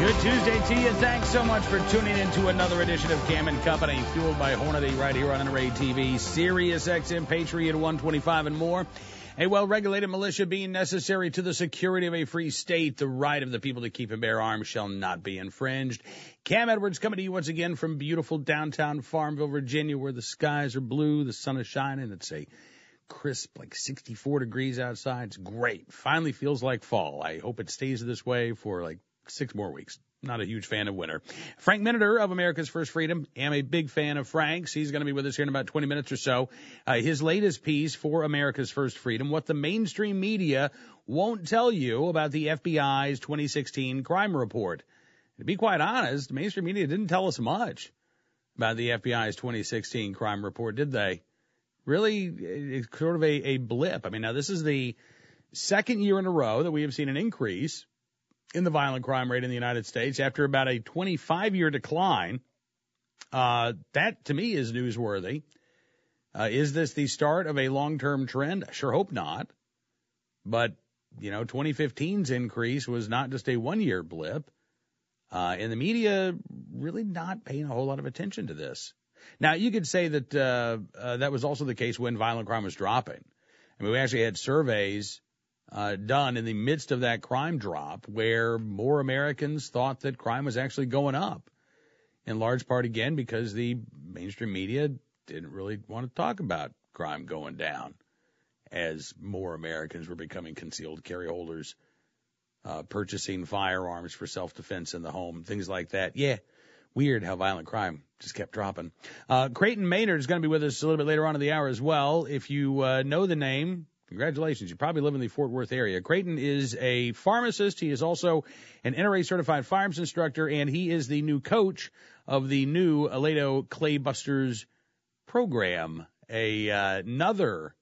Good Tuesday to you. Thanks so much for tuning in to another edition of Cam and Company, fueled by Hornady right here on NRA TV, Sirius XM, Patriot 125 and more. A well-regulated militia being necessary to the security of a free state. The right of the people to keep and bear arms shall not be infringed. Cam Edwards coming to you once again from beautiful downtown Farmville, Virginia, where the skies are blue, the sun is shining. It's a crisp, like 64 degrees outside. It's great. Finally feels like fall. I hope it stays this way for like 6 more weeks. Not a huge fan of winter. Frank Miniter of America's First Freedom. Am a big fan of Frank's. He's going to be with us here in about 20 minutes or so. His latest piece for America's First Freedom, what the mainstream media won't tell you about the FBI's 2016 crime report. To be quite honest, the mainstream media didn't tell us much about the FBI's 2016 crime report, did they? Really, it's sort of a blip. I mean, now this is the second year in a row that we have seen an increase in the violent crime rate in the United States after about a 25-year decline. That, to me, is newsworthy. Is this the start of a long-term trend? I sure hope not. But, 2015's increase was not just a one-year blip. And the media really not paying a whole lot of attention to this. Now, you could say that that was also the case when violent crime was dropping. I mean, we actually had surveys done in the midst of that crime drop where more Americans thought that crime was actually going up, in large part, again, because the mainstream media didn't really want to talk about crime going down as more Americans were becoming concealed carry holders, purchasing firearms for self-defense in the home, things like that. Yeah, weird how violent crime just kept dropping. Creighton Maynard is going to be with us a little bit later on in the hour as well. If you know the name, congratulations. You probably live in the Fort Worth area. Creighton is a pharmacist. He is also an NRA-certified firearms instructor, and he is the new coach of the new Aledo Claybusters program, another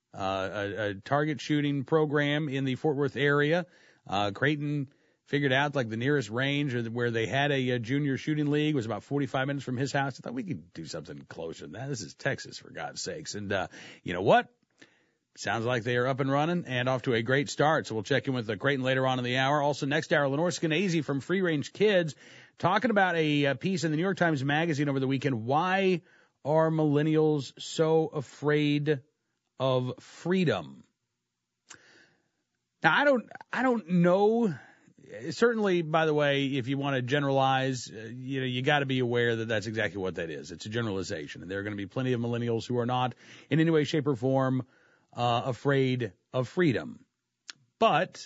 target shooting program in the Fort Worth area. Creighton figured out like the nearest range where they had a junior shooting league was about 45 minutes from his house. I thought we could do something closer than that. This is Texas, for God's sakes. And you know what? Sounds like they are up and running and off to a great start. So we'll check in with Creighton later on in the hour. Also next hour, Lenore Skenazy from Free Range Kids talking about a piece in the New York Times Magazine over the weekend. Why are millennials so afraid of freedom? Now, I don't know. Certainly, by the way, if you want to generalize, you got to be aware that that's exactly what that is. It's a generalization. And there are going to be plenty of millennials who are not in any way, shape, or form afraid of freedom. But,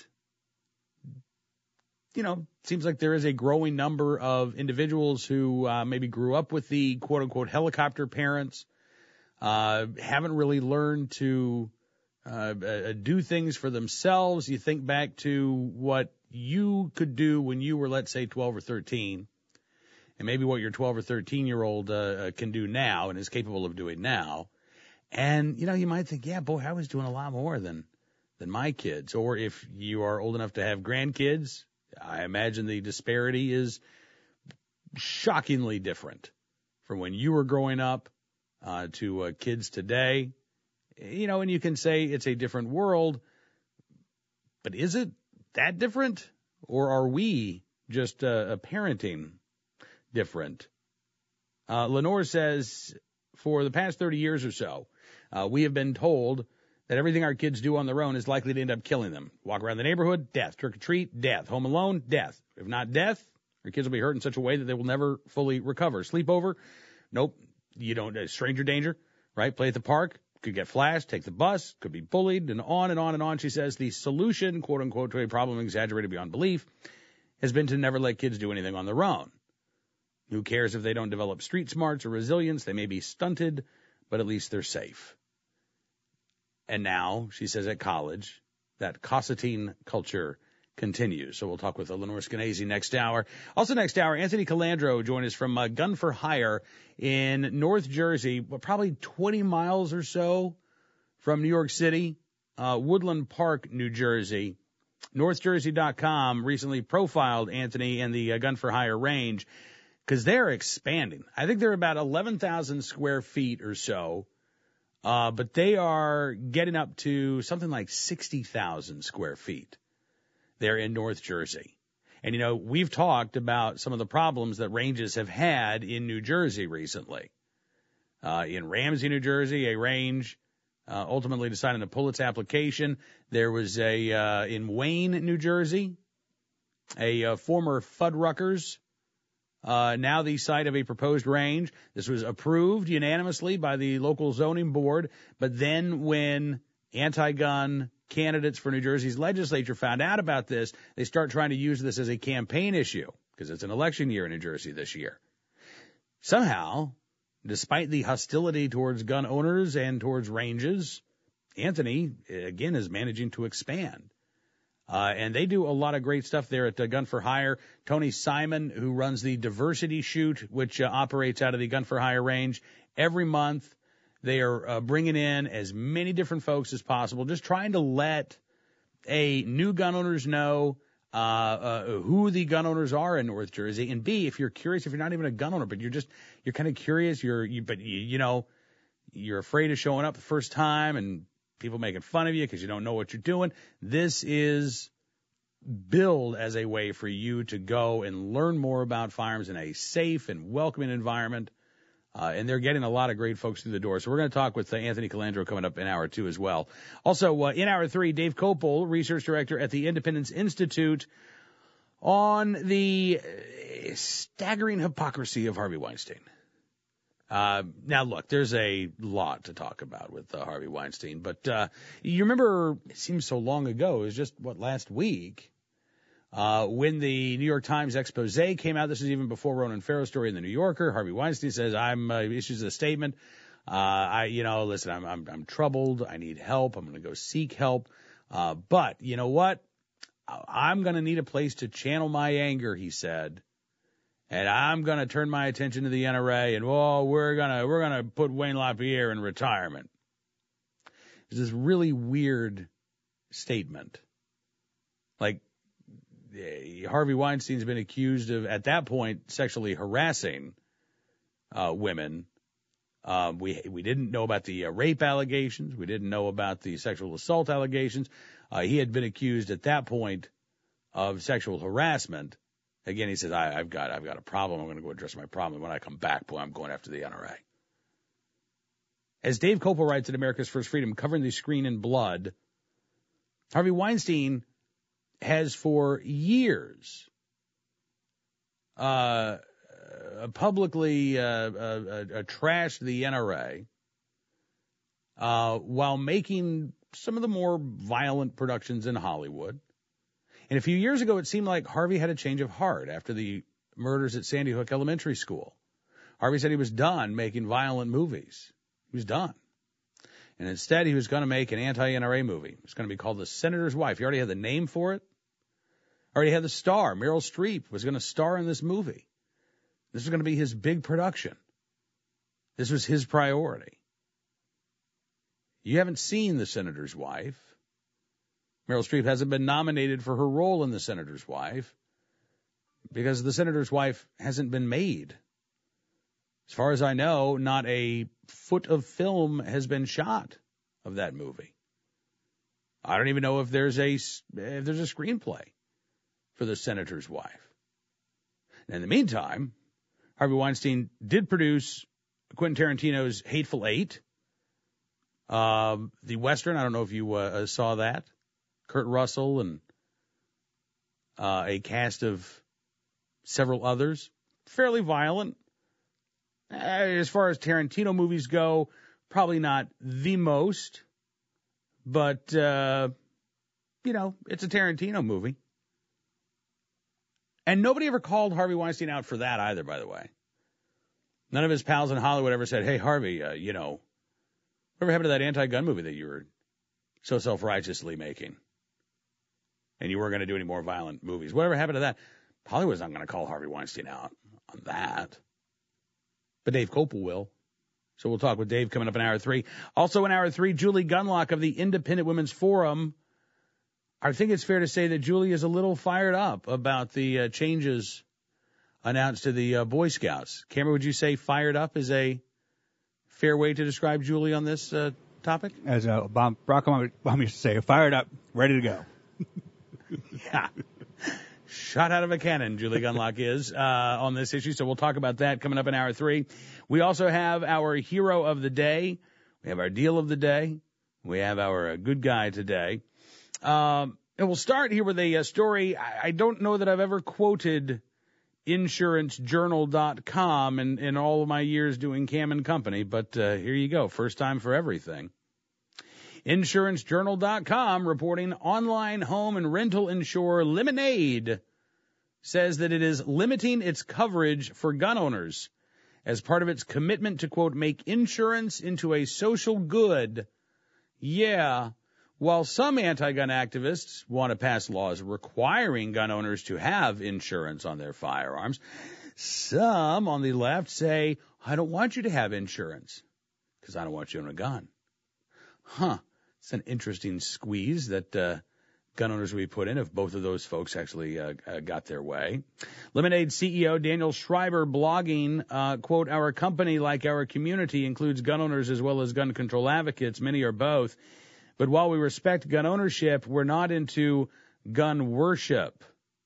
seems like there is a growing number of individuals who maybe grew up with the quote-unquote helicopter parents, haven't really learned to do things for themselves. You think back to what you could do when you were, let's say, 12 or 13, and maybe what your 12 or 13-year-old can do now and is capable of doing now. And, you might think, yeah, boy, I was doing a lot more than my kids. Or if you are old enough to have grandkids, I imagine the disparity is shockingly different from when you were growing up to kids today. And you can say it's a different world, but is it that different? Or are we just parenting different? Lenore says, for the past 30 years or so, we have been told that everything our kids do on their own is likely to end up killing them. Walk around the neighborhood, death. Trick or treat, death. Home alone, death. If not death, your kids will be hurt in such a way that they will never fully recover. Sleepover, nope. You don't. Stranger danger, right? Play at the park, could get flashed, take the bus, could be bullied, and on and on and on. She says the solution, quote unquote, to a problem exaggerated beyond belief has been to never let kids do anything on their own. Who cares if they don't develop street smarts or resilience? They may be stunted, but at least they're safe. And now, she says at college, that cossetine culture continues. So we'll talk with Lenore Skenazy next hour. Also next hour, Anthony Calandro joins us from Gun for Hire in North Jersey, probably 20 miles or so from New York City, Woodland Park, New Jersey. NorthJersey.com recently profiled Anthony and the Gun for Hire range because they're expanding. I think they're about 11,000 square feet or so. But they are getting up to something like 60,000 square feet there in North Jersey. And, we've talked about some of the problems that ranges have had in New Jersey recently. In Ramsey, New Jersey, a range ultimately deciding to pull its application. There was in Wayne, New Jersey, a former Fuddruckers, now the site of a proposed range. This was approved unanimously by the local zoning board, but then when anti-gun candidates for New Jersey's legislature found out about this, they start trying to use this as a campaign issue because it's an election year in New Jersey this year. Somehow, despite the hostility towards gun owners and towards ranges, Anthony, again, is managing to expand. And they do a lot of great stuff there at Gun for Hire. Tony Simon, who runs the Diversity Shoot, which operates out of the Gun for Hire range, every month they are bringing in as many different folks as possible, just trying to let new gun owners know who the gun owners are in North Jersey, and B, if you're curious, if you're not even a gun owner, but you're kind of curious, you're afraid of showing up the first time and people making fun of you because you don't know what you're doing. This is billed as a way for you to go and learn more about firearms in a safe and welcoming environment. And they're getting a lot of great folks through the door. So we're going to talk with Anthony Calandro coming up in hour 2 as well. Also, in hour 3, Dave Kopel, research director at the Independence Institute, on the staggering hypocrisy of Harvey Weinstein. Now, look, there's a lot to talk about with Harvey Weinstein, but you remember, it seems so long ago, it was just, last week, when the New York Times expose came out. This is even before Ronan Farrow's story in the New Yorker. Harvey Weinstein says, issues a statement. Listen, I'm troubled. I need help. I'm going to go seek help. But you know what? I'm going to need a place to channel my anger, he said. And I'm going to turn my attention to the NRA, and we're going to put Wayne LaPierre in retirement. It's this really weird statement. Like, Harvey Weinstein's been accused of, at that point, sexually harassing women. We didn't know about the rape allegations. We didn't know about the sexual assault allegations. He had been accused at that point of sexual harassment. Again, he says, I've got a problem. I'm going to go address my problem. When I come back, boy, I'm going after the NRA. As Dave Kopel writes at America's First Freedom, covering the screen in blood, Harvey Weinstein has for years publicly trashed the NRA while making some of the more violent productions in Hollywood. And a few years ago, it seemed like Harvey had a change of heart after the murders at Sandy Hook Elementary School. Harvey said he was done making violent movies. He was done. And instead, he was going to make an anti-NRA movie. It was going to be called The Senator's Wife. He already had the name for it. Already had the star. Meryl Streep was going to star in this movie. This was going to be his big production. This was his priority. You haven't seen The Senator's Wife. Meryl Streep hasn't been nominated for her role in The Senator's Wife because The Senator's Wife hasn't been made. As far as I know, not a foot of film has been shot of that movie. I don't even know if there's a screenplay for The Senator's Wife. And in the meantime, Harvey Weinstein did produce Quentin Tarantino's Hateful Eight, the Western. I don't know if you saw that. Kurt Russell and a cast of several others. Fairly violent. As far as Tarantino movies go, probably not the most. But, it's a Tarantino movie. And nobody ever called Harvey Weinstein out for that either, by the way. None of his pals in Hollywood ever said, hey, Harvey, whatever happened to that anti-gun movie that you were so self-righteously making? And you weren't going to do any more violent movies. Whatever happened to that? Hollywood's not going to call Harvey Weinstein out on that. But Dave Kopel will. So we'll talk with Dave coming up in hour 3. Also in hour 3, Julie Gunlock of the Independent Women's Forum. I think it's fair to say that Julie is a little fired up about the changes announced to the Boy Scouts. Cameron, would you say fired up is a fair way to describe Julie on this topic? As Barack Obama used to say, fired up, ready to go. shot out of a cannon, Julie Gunlock is, on this issue. So we'll talk about that coming up in hour 3. We also have our hero of the day. We have our deal of the day. We have our good guy today. And we'll start here with a story. I don't know that I've ever quoted InsuranceJournal.com in all of my years doing Cam and Company, but here you go. First time for everything. InsuranceJournal.com reporting online home and rental insurer Lemonade says that it is limiting its coverage for gun owners as part of its commitment to, quote, make insurance into a social good. Yeah, while some anti-gun activists want to pass laws requiring gun owners to have insurance on their firearms, some on the left say, I don't want you to have insurance because I don't want you to own a gun. It's an interesting squeeze that gun owners will be put in if both of those folks actually got their way. Lemonade CEO Daniel Schreiber blogging, quote, our company, like our community, includes gun owners as well as gun control advocates. Many are both. But while we respect gun ownership, we're not into gun worship.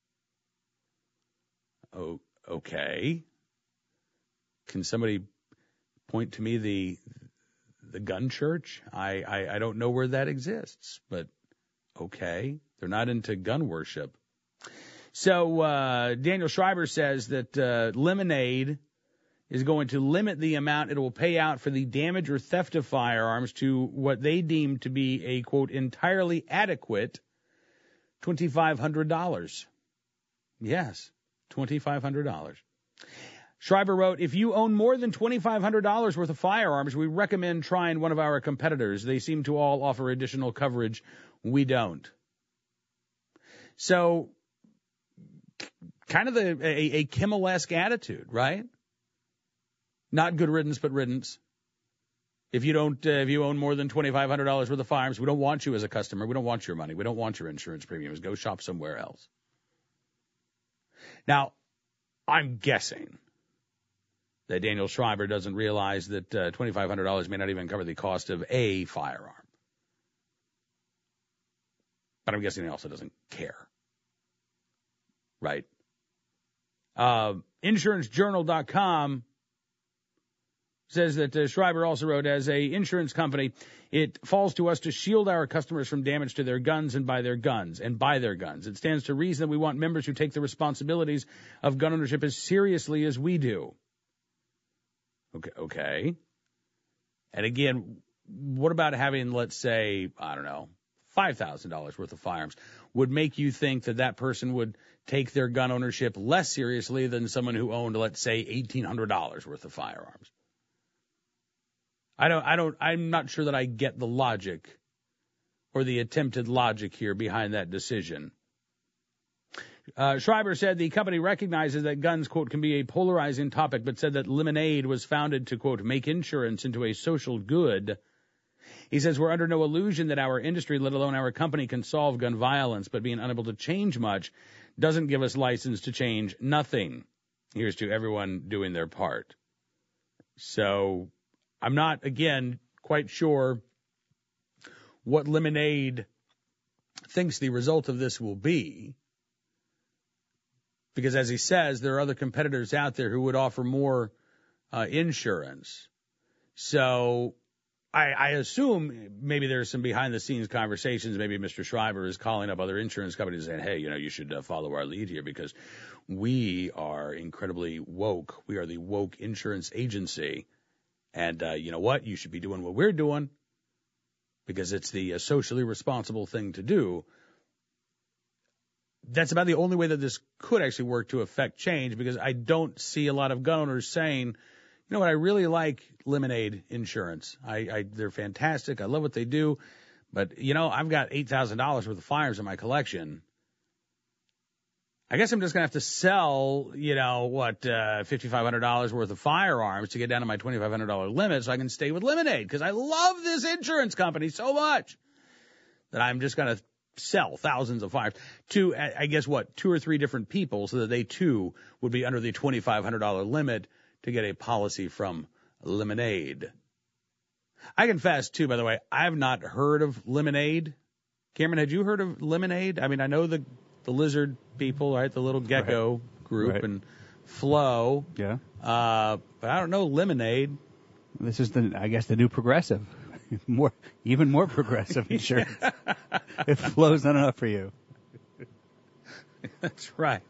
Oh, okay. Can somebody point to me the gun church? I don't know where that exists, but okay. They're not into gun worship. So Daniel Schreiber says that Lemonade is going to limit the amount it will pay out for the damage or theft of firearms to what they deem to be a, quote, entirely adequate $2,500. Yes, $2,500. Schreiber wrote, if you own more than $2,500 worth of firearms, we recommend trying one of our competitors. They seem to all offer additional coverage. We don't. So kind of a Kimmel-esque attitude, right? Not good riddance, but riddance. If you own more than $2,500 worth of firearms, we don't want you as a customer. We don't want your money. We don't want your insurance premiums. Go shop somewhere else. Now, I'm guessing that Daniel Schreiber doesn't realize that $2,500 may not even cover the cost of a firearm. But I'm guessing he also doesn't care. Right? InsuranceJournal.com says that Schreiber also wrote, as a insurance company, it falls to us to shield our customers from damage to their guns and buy their guns. It stands to reason that we want members who take the responsibilities of gun ownership as seriously as we do. Okay. And again, what about having, let's say, I don't know, $5,000 worth of firearms would make you think that that person would take their gun ownership less seriously than someone who owned, let's say, $1,800 worth of firearms? I'm not sure that I get the logic or the attempted logic here behind that decision. Schreiber said the company recognizes that guns, quote, can be a polarizing topic, but said that Lemonade was founded to, quote, make insurance into a social good. He says we're under no illusion that our industry, let alone our company, can solve gun violence, but being unable to change much doesn't give us license to change nothing. Here's to everyone doing their part. So I'm not, again, quite sure what Lemonade thinks the result of this will be. Because as he says, there are other competitors out there who would offer more insurance. So I assume maybe there's some behind-the-scenes conversations. Maybe Mr. Schreiber is calling up other insurance companies and saying, hey, you should follow our lead here because we are incredibly woke. We are the woke insurance agency. And you know what? You should be doing what we're doing because it's the socially responsible thing to do. That's about the only way that this could actually work to affect change, because I don't see a lot of gun owners saying, you know what, I really like Lemonade Insurance. They're fantastic. I love what they do. But, I've got $8,000 worth of firearms in my collection. I guess I'm just going to have to sell, $5,500 worth of firearms to get down to my $2,500 limit so I can stay with Lemonade, because I love this insurance company so much that I'm just going to sell thousands of firearms to, I guess, 2 or 3 different people so that they, too, would be under the $2,500 limit to get a policy from Lemonade. I confess, too, by the way, I have not heard of Lemonade. Cameron, had you heard of Lemonade? I mean, I know the the lizard people, right? The little gecko group, Right. and Flo. Yeah. But I don't know, Lemonade. This is I guess the new Progressive. Even more progressive insurance. It flows not enough for you. That's right.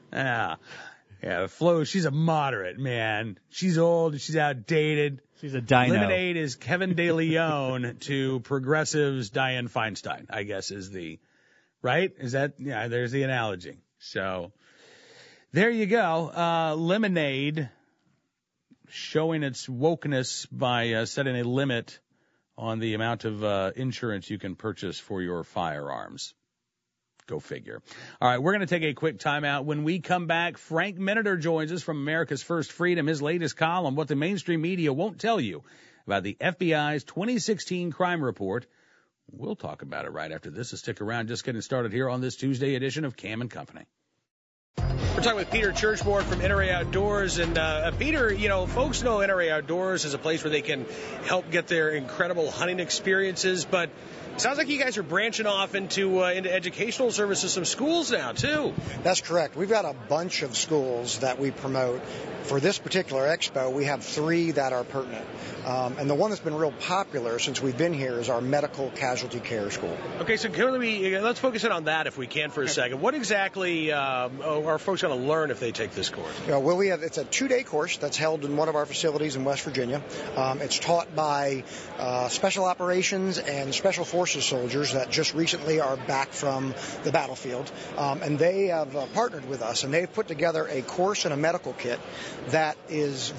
Yeah, Flo, she's a moderate, man. She's old, she's outdated. She's a dino. Lemonade is Kevin De Leon to Progressive's Dianne Feinstein, I guess is the, right? Is that, yeah, there's the analogy. So, there you go. Lemonade showing its wokeness by setting a limit on the amount of insurance you can purchase for your firearms. Go figure. All right, we're going to take a quick timeout. When we come back, Frank Miniter joins us from America's First Freedom, his latest column, What the Mainstream Media Won't Tell You about the FBI's 2016 crime report. We'll talk about it right after this, so stick around. Just getting started here on this Tuesday edition of Cam and Company. We're talking with Peter Churchmore from NRA Outdoors. And, Peter, folks know NRA Outdoors is a place where they can help get their incredible hunting experiences. But it sounds like you guys are branching off into educational services, some schools now, too. That's correct. We've got a bunch of schools that we promote. For this particular expo, we have 3 that are pertinent. And the one that's been real popular since we've been here is our medical casualty care school. Okay, so let's focus in on that if we can for a second. What exactly are folks going to learn if they take this course? It's a 2-day course that's held in one of our facilities in West Virginia. It's taught by special operations and special forces soldiers that just recently are back from the battlefield. And they have partnered with us, and they've put together a course and a medical kit that is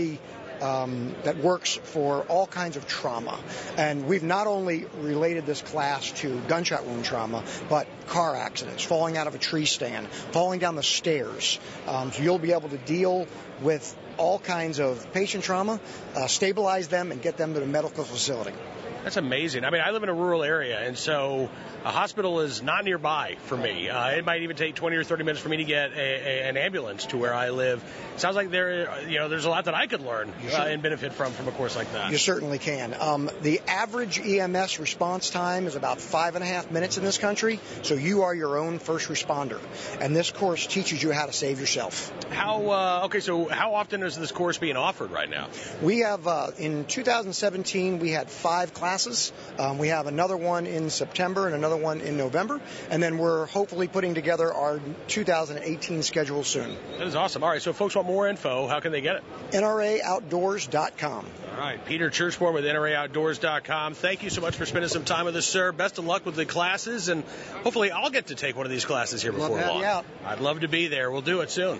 that works for all kinds of trauma. And we've not only related this class to gunshot wound trauma, but car accidents, falling out of a tree stand, falling down the stairs. So you'll be able to deal with all kinds of patient trauma, stabilize them, and get them to the medical facility. That's amazing. I mean, I live in a rural area, and so a hospital is not nearby for me. It might even take 20 or 30 minutes for me to get an ambulance to where I live. It sounds like there's a lot that I could learn and benefit from a course like that. You certainly can. The average EMS response time is about 5.5 minutes in this country, so you are your own first responder. And this course teaches you how to save yourself. So how often is this course being offered right now? We have, in 2017, we had 5 classes. We have another one in September and another one in November, and then we're hopefully putting together our 2018 schedule soon. That is awesome. All right, so if folks want more info, how can they get it? NRAOutdoors.com. All right, Peter Churchmore with NRAOutdoors.com. Thank you so much for spending some time with us, sir. Best of luck with the classes, and hopefully I'll get to take one of these classes here before long. Love to have you out. I'd love to be there. We'll do it soon.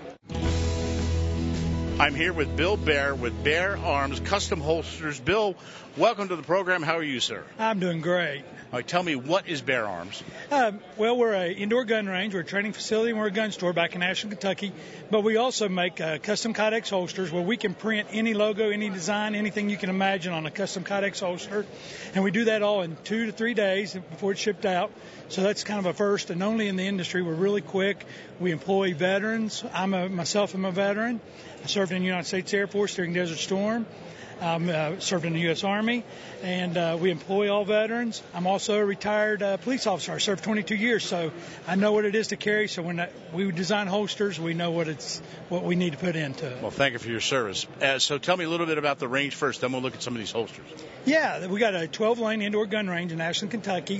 I'm here with Bill Bear with Bear Arms Custom Holsters. Bill, welcome to the program. How are you, sir? I'm doing great. All right, tell me, what is Bear Arms? Well, we're an indoor gun range. We're a training facility, and we're a gun store back in Ashland, Kentucky. But we also make custom Kydex holsters where we can print any logo, any design, anything you can imagine on a custom Kydex holster. And we do that all in 2 to 3 days before it's shipped out. So that's kind of a first and only in the industry. We're really quick. We employ veterans. Myself am a veteran. I served in the United States Air Force during Desert Storm. Served in the U.S. Army, and we employ all veterans. I'm also a retired police officer. I served 22 years, so I know what it is to carry. So when we design holsters, we know what we need to put into it. Well, thank you for your service. So tell me a little bit about the range first, then we'll look at some of these holsters. Yeah, we got a 12-lane indoor gun range in Ashland, Kentucky.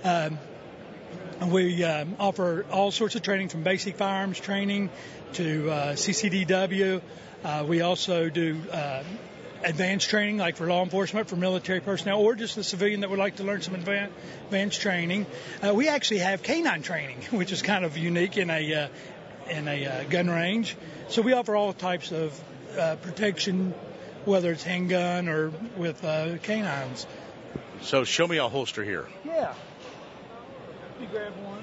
We offer all sorts of training from basic firearms training to CCDW. We also do advanced training, like for law enforcement, for military personnel, or just the civilian that would like to learn some advanced training. We actually have canine training, which is kind of unique in a gun range. So we offer all types of protection, whether it's handgun or with canines. So show me a holster here. Yeah. Let me grab one.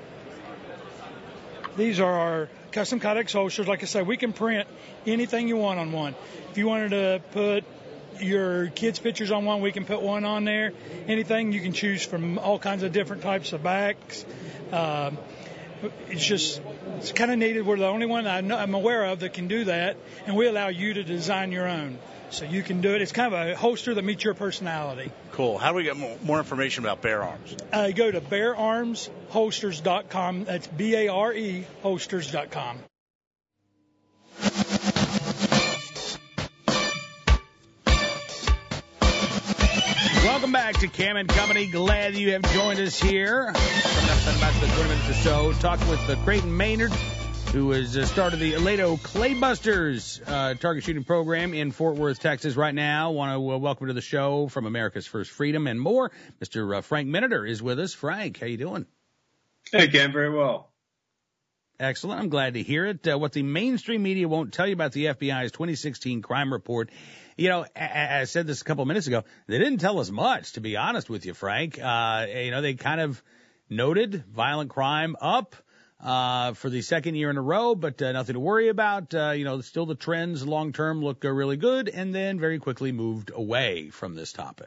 These are our custom Kydex holsters. Like I said, we can print anything you want on one. If you wanted to put your kids' pictures on one, we can put one on there. Anything you can choose from all kinds of different types of backs. it's kind of needed. We're the only one I'm aware of that can do that, and we allow you to design your own. So you can do it. It's kind of a holster that meets your personality. Cool. How do we get more information about Bear Arms? Go to BareArmsHolsters.com. That's BARE holsters.com. Welcome back to Cam and Company. Glad you have joined us here. Coming up in about 20 minutes or so, talking with Creighton Maynard, who has started the Aledo Claybusters target shooting program in Fort Worth, Texas right now. Want to welcome to the show from America's First Freedom and more. Mr. Frank Miniter is with us. Frank, how you doing? Hey, Cam, very well. Excellent. I'm glad to hear it. What the mainstream media won't tell you about the FBI's 2016 crime report. You know, I said this a couple of minutes ago. They didn't tell us much, to be honest with you, Frank. They kind of noted violent crime up for the second year in a row, but nothing to worry about. Still the trends long term look really good, and then very quickly moved away from this topic.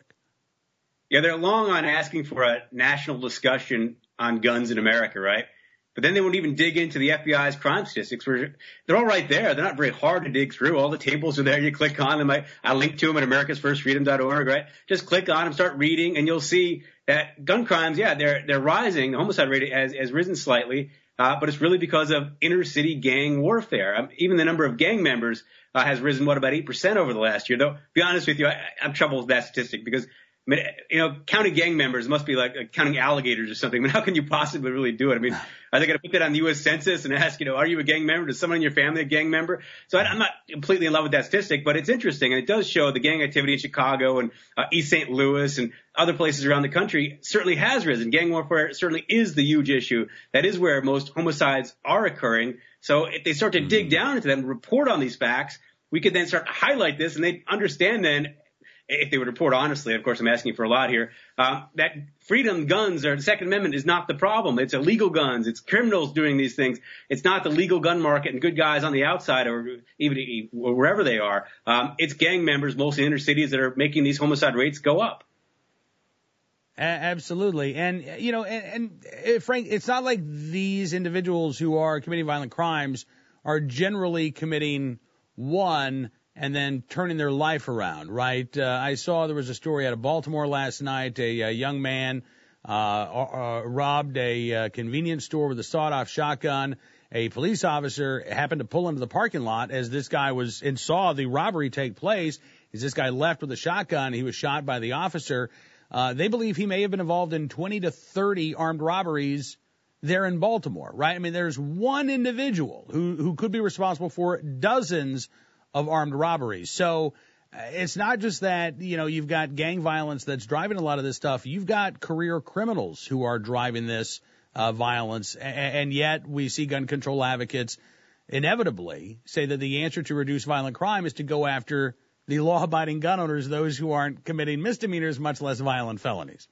Yeah, they're long on asking for a national discussion on guns in America, right? But then they won't even dig into the FBI's crime statistics. They're all right there. They're not very hard to dig through. All the tables are there. You click on them. I link to them at americasfirstfreedom.org, right? Just click on them, start reading, and you'll see that gun crimes, yeah, they're rising. The homicide rate has risen slightly, but it's really because of inner city gang warfare. Even the number of gang members has risen, about 8% over the last year. Though, to be honest with you, I'm troubled with that statistic because counting gang members must be like counting alligators or something. I mean, how can you possibly really do it? I mean, are they going to put that on the U.S. Census and ask, are you a gang member? Does someone in your family a gang member? So I'm not completely in love with that statistic, but it's interesting. And it does show the gang activity in Chicago and East St. Louis and other places around the country certainly has risen. Gang warfare certainly is the huge issue. That is where most homicides are occurring. So if they start to dig down into them and report on these facts, we could then start to highlight this, and they understand then, if they would report honestly, of course I'm asking for a lot here, that freedom guns or the Second Amendment is not the problem. It's illegal guns. It's criminals doing these things. It's not the legal gun market and good guys on the outside or even wherever they are. It's gang members, mostly inner cities, that are making these homicide rates go up. Absolutely. And, Frank, it's not like these individuals who are committing violent crimes are generally committing one and then turning their life around, right? I saw there was a story out of Baltimore last night. A young man robbed a convenience store with a sawed-off shotgun. A police officer happened to pull into the parking lot as this guy was and saw the robbery take place. As this guy left with a shotgun, he was shot by the officer. They believe he may have been involved in 20 to 30 armed robberies there in Baltimore, right? I mean, there's one individual who could be responsible for dozens of armed robberies. So it's not just that, you've got gang violence that's driving a lot of this stuff. You've got career criminals who are driving this violence. And yet we see gun control advocates inevitably say that the answer to reduce violent crime is to go after the law-abiding gun owners, those who aren't committing misdemeanors, much less violent felonies.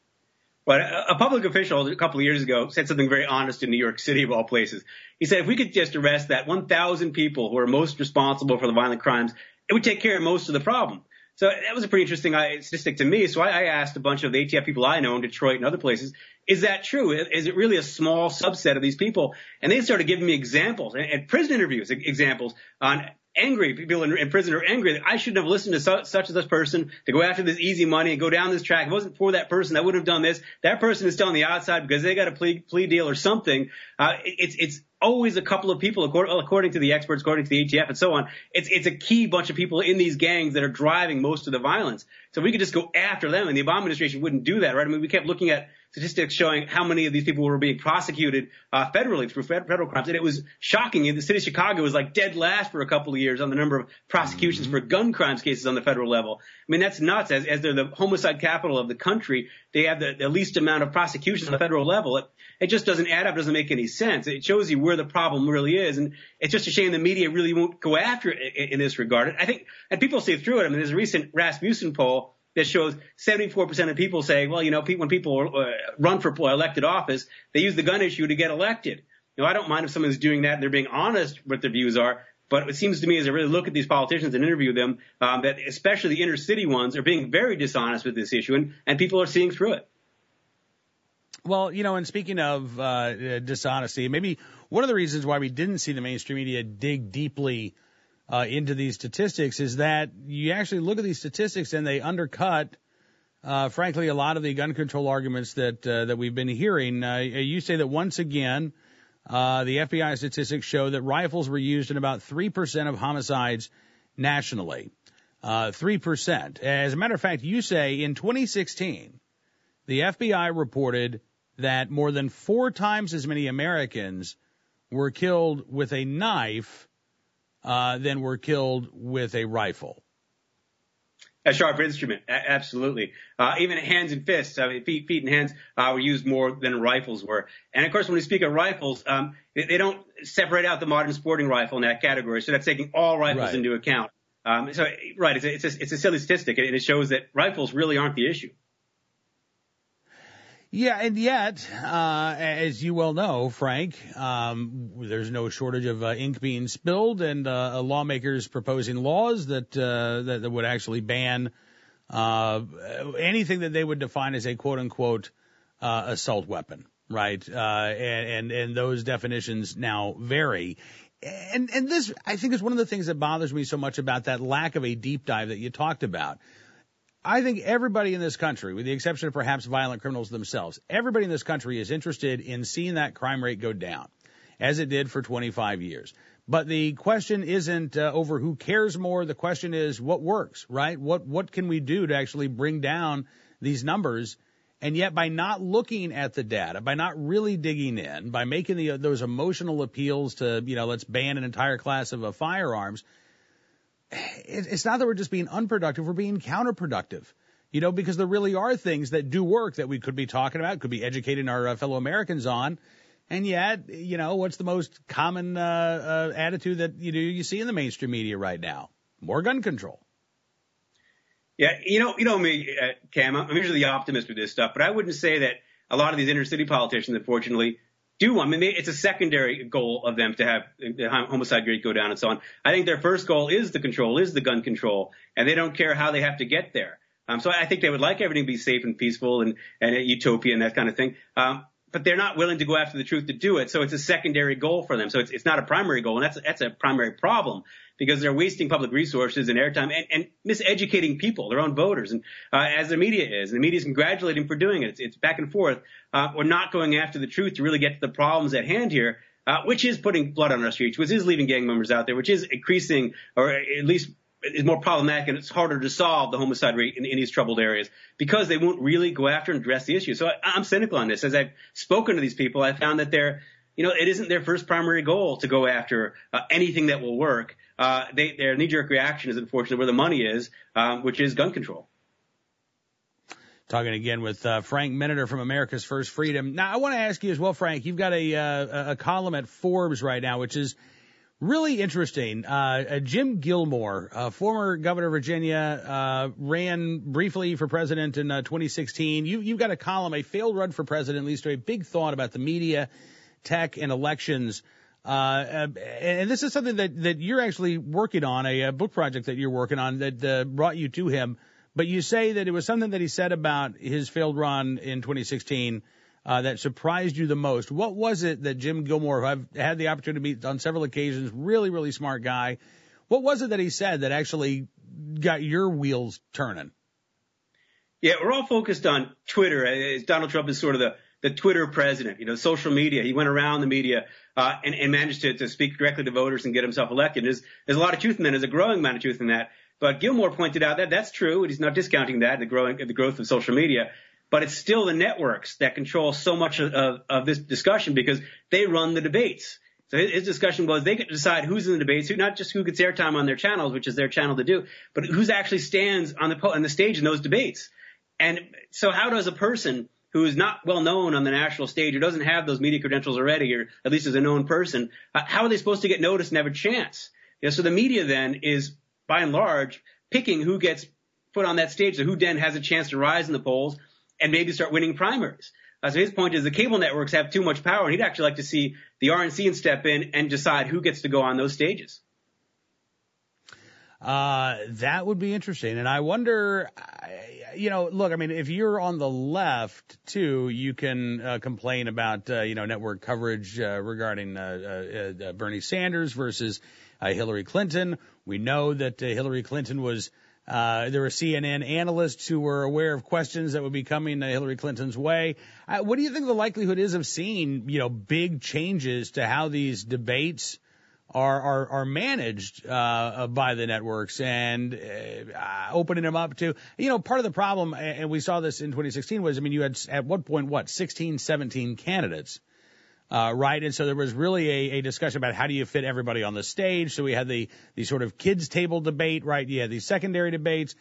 But a public official a couple of years ago said something very honest in New York City, of all places. He said if we could just arrest that 1,000 people who are most responsible for the violent crimes, it would take care of most of the problem. So that was a pretty interesting statistic to me. So I asked a bunch of the ATF people I know in Detroit and other places, is that true? Is it really a small subset of these people? And they started giving me examples and prison interviews, examples on angry people in prison are angry that I shouldn't have listened to such as this person to go after this easy money and go down this track. If it wasn't for that person, I wouldn't have done this. That person is still on the outside because they got a plea deal or something. It's always a couple of people, according to the experts, according to the ATF and so on. It's a key bunch of people in these gangs that are driving most of the violence. So we could just go after them, and the Obama administration wouldn't do that, right? I mean, we kept looking at statistics showing how many of these people were being prosecuted federally through federal crimes, and it was shocking. The city of Chicago was like dead last for a couple of years on the number of prosecutions for gun crimes cases on the federal level. I mean, that's nuts. As they're the homicide capital of the country, they have the least amount of prosecutions on the federal level. It just doesn't add up, doesn't make any sense. It shows you where the problem really is, and it's just a shame the media really won't go after it in this regard. I think, and people see through it. I mean, there's a recent Rasmussen poll that shows 74% of people say, well, when people run for elected office, they use the gun issue to get elected. I don't mind if someone's doing that and they're being honest what their views are, but it seems to me as I really look at these politicians and interview them, that especially the inner city ones are being very dishonest with this issue, and people are seeing through it. Well, and speaking of dishonesty, maybe one of the reasons why we didn't see the mainstream media dig deeply into these statistics is that you actually look at these statistics and they undercut, frankly, a lot of the gun control arguments that we've been hearing. You say that once again, the FBI statistics show that rifles were used in about 3% of homicides nationally. 3%. As a matter of fact, you say in 2016, the FBI reported that more than 4 times as many Americans were killed with a knife than were killed with a rifle. A sharp instrument, absolutely. Even hands and fists, feet and hands were used more than rifles were. And of course, when we speak of rifles, they don't separate out the modern sporting rifle in that category. So that's taking all rifles into account. It's a silly statistic, and it shows that rifles really aren't the issue. Yeah, and yet, as you well know, Frank, there's no shortage of ink being spilled, and lawmakers proposing laws that would actually ban anything that they would define as a quote unquote assault weapon, right? And those definitions now vary. And this, I think, is one of the things that bothers me so much about that lack of a deep dive that you talked about. I think everybody in this country, with the exception of perhaps violent criminals themselves, everybody in this country is interested in seeing that crime rate go down, as it did for 25 years. But the question isn't over who cares more. The question is what works, right? What can we do to actually bring down these numbers? And yet by not looking at the data, by not really digging in, by making those emotional appeals to, let's ban an entire class of firearms, it's not that we're just being unproductive, we're being counterproductive, because there really are things that do work that we could be talking about, could be educating our fellow Americans on. And yet, what's the most common attitude that you see in the mainstream media right now? More gun control. Yeah, you know me, Cam, I'm usually the optimist with this stuff, but I wouldn't say that a lot of these inner city politicians, unfortunately, do. I mean, it's a secondary goal of them to have the homicide rate go down and so on. I think their first goal is the gun control, and they don't care how they have to get there. So I think they would like everything to be safe and peaceful and utopia and that kind of thing. But they're not willing to go after the truth to do it. So it's a secondary goal for them. So it's not a primary goal. And that's a primary problem because they're wasting public resources and airtime and miseducating people, their own voters. And as the media is, and the media is congratulating for doing it. It's back and forth. We're not going after the truth to really get to the problems at hand here, which is putting blood on our streets, which is leaving gang members out there, which is increasing or at least is more problematic, and it's harder to solve the homicide rate in these troubled areas because they won't really go after and address the issue. So I'm cynical on this. As I've spoken to these people, I found that it isn't their first primary goal to go after anything that will work. Their knee-jerk reaction is unfortunately where the money is, which is gun control. Talking again with Frank Miniter from America's First Freedom. Now, I want to ask you as well, Frank, you've got a column at Forbes right now, which is really interesting. Jim Gilmore, former governor of Virginia, ran briefly for president in 2016. You've got a column, a failed run for president leads to a big thought about the media, tech, and elections. And this is something that you're actually working on, a book project that you're working on that brought you to him. But you say that it was something that he said about his failed run in 2016 that surprised you the most. What was it that Jim Gilmore, who I've had the opportunity to meet on several occasions, really, really smart guy, what was it that he said that actually got your wheels turning? Yeah, we're all focused on Twitter. Donald Trump is sort of the Twitter president, social media. He went around the media and managed to speak directly to voters and get himself elected. There's a lot of truth in that. There's a growing amount of truth in that. But Gilmore pointed out that that's true, and he's not discounting that, the growth of social media. But it's still the networks that control so much of this discussion because they run the debates. So his discussion was they get to decide who's in the debates, not just who gets airtime on their channels, which is their channel to do, but who's actually stands on the stage in those debates. And so how does a person who is not well known on the national stage, who doesn't have those media credentials already, or at least as a known person, how are they supposed to get noticed and have a chance? So the media then is, by and large, picking who gets put on that stage, so who then has a chance to rise in the polls and maybe start winning primaries. So his point is the cable networks have too much power, and he'd actually like to see the RNC step in and decide who gets to go on those stages. That would be interesting. And I wonder, look, I mean, if you're on the left too, you can complain about, network coverage regarding Bernie Sanders versus Hillary Clinton. We know that Hillary Clinton was there were CNN analysts who were aware of questions that would be coming Hillary Clinton's way. What do you think the likelihood is of seeing, big changes to how these debates are managed by the networks and opening them up to, part of the problem, and we saw this in 2016, was, you had at one point, 16, 17 candidates. Right. And so there was really a discussion about how do you fit everybody on the stage. So we had the sort of kids table debate, right? You had these secondary debates.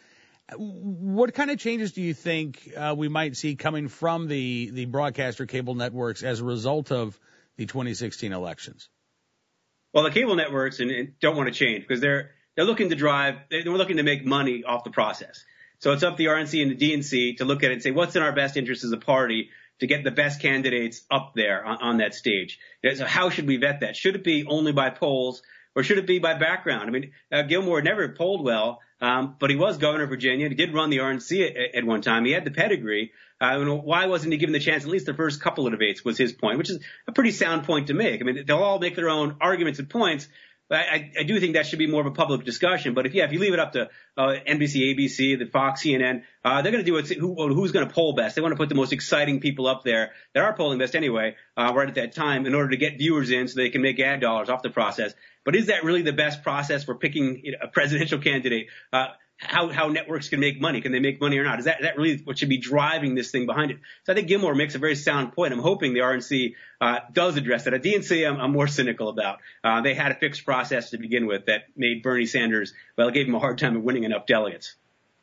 What kind of changes do you think we might see coming from the broadcaster cable networks as a result of the 2016 elections? Well, the cable networks don't want to change because they're looking they're looking to make money off the process. So it's up to the RNC and the DNC to look at it and say, what's in our best interest as a party to get the best candidates up there on that stage? So how should we vet that? Should it be only by polls or should it be by background? Gilmore never polled well, but he was governor of Virginia. He did run the RNC at one time. He had the pedigree. Why wasn't he given the chance at least the first couple of debates was his point, which is a pretty sound point to make. They'll all make their own arguments and points. I do think that should be more of a public discussion. But if you leave it up to NBC, ABC, the Fox, CNN, they're going to do who's going to poll best. They want to put the most exciting people up there that are polling best anyway, right at that time, in order to get viewers in so they can make ad dollars off the process. But is that really the best process for picking a presidential candidate? How networks can make money? Can they make money or not? Is that really what should be driving this thing behind it? So I think Gilmore makes a very sound point. I'm hoping the RNC does address that. At DNC, I'm more cynical about. They had a fixed process to begin with that made Bernie Sanders, it gave him a hard time of winning enough delegates.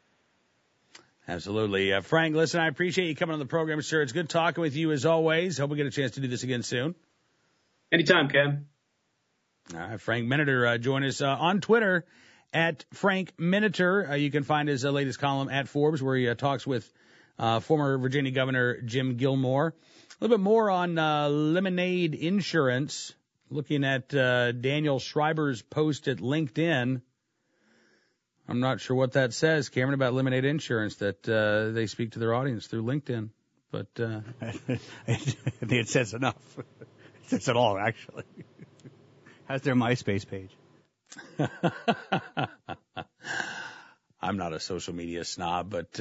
Absolutely. Frank, listen, I appreciate you coming on the program, sir. It's good talking with you as always. Hope we get a chance to do this again soon. Anytime, Cam. All right, Frank Miniter, join us on Twitter at Frank Miniter. You can find his latest column at Forbes, where he talks with former Virginia Governor Jim Gilmore. A little bit more on Lemonade Insurance, looking at Daniel Schreiber's post at LinkedIn. I'm not sure what that says, Cameron, about Lemonade Insurance, that they speak to their audience through LinkedIn. But I think it says enough. It says it all, actually. How's their MySpace page? I'm not a social media snob, but,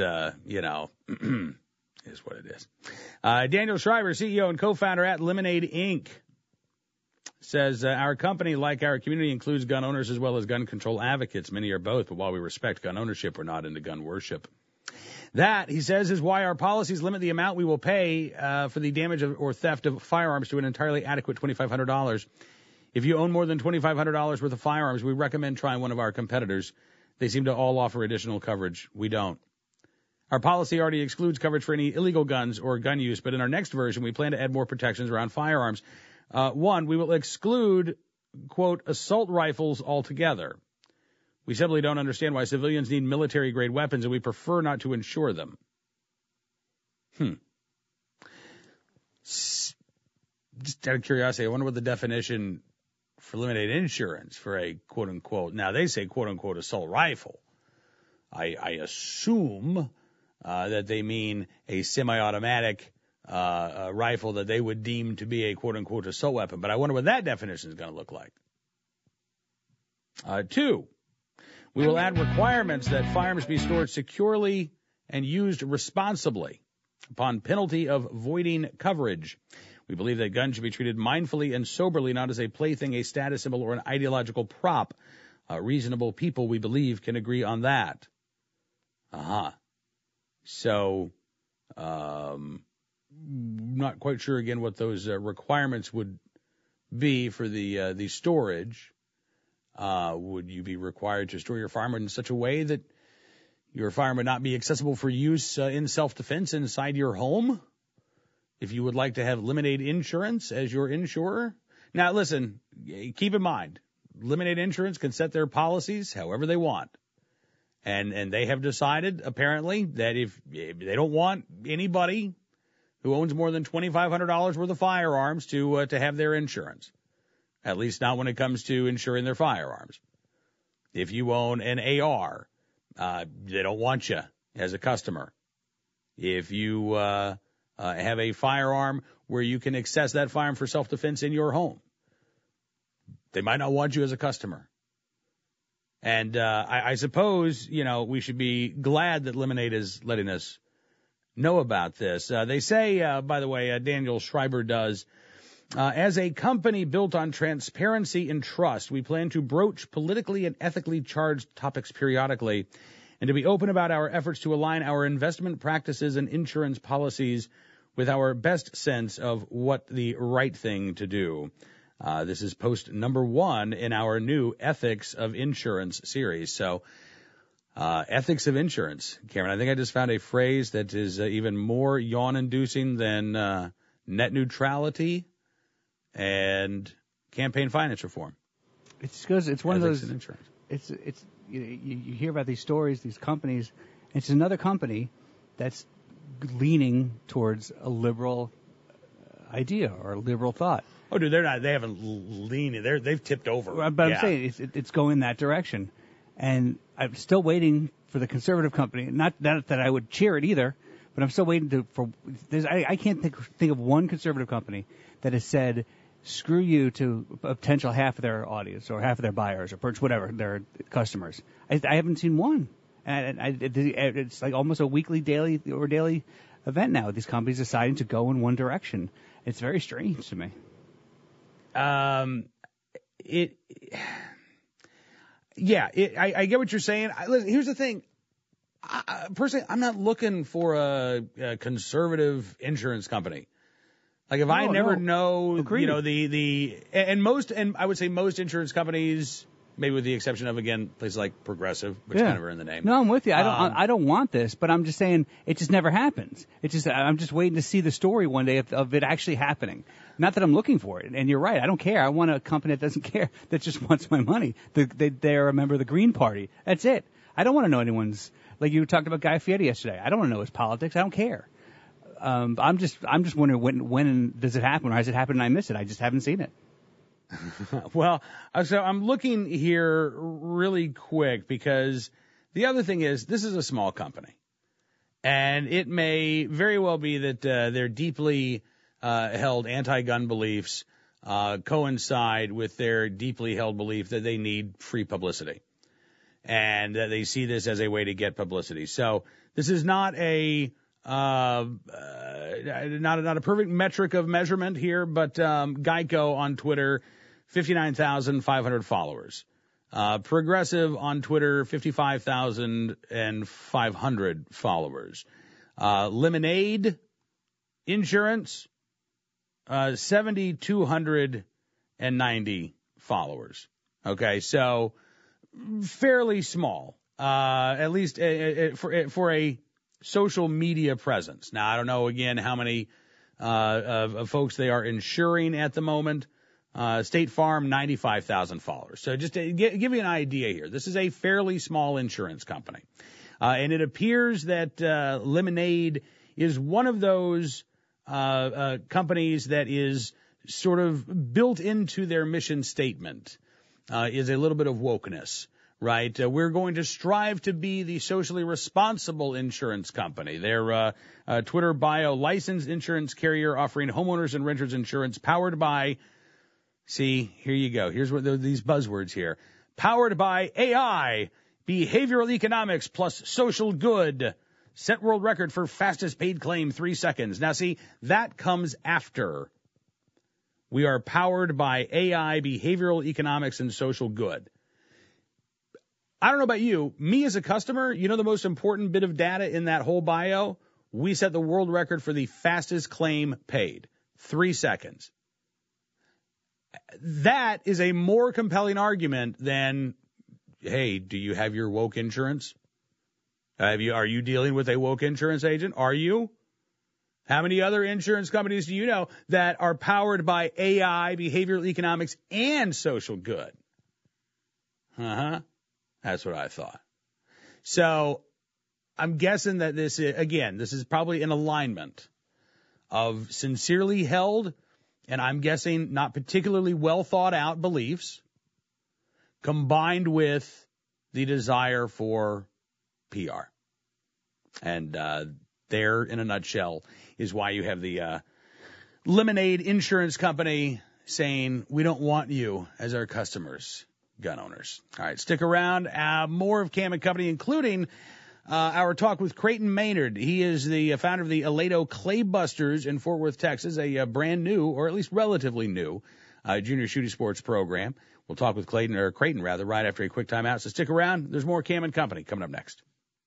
is what it is. Daniel Schreiber, CEO and co-founder at Lemonade Inc., says our company, like our community, includes gun owners as well as gun control advocates. Many are both, but while we respect gun ownership, we're not into gun worship. That, he says, is why our policies limit the amount we will pay for the damage or theft of firearms to an entirely adequate $2,500. If you own more than $2,500 worth of firearms, we recommend trying one of our competitors. They seem to all offer additional coverage. We don't. Our policy already excludes coverage for any illegal guns or gun use, but in our next version, we plan to add more protections around firearms. One, we will exclude, quote, assault rifles altogether. We simply don't understand why civilians need military-grade weapons, and we prefer not to insure them. Just out of curiosity, I wonder what the definition for Lemonade Insurance for a quote-unquote, now they say quote-unquote assault rifle. I assume that they mean a semi-automatic rifle that they would deem to be a quote-unquote assault weapon. But I wonder what that definition is going to look like. 2, we will add requirements that firearms be stored securely and used responsibly upon penalty of voiding coverage. We believe that guns should be treated mindfully and soberly, not as a plaything, a status symbol, or an ideological prop. Reasonable people, we believe, can agree on that. So, not quite sure, again, what those requirements would be for the storage. Would you be required to store your firearm in such a way that your firearm would not be accessible for use in self-defense inside your home? If you would like to have Lemonade Insurance as your insurer. Now, listen, keep in mind, Lemonade Insurance can set their policies however they want. And they have decided, apparently, that if they don't want anybody who owns more than $2,500 worth of firearms to have their insurance, at least not when it comes to insuring their firearms. If you own an AR, they don't want you as a customer. If you have a firearm where you can access that firearm for self-defense in your home, they might not want you as a customer. And I suppose, we should be glad that Lemonade is letting us know about this. They say, by the way, Daniel Schreiber does, as a company built on transparency and trust, we plan to broach politically and ethically charged topics periodically and to be open about our efforts to align our investment practices and insurance policies with our best sense of what the right thing to do. This is post number 1 in our new Ethics of Insurance series. So, ethics of insurance. Cameron, I think I just found a phrase that is even more yawn-inducing than net neutrality and campaign finance reform. It's because it's one ethics of those. Insurance. It's you hear about these stories, these companies. It's another company that's leaning towards a liberal idea or a liberal thought. Oh, dude, they're not. They haven't leaned. They've tipped over. But I'm saying it's going that direction, and I'm still waiting for the conservative company. Not that I would cheer it either, but I'm still waiting for. I can't think of one conservative company that has said, "Screw you" to a potential half of their audience or half of their buyers or whatever their customers. I haven't seen one, and it's like almost a weekly, daily event now. These companies deciding to go in one direction. It's very strange to me. I get what you're saying. Listen, here's the thing. Personally, I'm not looking for a conservative insurance company. Like if I never know, Agreed. and I would say most insurance companies, maybe with the exception of, again, places like Progressive, which kind of are in the name. No, I'm with you. I don't want this, but I'm just saying it just never happens. I'm just waiting to see the story one day of it actually happening. Not that I'm looking for it. And you're right. I don't care. I want a company that doesn't care, that just wants my money. They're a member of the Green Party. That's it. I don't want to know anyone's, like you talked about Guy Fieri yesterday. I don't want to know his politics. I don't care. I'm just wondering when does it happen, or has it happened and I miss it? I just haven't seen it. Well, so I'm looking here really quick because the other thing is this is a small company, and it may very well be that their deeply held anti-gun beliefs coincide with their deeply held belief that they need free publicity, and that they see this as a way to get publicity. So this is not a not a perfect metric of measurement here, but Geico on Twitter, 59,500 followers. Progressive on Twitter, 55,500 followers. Lemonade Insurance, 7,290 followers. Okay, so fairly small, at least for a social media presence. Now, I don't know, again, how many of folks they are insuring at the moment. State Farm, 95,000 followers. So just to give you an idea here, this is a fairly small insurance company. And it appears that Lemonade is one of those companies that is sort of built into their mission statement, is a little bit of wokeness. Right. We're going to strive to be the socially responsible insurance company. Their Twitter bio, licensed insurance carrier offering homeowners and renters insurance powered by, see, here you go. Here's what these buzzwords here. Powered by AI, behavioral economics plus social good. Set world record for fastest paid claim, 3 seconds. Now, see, that comes after. We are powered by AI, behavioral economics, and social good. I don't know about you. Me as a customer, the most important bit of data in that whole bio? We set the world record for the fastest claim paid. 3 seconds. That is a more compelling argument than, hey, do you have your woke insurance? Are you dealing with a woke insurance agent? Are you? How many other insurance companies do you know that are powered by AI, behavioral economics, and social good? That's what I thought. So I'm guessing that this is probably an alignment of sincerely held, and I'm guessing not particularly well thought out beliefs, combined with the desire for PR. And there, in a nutshell, is why you have the Lemonade Insurance Company saying, we don't want you as our customers, gun owners. All right, stick around. More of Cam & Company, including our talk with Creighton Maynard. He is the founder of the Aledo Claybusters in Fort Worth, Texas, a brand new, or at least relatively new, junior shooting sports program. We'll talk with Creighton right after a quick timeout. So stick around. There's more Cam & Company coming up next.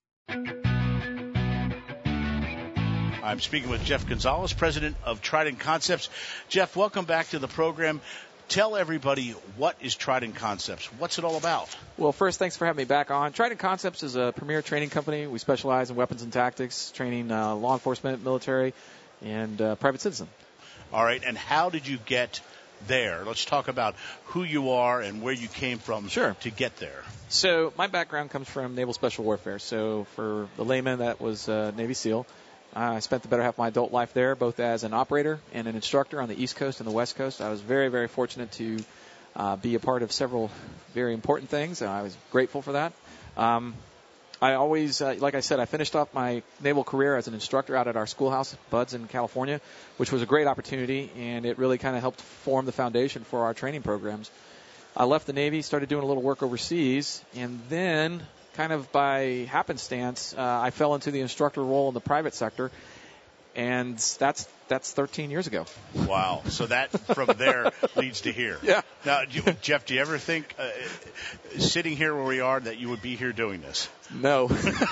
I'm speaking with Jeff Gonzalez, president of Trident Concepts. Jeff, welcome back to the program. Tell everybody, what is Trident Concepts? What's it all about? Well, first, thanks for having me back on. Trident Concepts is a premier training company. We specialize in weapons and tactics, training law enforcement, military, and private citizen. All right, and how did you get there? Let's talk about who you are and where you came from to get there. So my background comes from Naval Special Warfare. So for the layman, that was Navy SEAL. I spent the better half of my adult life there, both as an operator and an instructor on the East Coast and the West Coast. I was very, very fortunate to be a part of several very important things. I was grateful for that. I always, like I said, I finished off my naval career as an instructor out at our schoolhouse, Buds in California, which was a great opportunity, and it really kind of helped form the foundation for our training programs. I left the Navy, started doing a little work overseas, and then kind of by happenstance, I fell into the instructor role in the private sector, and that's 13 years ago. Wow. So that from there leads to here. Yeah. Now, Jeff, do you ever think, sitting here where we are, that you would be here doing this? No.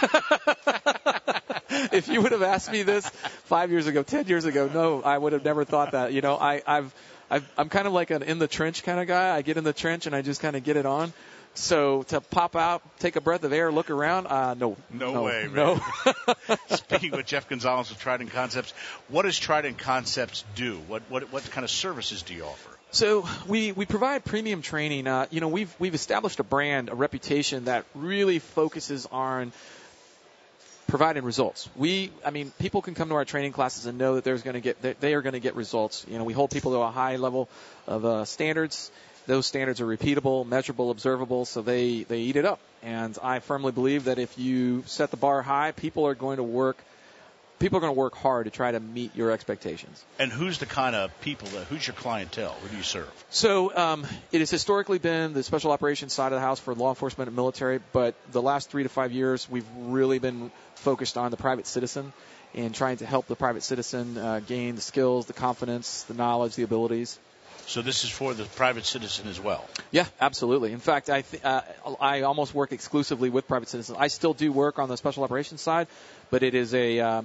If you would have asked me this 5 years ago, 10 years ago, no, I would have never thought that. You know, I'm kind of like an in the trench kind of guy. I get in the trench and I just kind of get it on. So to pop out, take a breath of air, look around, no way, man. No. Speaking with Jeff Gonzalez of Trident Concepts, what does Trident Concepts do? What kind of services do you offer? So we provide premium training. We've established a brand, a reputation that really focuses on providing results. People can come to our training classes and know that they are going to get results. You know, we hold people to a high level of standards. Those standards are repeatable, measurable, observable, so they eat it up. And I firmly believe that if you set the bar high, people are going to work hard to try to meet your expectations. And who's the kind of people who's your clientele? Who do you serve? So it has historically been the special operations side of the house for law enforcement and military, but the last 3 to 5 years we've really been focused on the private citizen and trying to help the private citizen gain the skills, the confidence, the knowledge, the abilities. So this is for the private citizen as well? Yeah, absolutely. In fact, I almost work exclusively with private citizens. I still do work on the special operations side, but it is again,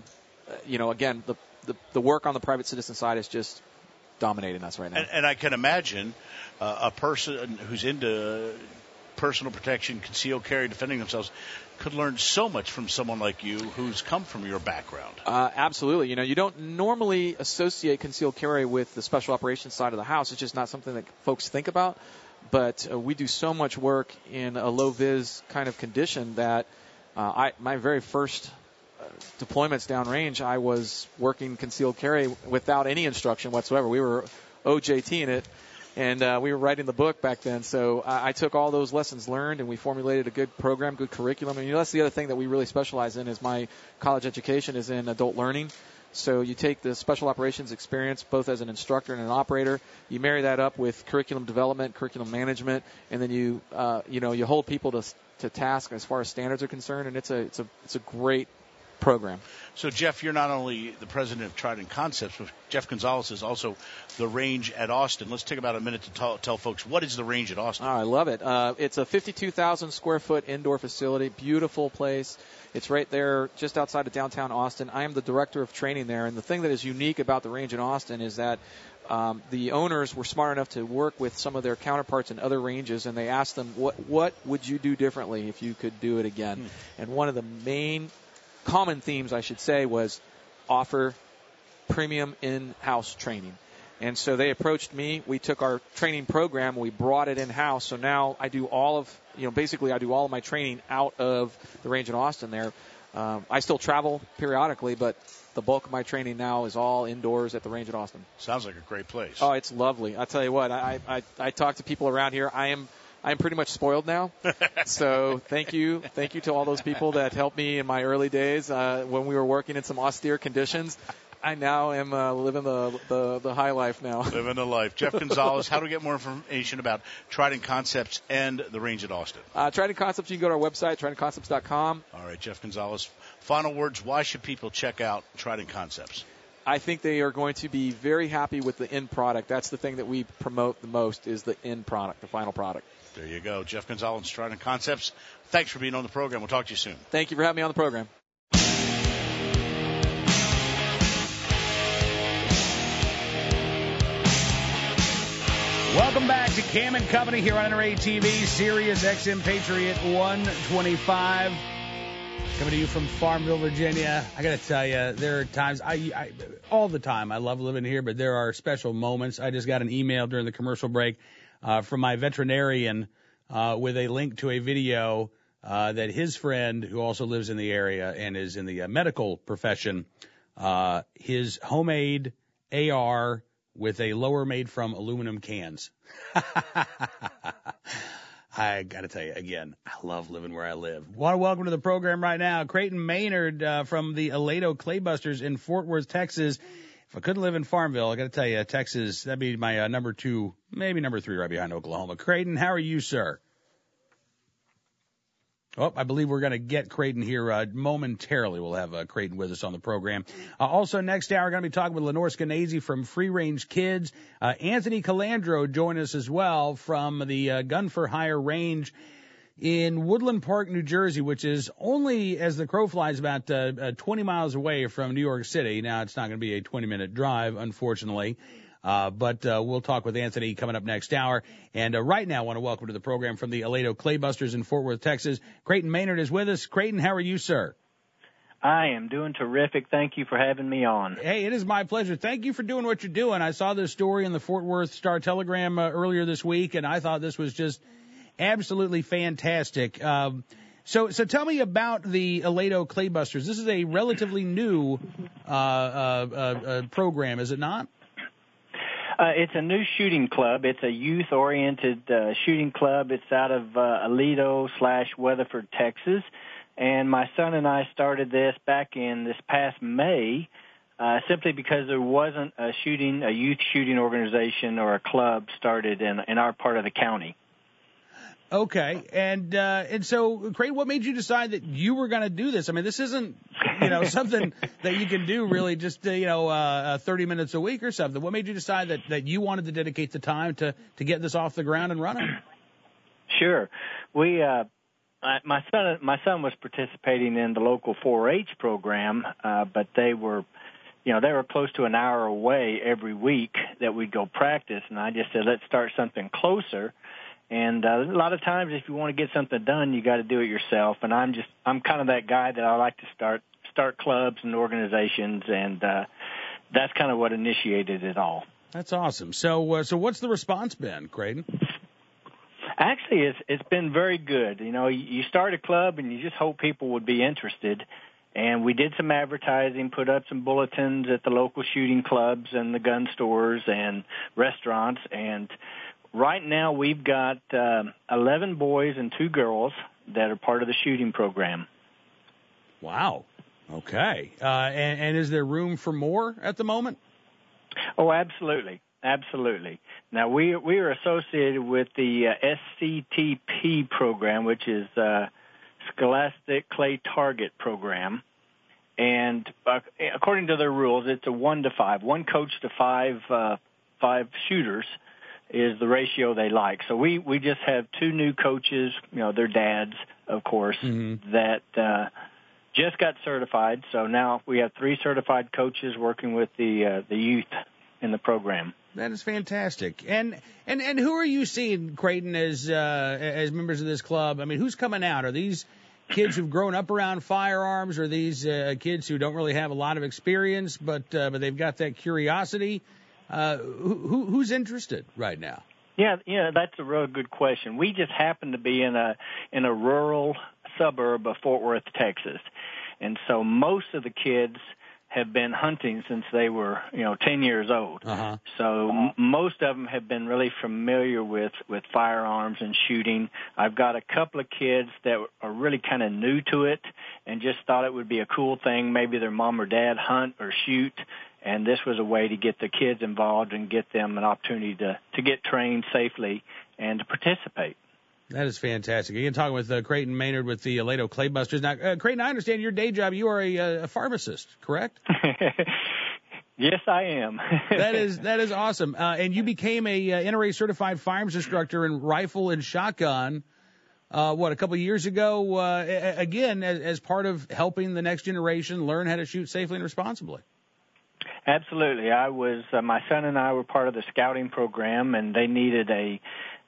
the work on the private citizen side is just dominating us right now. And I can imagine a person who's into personal protection, concealed carry, defending themselves, could learn so much from someone like you who's come from your background. Absolutely. You know, you don't normally associate concealed carry with the special operations side of the house. It's just not something that folks think about. But we do so much work in a low-vis kind of condition that my very first deployments downrange, I was working concealed carry without any instruction whatsoever. We were OJTing it. And we were writing the book back then, so I took all those lessons learned, and we formulated a good program, good curriculum. And that's the other thing that we really specialize in is my college education is in adult learning. So you take the special operations experience, both as an instructor and an operator, you marry that up with curriculum development, curriculum management, and then you hold people to task as far as standards are concerned, and it's a great program. So, Jeff, you're not only the president of Trident Concepts, but Jeff Gonzalez is also the range at Austin. Let's take about a minute to tell folks, what is the range at Austin? Oh, I love it. It's a 52,000 square foot indoor facility, beautiful place. It's right there just outside of downtown Austin. I am the director of training there, and the thing that is unique about the range in Austin is that the owners were smart enough to work with some of their counterparts in other ranges, and they asked them, what would you do differently if you could do it again? And one of the main common themes, I should say, was offer premium in-house training. And so they approached me. We took our training program, we brought it in-house. So now I do all of my training out of the range in Austin there. I still travel periodically, but the bulk of my training now is all indoors at the range at Austin. Sounds like a great place. Oh, it's lovely. I tell you what, I talk to people around here. I I'm pretty much spoiled now. So thank you to all those people that helped me in my early days when we were working in some austere conditions. I now am living the high life now. Living the life. Jeff Gonzalez, how do we get more information about Trident Concepts and the range at Austin? Trident Concepts, you can go to our website, tridentconcepts.com. All right, Jeff Gonzalez, final words. Why should people check out Trident Concepts? I think they are going to be very happy with the end product. That's the thing that we promote the most is the end product, the final product. There you go. Jeff Gonzalez, Trident Concepts. Thanks for being on the program. We'll talk to you soon. Thank you for having me on the program. Welcome back to Cam and Company here on NRA TV, Sirius XM Patriot 125. Coming to you from Farmville, Virginia. I got to tell you, there are times, I all the time, I love living here, but there are special moments. I just got an email during the commercial break from my veterinarian with a link to a video that his friend, who also lives in the area and is in the medical profession, his homemade AR with a lower made from aluminum cans. I got to tell you, again, I love living where I live. Want to welcome to the program right now Creighton Maynard from the Aledo Claybusters in Fort Worth, Texas. If I couldn't live in Farmville, I got to tell you, Texas, that'd be my number 2, maybe number 3 right behind Oklahoma. Creighton, how are you, sir? Oh, I believe we're going to get Creighton here momentarily. We'll have Creighton with us on the program. Also, next hour, we're going to be talking with Lenore Skenazy from Free Range Kids. Anthony Calandro joined us as well from the Gun for Hire range in Woodland Park, New Jersey, which is only, as the crow flies, about 20 miles away from New York City. Now, it's not going to be a 20-minute drive, unfortunately. But we'll talk with Anthony coming up next hour. And right now, I want to welcome to the program from the Aledo Claybusters in Fort Worth, Texas. Creighton Maynard is with us. Creighton, how are you, sir? I am doing terrific. Thank you for having me on. Hey, it is my pleasure. Thank you for doing what you're doing. I saw this story in the Fort Worth Star-Telegram earlier this week, and I thought this was just absolutely fantastic. So tell me about the Aledo Claybusters. This is a relatively new program, is it not? It's a new shooting club. It's a youth-oriented shooting club. It's out of Aledo/Weatherford, Texas. And my son and I started this back in this past May simply because there wasn't a youth shooting organization or a club started in our part of the county. Okay, and so, Creighton, what made you decide that you were going to do this? I mean, this isn't, something that you can do really just, 30 minutes a week or something. What made you decide that you wanted to dedicate the time to get this off the ground and running? Sure. We, my son was participating in the local 4-H program, but they were close to an hour away every week that we'd go practice, and I just said, let's start something closer. And a lot of times, if you want to get something done, you got to do it yourself. And I'm kind of that guy that I like to start clubs and organizations, and that's kind of what initiated it all. That's awesome. So what's the response been, Creighton? Actually, it's been very good. You start a club and you just hope people would be interested. And we did some advertising, put up some bulletins at the local shooting clubs and the gun stores and restaurants, and right now, we've got 11 boys and 2 girls that are part of the shooting program. Wow. Okay. And is there room for more at the moment? Oh, absolutely. Absolutely. Now, we are associated with the SCTP program, which is Scholastic Clay Target Program. And according to their rules, it's a 1-to-5. 1 coach to 5 shooters is the ratio they like. So we just have 2 new coaches, their dads, of course, that just got certified. So now we have 3 certified coaches working with the youth in the program. That is fantastic. And who are you seeing, Creighton, as members of this club? I mean, who's coming out? Are these kids who've grown up around firearms? Or these kids who don't really have a lot of experience, but they've got that curiosity? Who's interested right now? Yeah, that's a real good question. We just happen to be in a rural suburb of Fort Worth, Texas, and so most of the kids have been hunting since they were, 10 years old. Uh-huh. So most of them have been really familiar with firearms and shooting. I've got a couple of kids that are really kind of new to it and just thought it would be a cool thing. Maybe their mom or dad hunt or shoot, and this was a way to get the kids involved and get them an opportunity to get trained safely and to participate. That is fantastic. Again, talking with Creighton Maynard with the Aledo Claybusters. Now, Creighton, I understand your day job, you are a pharmacist, correct? Yes, I am. That is awesome. And you became a NRA certified firearms instructor in rifle and shotgun, a couple of years ago, again, as part of helping the next generation learn how to shoot safely and responsibly. Absolutely. My son and I were part of the scouting program, and they needed a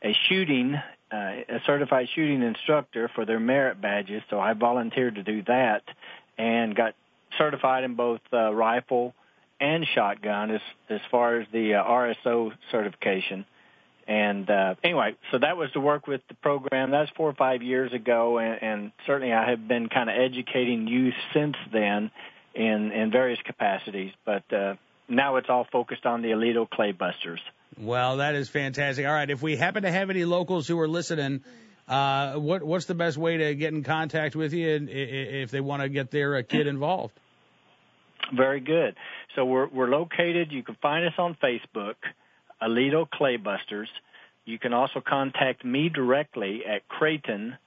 certified shooting instructor for their merit badges, so I volunteered to do that and got certified in both rifle and shotgun as far as the RSO certification. And anyway, so that was to work with the program. That was 4 or 5 years ago, and certainly I have been kind of educating youth since then in various capacities. But now it's all focused on the Aledo Claybusters. Well, that is fantastic. All right, if we happen to have any locals who are listening, what's the best way to get in contact with you if they want to get their kid involved? Very good. So we're located, you can find us on Facebook, Aledo Claybusters. You can also contact me directly at Creighton,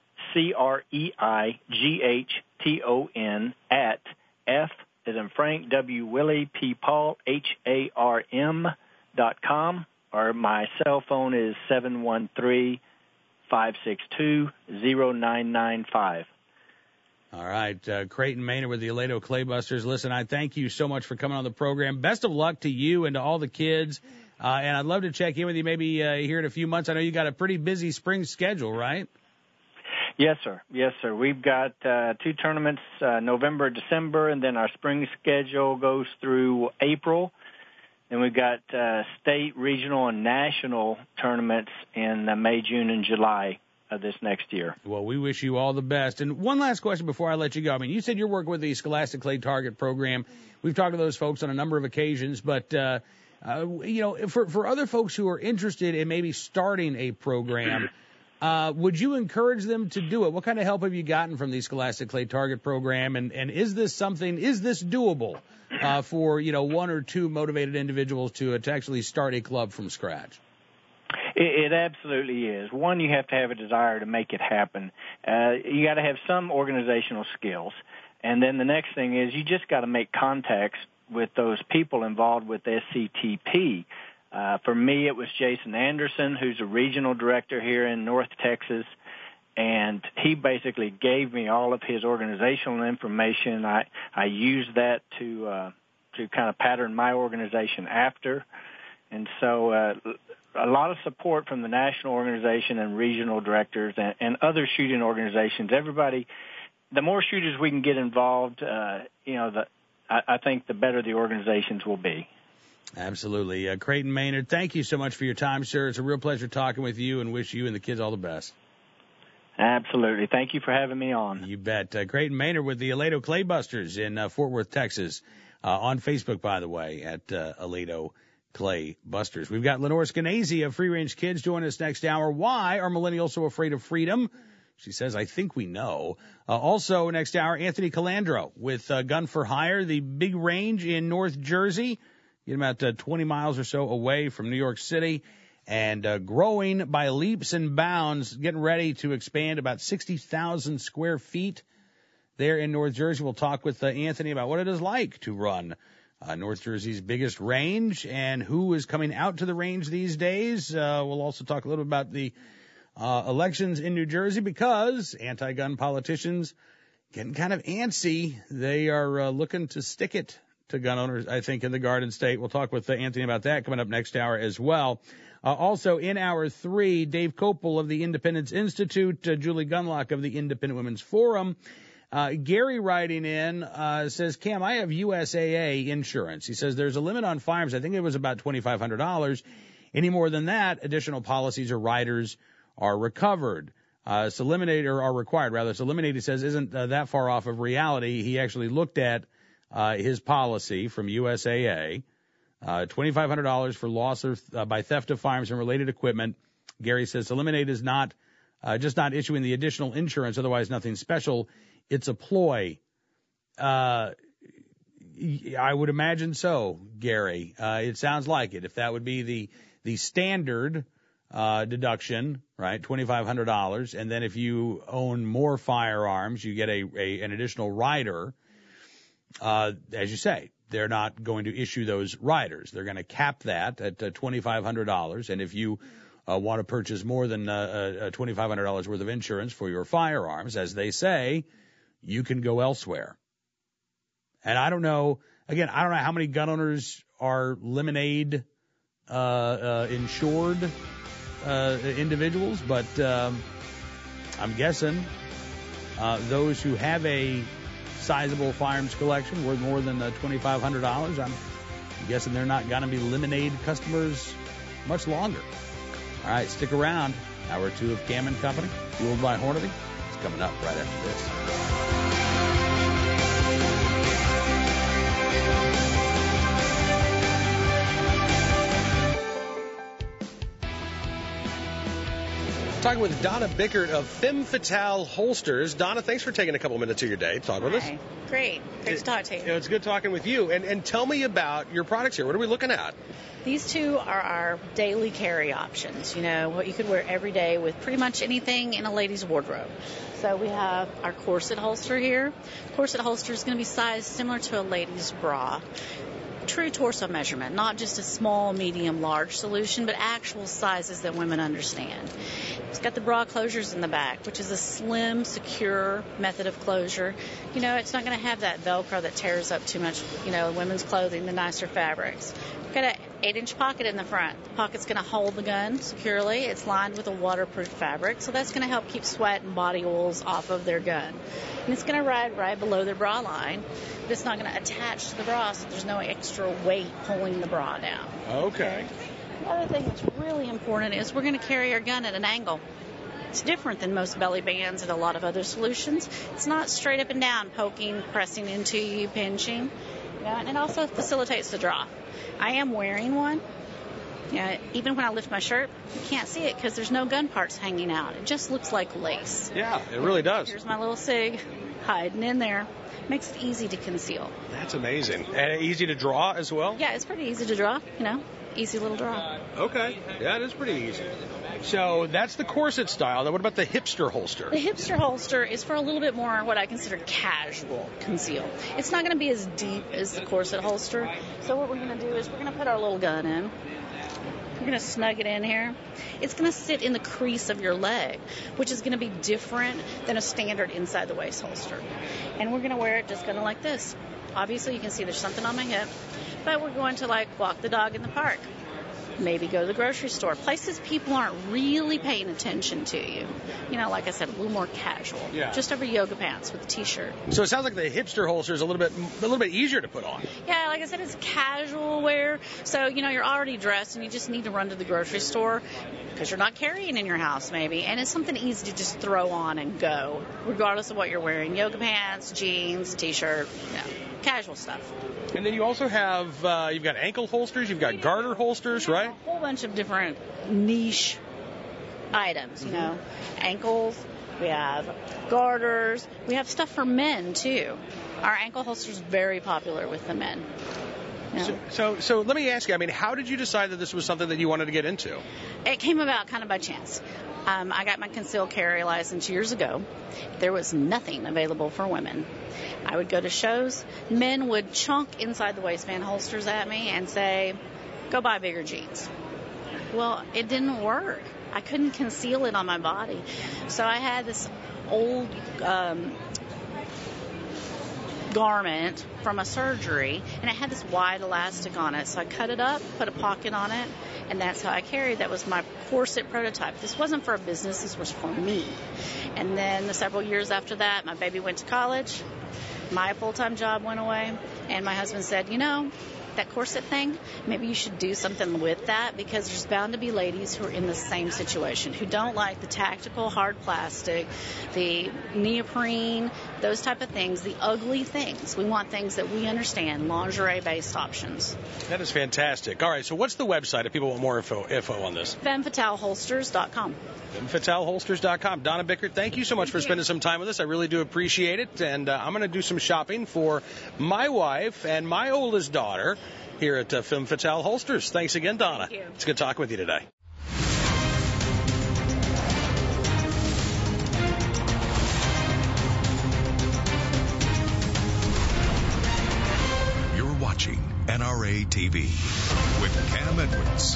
CREIGHTON, at F as in Frank, W. Willie, P. Paul, HARM.com, or my cell phone is 713-562-0995. All right, Creighton Maynard with the Aledo Claybusters. Listen, I thank you so much for coming on the program. Best of luck to you and to all the kids. And I'd love to check in with you maybe here in a few months. I know you got a pretty busy spring schedule, right? Yes, sir. Yes, sir. We've got 2 tournaments, November, December, and then our spring schedule goes through April. And we've got state, regional, and national tournaments in May, June, and July of this next year. Well, we wish you all the best. And one last question before I let you go. I mean, you said you're working with the Scholastic Clay Target program. We've talked to those folks on a number of occasions, but for other folks who are interested in maybe starting a program, would you encourage them to do it? What kind of help have you gotten from the Scholastic Clay Target program? And is this doable for, 1 or 2 motivated individuals to actually start a club from scratch? It absolutely is. One, you have to have a desire to make it happen. You got to have some organizational skills. And then the next thing is you just got to make contacts with those people involved with SCTP. For me, it was Jason Anderson, who's a regional director here in North Texas, and he basically gave me all of his organizational information. I used that to kind of pattern my organization after. And so a lot of support from the national organization and regional directors and other shooting organizations. Everybody, the more shooters we can get involved, I think the better the organizations will be. Absolutely. Creighton Maynard, thank you so much for your time, sir. It's a real pleasure talking with you, and wish you and the kids all the best. Absolutely. Thank you for having me on. You bet. Creighton Maynard with the Aledo Claybusters in Fort Worth, Texas. On Facebook, by the way, at Aledo Claybusters. We've got Lenore Skenazy of Free Range Kids joining us next hour. Why are millennials so afraid of freedom? She says, I think we know. Also next hour, Anthony Calandro with Gun for Hire, the big range in North Jersey. About 20 miles or so away from New York City, and growing by leaps and bounds, getting ready to expand about 60,000 square feet there in North Jersey. We'll talk with Anthony about what it is like to run North Jersey's biggest range and who is coming out to the range these days. We'll also talk a little bit about the elections in New Jersey, because anti-gun politicians getting kind of antsy. They are looking to stick it to gun owners, I think, in the Garden State. We'll talk with Anthony about that coming up next hour as well. Also in hour 3, Dave Kopel of the Independence Institute, Julie Gunlock of the Independent Women's Forum. Gary writing in says, Cam, I have USAA insurance. He says there's a limit on firearms. I think it was about $2,500. Any more than that, additional policies or riders are recovered. Are required, rather. So Eliminated says isn't that far off of reality. He actually looked at his policy from USAA. $2,500 for loss by theft of firearms and related equipment. Gary says Eliminate is not just not issuing the additional insurance, otherwise nothing special. It's a ploy. I would imagine so, Gary. It sounds like it. If that would be the standard deduction, right, $2,500, and then if you own more firearms, you get an additional rider. As you say, they're not going to issue those riders. They're going to cap that at $2,500, and if you want to purchase more than $2,500 worth of insurance for your firearms, as they say, you can go elsewhere. And I don't know how many gun owners are Lemonade insured individuals, but I'm guessing those who have a sizable firearms collection worth more than $2,500, I'm guessing they're not going to be Lemonade customers much longer. All right, stick around. Hour 2 of Cam & Company, fueled by Hornady. It's coming up right after this. Talking with Donna Bickert of Femme Fatale Holsters. Donna, thanks for taking a couple minutes of your day to talk with us. Great. Great to talk to you. It's good talking with you. And tell me about your products here. What are we looking at? These two are our daily carry options. You know, what you could wear every day with pretty much anything in a lady's wardrobe. So we have our corset holster here. Corset holster is going to be sized similar to a lady's bra. True torso measurement, not just a small, medium, large solution, but actual sizes that women understand. It's got the bra closures in the back, which is a slim, secure method of closure. You know, it's not going to have that Velcro that tears up too much, you know, women's clothing, the nicer fabrics. We've got an 8-inch pocket in the front. The pocket's going to hold the gun securely. It's lined with a waterproof fabric, so that's going to help keep sweat and body oils off of their gun. And it's going to ride right below their bra line. But it's not going to attach to the bra, so there's no extra weight pulling the bra down. Okay. The other thing that's really important is we're going to carry our gun at an angle. It's different than most belly bands and a lot of other solutions. It's not straight up and down, poking, pressing into you, pinching. You know, and it also facilitates the draw. I am wearing one. You know, even when I lift my shirt, you can't see it because there's no gun parts hanging out. It just looks like lace. Yeah, it really does. Here's my little SIG hiding in there. Makes it easy to conceal. That's amazing. And easy to draw as well? Yeah, it's pretty easy to draw, you know. Easy little draw. Okay. Yeah, it is pretty easy. So that's the corset style. Now, what about the hipster holster? The hipster holster is for a little bit more what I consider casual conceal. It's not going to be as deep as the corset holster. So what we're going to do is we're going to put our little gun in. We're going to snug it in here. It's going to sit in the crease of your leg, which is going to be different than a standard inside the waist holster. And we're going to wear it just kind of like this. Obviously, you can see there's something on my hip, but we're going to like walk the dog in the park. Maybe go to the grocery store. Places people aren't really paying attention to you. You know, like I said, a little more casual. Yeah. Just over yoga pants with a t-shirt. So it sounds like the hipster holster is a little bit easier to put on. Yeah, like I said, it's casual wear. So, you know, you're already dressed and you just need to run to the grocery store because you're not carrying in your house maybe. And it's something easy to just throw on and go, regardless of what you're wearing. Yoga pants, jeans, t-shirt, casual stuff. And then you also have, you've got ankle holsters, you've got garter holsters, right? A whole bunch of different niche items, you know. Ankles, we have garters, we have stuff for men, too. Our ankle holster is very popular with the men. Yeah. So let me ask you, I mean, how did you decide that this was something that you wanted to get into? It came about kind of by chance. I got my concealed carry license years ago. There was nothing available for women. I would go to shows. Men would chunk inside the waistband holsters at me and say, go buy bigger jeans. Well, it didn't work. I couldn't conceal it on my body. So I had this old garment from a surgery, and it had this wide elastic on it. So I cut it up, put a pocket on it, and that's how I carried. That was my corset prototype. This wasn't for a business. This was for me. And then several years after that, my baby went to college. My full-time job went away, and my husband said, you know, that corset thing, maybe you should do something with that because there's bound to be ladies who are in the same situation, who don't like the tactical hard plastic, the neoprene, those type of things, the ugly things. We want things that we understand, lingerie-based options. That is fantastic. All right, so what's the website if people want more info on this? FemmeFataleHolsters.com. FemmeFataleHolsters.com. Donna Bickert, thank you so much for spending some time with us. I really do appreciate it. And I'm going to do some shopping for my wife and my oldest daughter here at Femme Fatale Holsters. Thanks again, Donna. Thank you. It's good talking with you today. You're watching NRA TV with Cam Edwards.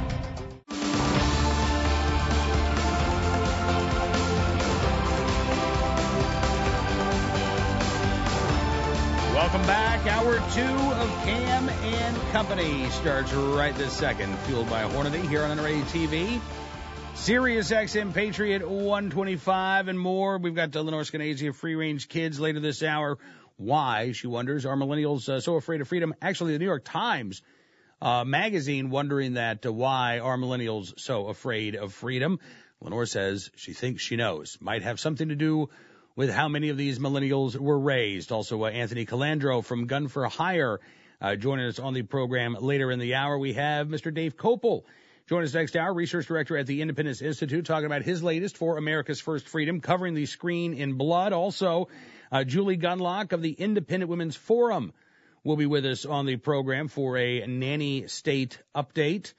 Welcome back. Hour 2 of Cam and Company starts right this second. Fueled by Hornady here on NRA TV. Sirius XM Patriot 125 and more. We've got Lenore Skenazy, Free Range Kids later this hour. Why, she wonders, are millennials so afraid of freedom? Actually, the New York Times magazine wondering that why are millennials so afraid of freedom? Lenore says she thinks she knows. Might have something to do with how many of these millennials were raised. Also, Anthony Calandro from Gun for Hire joining us on the program later in the hour. We have Mr. Dave Kopel join us next hour, research director at the Independence Institute, talking about his latest for America's First Freedom, covering the screen in blood. Also, Julie Gunlock of the Independent Women's Forum will be with us on the program for a nanny state update.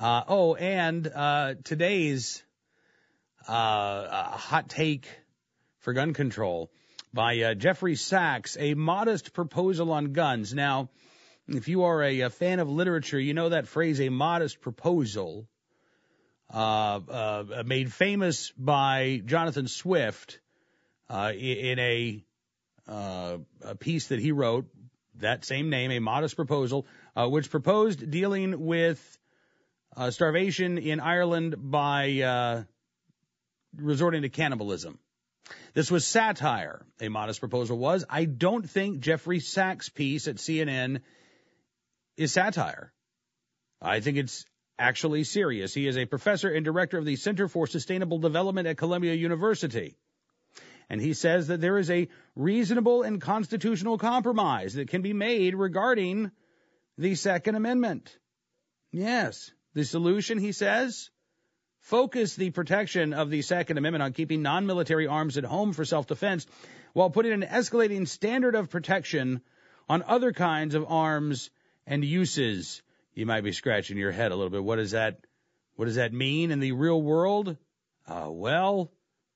And today's hot take for gun control by Jeffrey Sachs, a modest proposal on guns. Now, if you are a fan of literature, you know that phrase, a modest proposal, made famous by Jonathan Swift in a piece that he wrote, that same name, A Modest Proposal, which proposed dealing with starvation in Ireland by resorting to cannibalism. This was satire, A Modest Proposal was. I don't think Jeffrey Sachs' piece at CNN is satire. I think it's actually serious. He is a professor and director of the Center for Sustainable Development at Columbia University. And he says that there is a reasonable and constitutional compromise that can be made regarding the Second Amendment. Yes, the solution, he says, focus the protection of the Second Amendment on keeping non-military arms at home for self-defense while putting an escalating standard of protection on other kinds of arms and uses. You might be scratching your head a little bit. What does that mean in the real world? Well,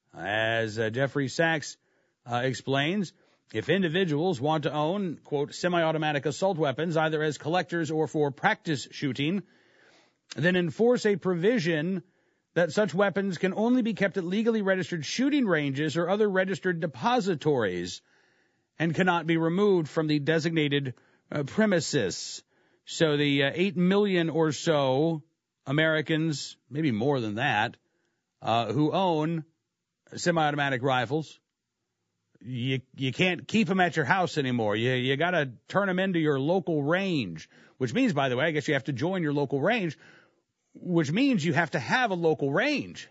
as Jeffrey Sachs explains, if individuals want to own, quote, semi-automatic assault weapons, either as collectors or for practice shooting, then enforce a provision that such weapons can only be kept at legally registered shooting ranges or other registered depositories and cannot be removed from the designated premises. So the 8 million or so Americans, maybe more than that, who own semi-automatic rifles, you can't keep them at your house anymore. You got to turn them into your local range, which means, by the way, I guess you have to join your local range, which means you have to have a local range.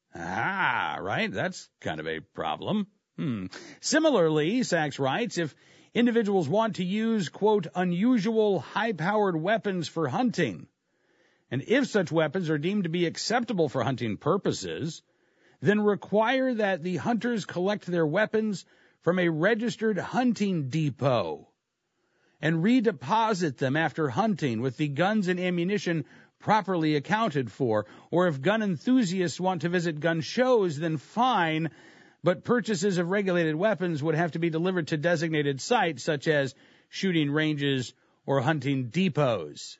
Right? That's kind of a problem. Similarly, Sachs writes, if individuals want to use, quote, unusual high-powered weapons for hunting, and if such weapons are deemed to be acceptable for hunting purposes, then require that the hunters collect their weapons from a registered hunting depot and redeposit them after hunting with the guns and ammunition properly accounted for. Or if gun enthusiasts want to visit gun shows, then fine, but purchases of regulated weapons would have to be delivered to designated sites such as shooting ranges or hunting depots.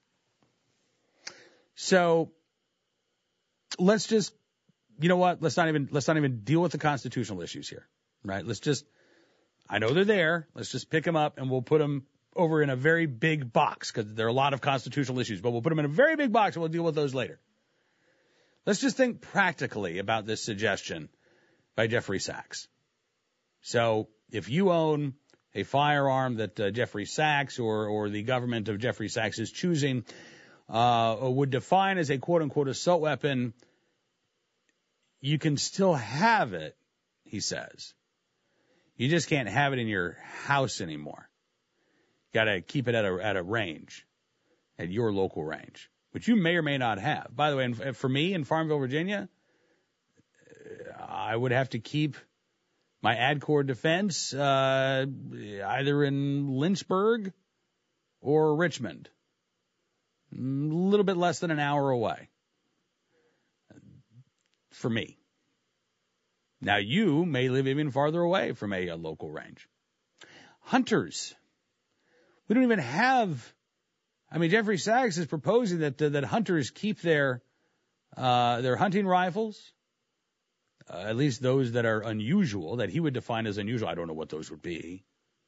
So let's just, you know what? Let's not even deal with the constitutional issues here, right? I know they're there. Let's just pick them up and we'll put them over in a very big box because there are a lot of constitutional issues, but we'll put them in a very big box and we'll deal with those later. Let's just think practically about this suggestion by Jeffrey Sachs. So if you own a firearm that Jeffrey Sachs or the government of Jeffrey Sachs is choosing would define as a quote-unquote assault weapon, you can still have it, he says. You just can't have it in your house anymore. Got to keep it at a range, at your local range, which you may or may not have. By the way, for me in Farmville, Virginia, I would have to keep my AdCorp defense either in Lynchburg or Richmond, a little bit less than an hour away for me. Now, you may live even farther away from a local range. Hunters. We don't even have, Jeffrey Sachs is proposing that hunters keep their hunting rifles, at least those that are unusual, that he would define as unusual. I don't know what those would be.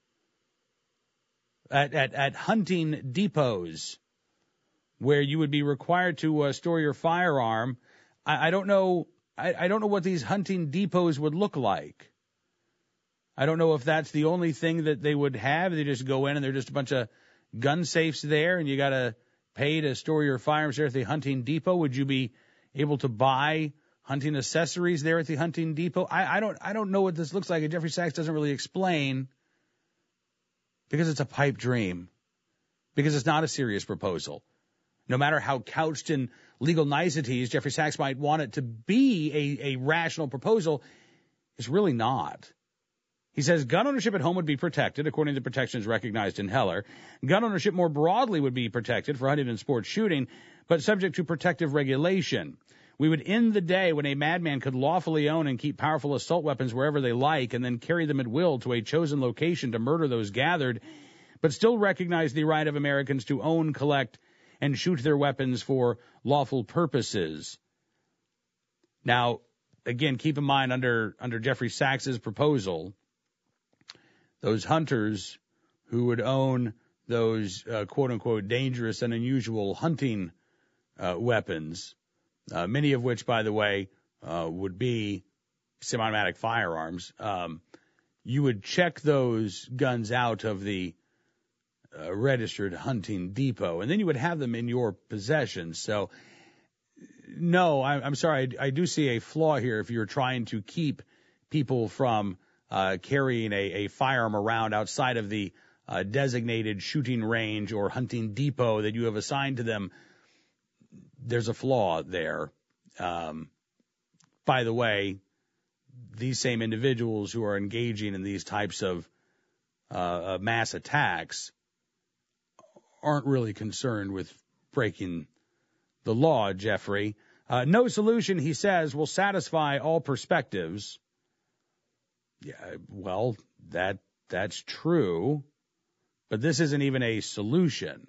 At hunting depots where you would be required to store your firearm. I don't know. I don't know what these hunting depots would look like. I don't know if that's the only thing that they would have. They just go in and they're just a bunch of gun safes there, and you got to pay to store your firearms there at the hunting depot. Would you be able to buy hunting accessories there at the hunting depot? I don't know what this looks like, and Jeffrey Sachs doesn't really explain because it's a pipe dream, because it's not a serious proposal. No matter how couched in legal niceties Jeffrey Sachs might want it to be a rational proposal, it's really not. He says gun ownership at home would be protected, according to protections recognized in Heller. Gun ownership more broadly would be protected for hunting and sports shooting, but subject to protective regulation. We would end the day when a madman could lawfully own and keep powerful assault weapons wherever they like and then carry them at will to a chosen location to murder those gathered, but still recognize the right of Americans to own, collect, and shoot their weapons for lawful purposes. Now, again, keep in mind under Jeffrey Sachs's proposal, those hunters who would own those quote-unquote dangerous and unusual hunting weapons, many of which, by the way, would be semi-automatic firearms, you would check those guns out of the registered hunting depot, and then you would have them in your possession. So, no, I'm sorry, I do see a flaw here if you're trying to keep people from carrying a firearm around outside of the designated shooting range or hunting depot that you have assigned to them. There's a flaw there. By the way, these same individuals who are engaging in these types of mass attacks aren't really concerned with breaking the law, Jeffrey. No solution, he says, will satisfy all perspectives. Yeah, well, that's true, but this isn't even a solution.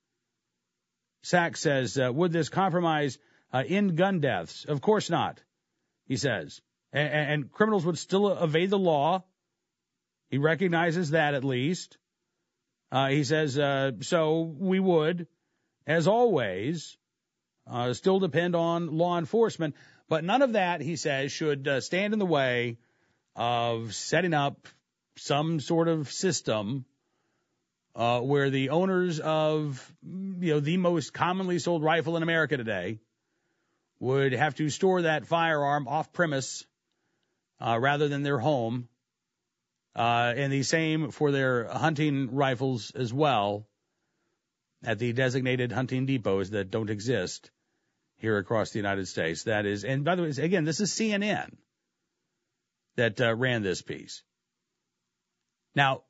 Sachs says, would this compromise end gun deaths? Of course not, he says. And criminals would still evade the law. He recognizes that at least. He says, so we would, as always, still depend on law enforcement. But none of that, he says, should stand in the way of setting up some sort of system where the owners of, the most commonly sold rifle in America today would have to store that firearm off premise rather than their home. And the same for their hunting rifles as well at the designated hunting depots that don't exist here across the United States. That is, and by the way, again, this is CNN that ran this piece. Now,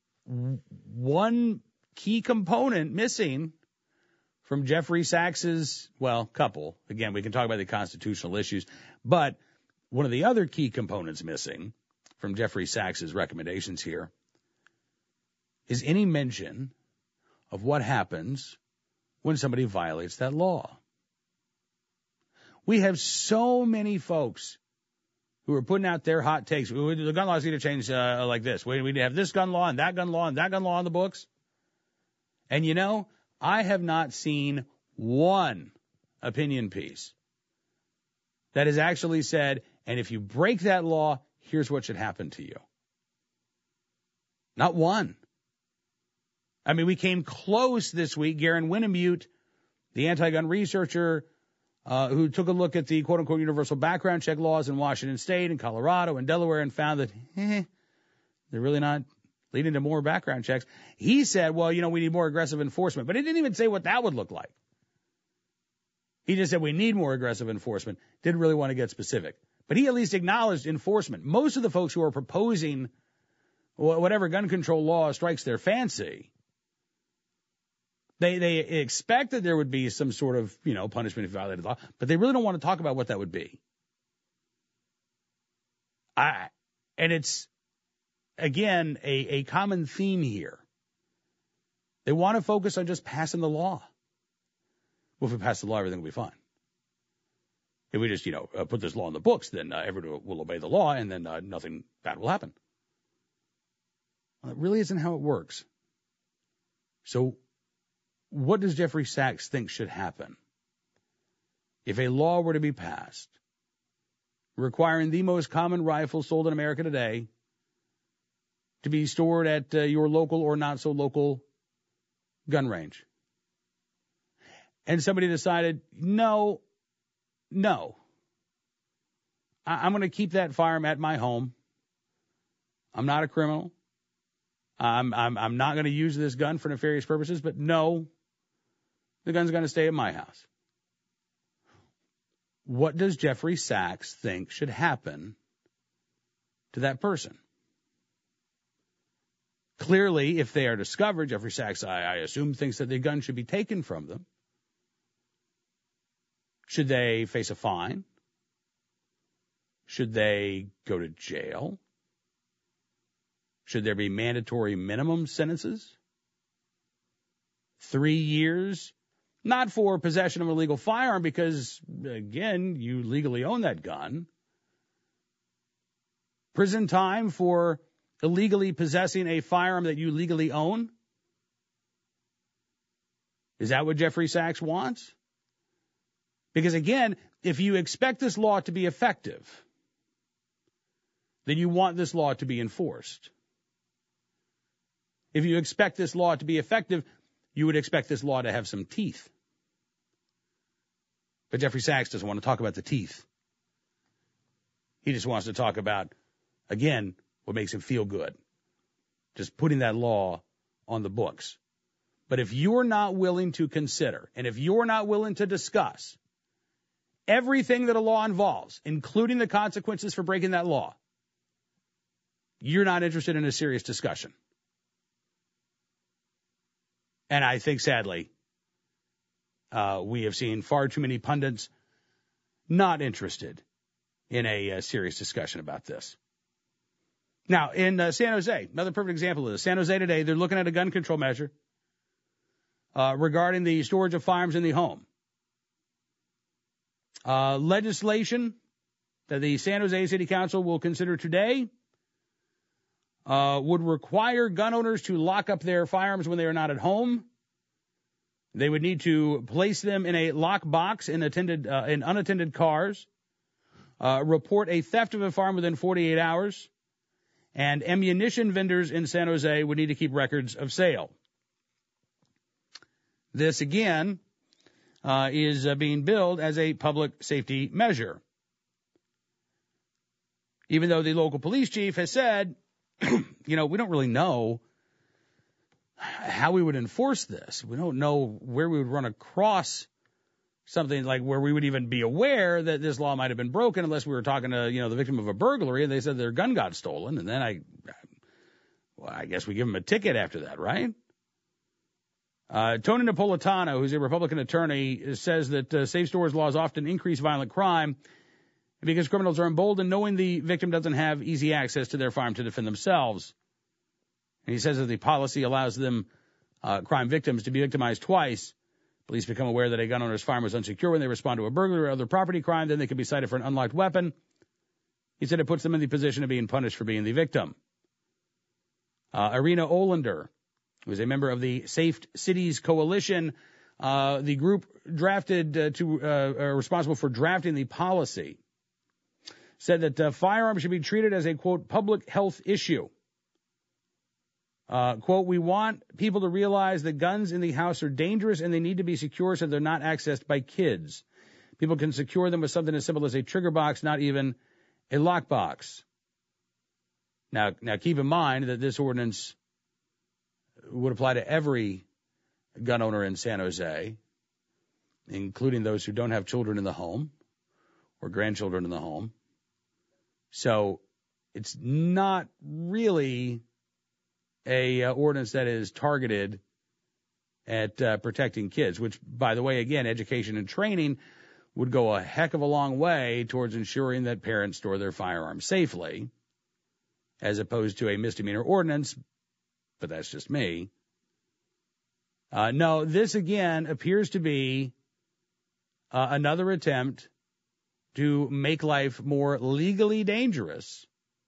one key component missing from Jeffrey Sachs's, couple. Again, we can talk about the constitutional issues, but one of the other key components missing from Jeffrey Sachs's recommendations here is any mention of what happens when somebody violates that law. We have so many folks who are putting out their hot takes. The gun laws need to change like this. We have this gun law and that gun law and that gun law on the books. And, I have not seen one opinion piece that has actually said, and if you break that law, here's what should happen to you. Not one. We came close this week. Garen Winnemute, the anti-gun researcher who took a look at the quote-unquote universal background check laws in Washington State and Colorado and Delaware and found that They're really not leading to more background checks. He said, well, we need more aggressive enforcement. But he didn't even say what that would look like. He just said we need more aggressive enforcement. Didn't really want to get specific. But he at least acknowledged enforcement. Most of the folks who are proposing whatever gun control law strikes their fancy, they expect that there would be some sort of, punishment if you violated the law, but they really don't want to talk about what that would be. And it's, again, a common theme here. They want to focus on just passing the law. Well, if we pass the law, everything will be fine. If we just, put this law in the books, then everyone will obey the law, and then nothing bad will happen. Well, that really isn't how it works. So what does Jeffrey Sachs think should happen if a law were to be passed requiring the most common rifle sold in America today to be stored at your local or not so local gun range? And somebody decided, no, I'm going to keep that firearm at my home. I'm not a criminal. I'm not going to use this gun for nefarious purposes, but no, the gun's going to stay at my house. What does Jeffrey Sachs think should happen to that person? Clearly, if they are discovered, Jeffrey Sachs, I assume, thinks that the gun should be taken from them. Should they face a fine? Should they go to jail? Should there be mandatory minimum sentences? 3 years? Not for possession of a legal firearm because, again, you legally own that gun. Prison time for illegally possessing a firearm that you legally own? Is that what Jeffrey Sachs wants? Because, again, if you expect this law to be effective, then you want this law to be enforced. If you expect this law to be effective, you would expect this law to have some teeth. But Jeffrey Sachs doesn't want to talk about the teeth. He just wants to talk about, again, what makes him feel good. Just putting that law on the books. But if you're not willing to consider, and if you're not willing to discuss everything that a law involves, including the consequences for breaking that law, you're not interested in a serious discussion. And I think, sadly, we have seen far too many pundits not interested in a serious discussion about this. Now, in San Jose, another perfect example of this. San Jose today, they're looking at a gun control measure regarding the storage of firearms in the home. Legislation that the San Jose City Council will consider today would require gun owners to lock up their firearms when they are not at home. They would need to place them in a lock box in unattended cars, report a theft of a firearm within 48 hours, and ammunition vendors in San Jose would need to keep records of sale. This, again, is being billed as a public safety measure. Even though the local police chief has said, we don't really know how we would enforce this. We don't know where we would run across something like where we would even be aware that this law might have been broken unless we were talking to, the victim of a burglary and they said their gun got stolen. And then I guess we give them a ticket after that, right? Tony Napolitano, who's a Republican attorney, says that safe storage laws often increase violent crime because criminals are emboldened knowing the victim doesn't have easy access to their firearm to defend themselves. And he says that the policy allows them, crime victims, to be victimized twice. Police become aware that a gun owner's firearm was unsecure when they respond to a burglary or other property crime. Then they can be cited for an unlocked weapon. He said it puts them in the position of being punished for being the victim. Irina Olander, who is a member of the Safe Cities Coalition, the group responsible for drafting the policy, said that firearms should be treated as a, quote, public health issue. Quote, we want people to realize that guns in the house are dangerous and they need to be secure so they're not accessed by kids. People can secure them with something as simple as a trigger box, not even a lockbox. Now keep in mind that this ordinance would apply to every gun owner in San Jose, including those who don't have children in the home or grandchildren in the home. So it's not really a ordinance that is targeted at protecting kids, which, by the way, again, education and training would go a heck of a long way towards ensuring that parents store their firearms safely, as opposed to a misdemeanor ordinance, but that's just me. No, this, again, appears to be another attempt to make life more legally dangerous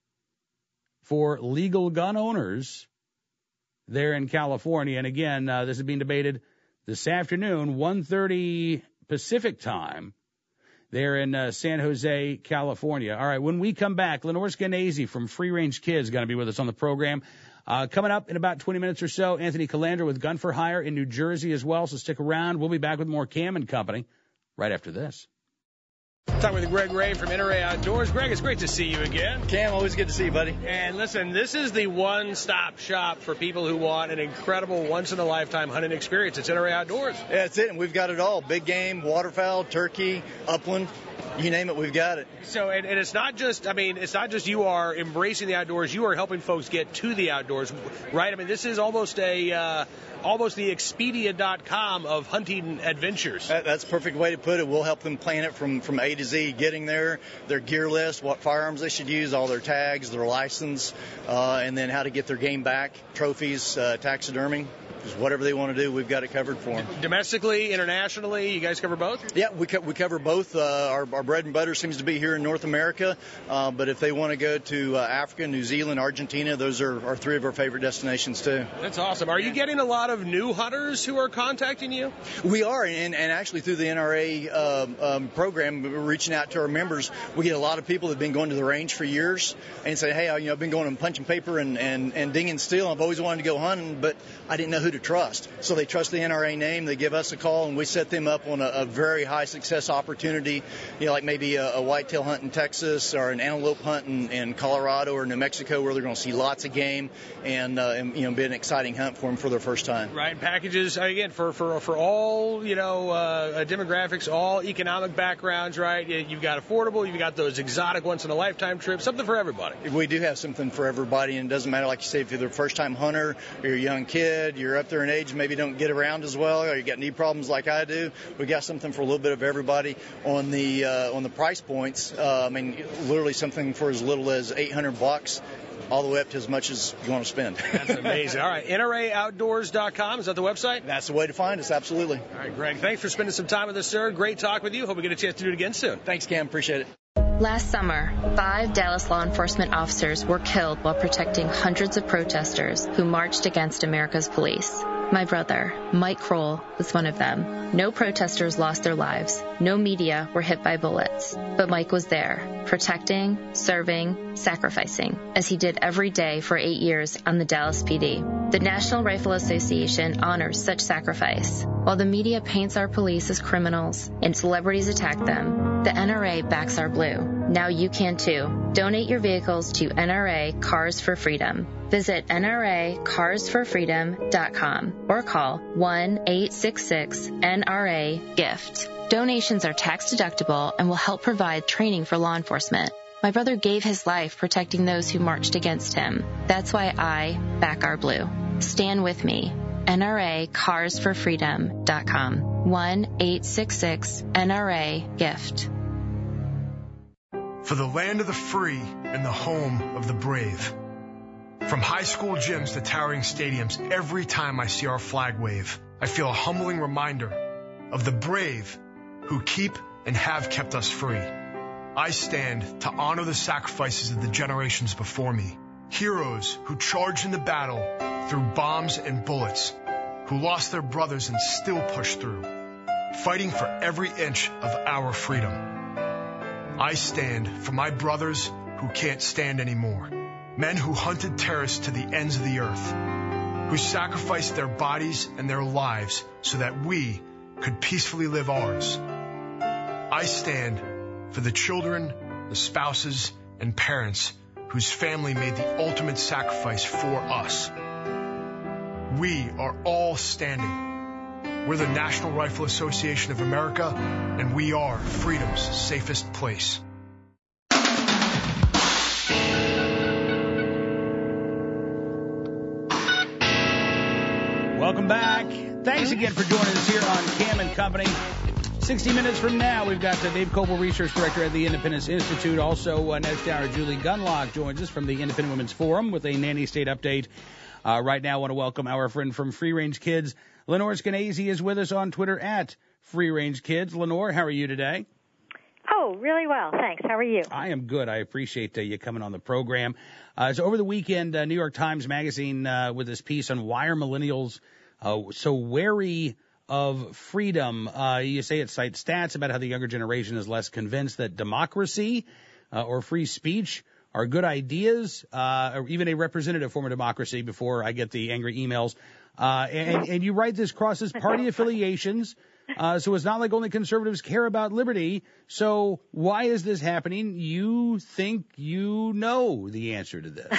for legal gun owners there in California. And again, this is being debated this afternoon, 1:30 Pacific time, there in San Jose, California. All right, when we come back, Lenore Skenazy from Free Range Kids is going to be with us on the program. Coming up in about 20 minutes or so, Anthony Calandra with Gun for Hire in New Jersey as well, so stick around. We'll be back with more Cam and Company right after this. Talking with Greg Ray from NRA Outdoors. Greg, it's great to see you again. Cam, always good to see you, buddy. And listen, this is the one-stop shop for people who want an incredible once-in-a-lifetime hunting experience. It's NRA Outdoors. Yeah, that's it, and we've got it all. Big game, waterfowl, turkey, upland, you name it, we've got it. So, and it's not just, it's not just you are embracing the outdoors, you are helping folks get to the outdoors, right? I mean, this is almost almost the Expedia.com of hunting adventures. That's a perfect way to put it. We'll help them plan it from A to Z, getting there, their gear list, what firearms they should use, all their tags, their license, and then how to get their game back, trophies, taxidermy. Just whatever they want to do, we've got it covered for them. Domestically, internationally, you guys cover both? Yeah, we cover both. Our bread and butter seems to be here in North America, but if they want to go to Africa, New Zealand, Argentina, those are three of our favorite destinations too. That's awesome. Are you getting a lot of new hunters who are contacting you? We are, and actually through the NRA program, we're reaching out to our members. We get a lot of people that have been going to the range for years and say, hey, I've been going and punching paper and dinging steel. I've always wanted to go hunting, but I didn't know who to trust. So they trust the NRA name. They give us a call, and we set them up on a very high success opportunity, like maybe a whitetail hunt in Texas or an antelope hunt in Colorado or New Mexico, where they're going to see lots of game and be an exciting hunt for them for their first time. Right. Packages, again, for all, demographics, all economic backgrounds, right? You've got affordable, you've got those exotic once-in-a-lifetime trips, something for everybody. We do have something for everybody, and it doesn't matter, like you say, if you're a first-time hunter, or you're a young kid, you're up there in age, maybe don't get around as well, or you got knee problems like I do. We got something for a little bit of everybody. On the price points. Literally something for as little as $800, all the way up to as much as you want to spend. That's amazing. All right, NRAOutdoors.com, is that the website? That's the way to find us, absolutely. All right, Greg, thanks for spending some time with us, sir. Great talk with you. Hope we get a chance to do it again soon. Thanks, Cam. Appreciate it. Last summer, 5 Dallas law enforcement officers were killed while protecting hundreds of protesters who marched against America's police. My brother, Mike Kroll, was one of them. No protesters lost their lives. No media were hit by bullets. But Mike was there, protecting, serving, sacrificing, as he did every day for 8 years on the Dallas PD. The National Rifle Association honors such sacrifice. While the media paints our police as criminals and celebrities attack them, the NRA backs our blue. Now you can too. Donate your vehicles to NRA Cars for Freedom. Visit NRACarsForFreedom.com or call 1-866-NRA-GIFT. Donations are tax deductible and will help provide training for law enforcement. My brother gave his life protecting those who marched against him. That's why I back our blue. Stand with me. NRACarsForFreedom.com. 1-866-NRA-GIFT. For the land of the free and the home of the brave. From high school gyms to towering stadiums, every time I see our flag wave, I feel a humbling reminder of the brave who keep and have kept us free. I stand to honor the sacrifices of the generations before me. Heroes who charged in the battle through bombs and bullets, who lost their brothers and still pushed through, fighting for every inch of our freedom. I stand for my brothers who can't stand anymore. Men who hunted terrorists to the ends of the earth, who sacrificed their bodies and their lives so that we could peacefully live ours. I stand for the children, the spouses, and parents whose family made the ultimate sacrifice for us. We are all standing. We're the National Rifle Association of America, and we are freedom's safest place. Welcome back. Thanks again for joining us here on Cam and Company. 60 minutes from now, we've got Dave Coble, Research Director at the Independence Institute. Also, next hour, Julie Gunlock joins us from the Independent Women's Forum with a Nanny State update. Right now, I want to welcome our friend from Free Range Kids. Lenore Skenazy is with us on Twitter at Free Range Kids. Lenore, how are you today? Oh, really well, thanks. How are you? I am good. I appreciate you coming on the program. So over the weekend, New York Times Magazine with this piece on why are millennials so wary of freedom. You say it cites stats about how the younger generation is less convinced that democracy or free speech are good ideas, or even a representative form of democracy before I get the angry emails. And you write this crosses party affiliations. So it's not like only conservatives care about liberty. So why is this happening? You think you know the answer to this.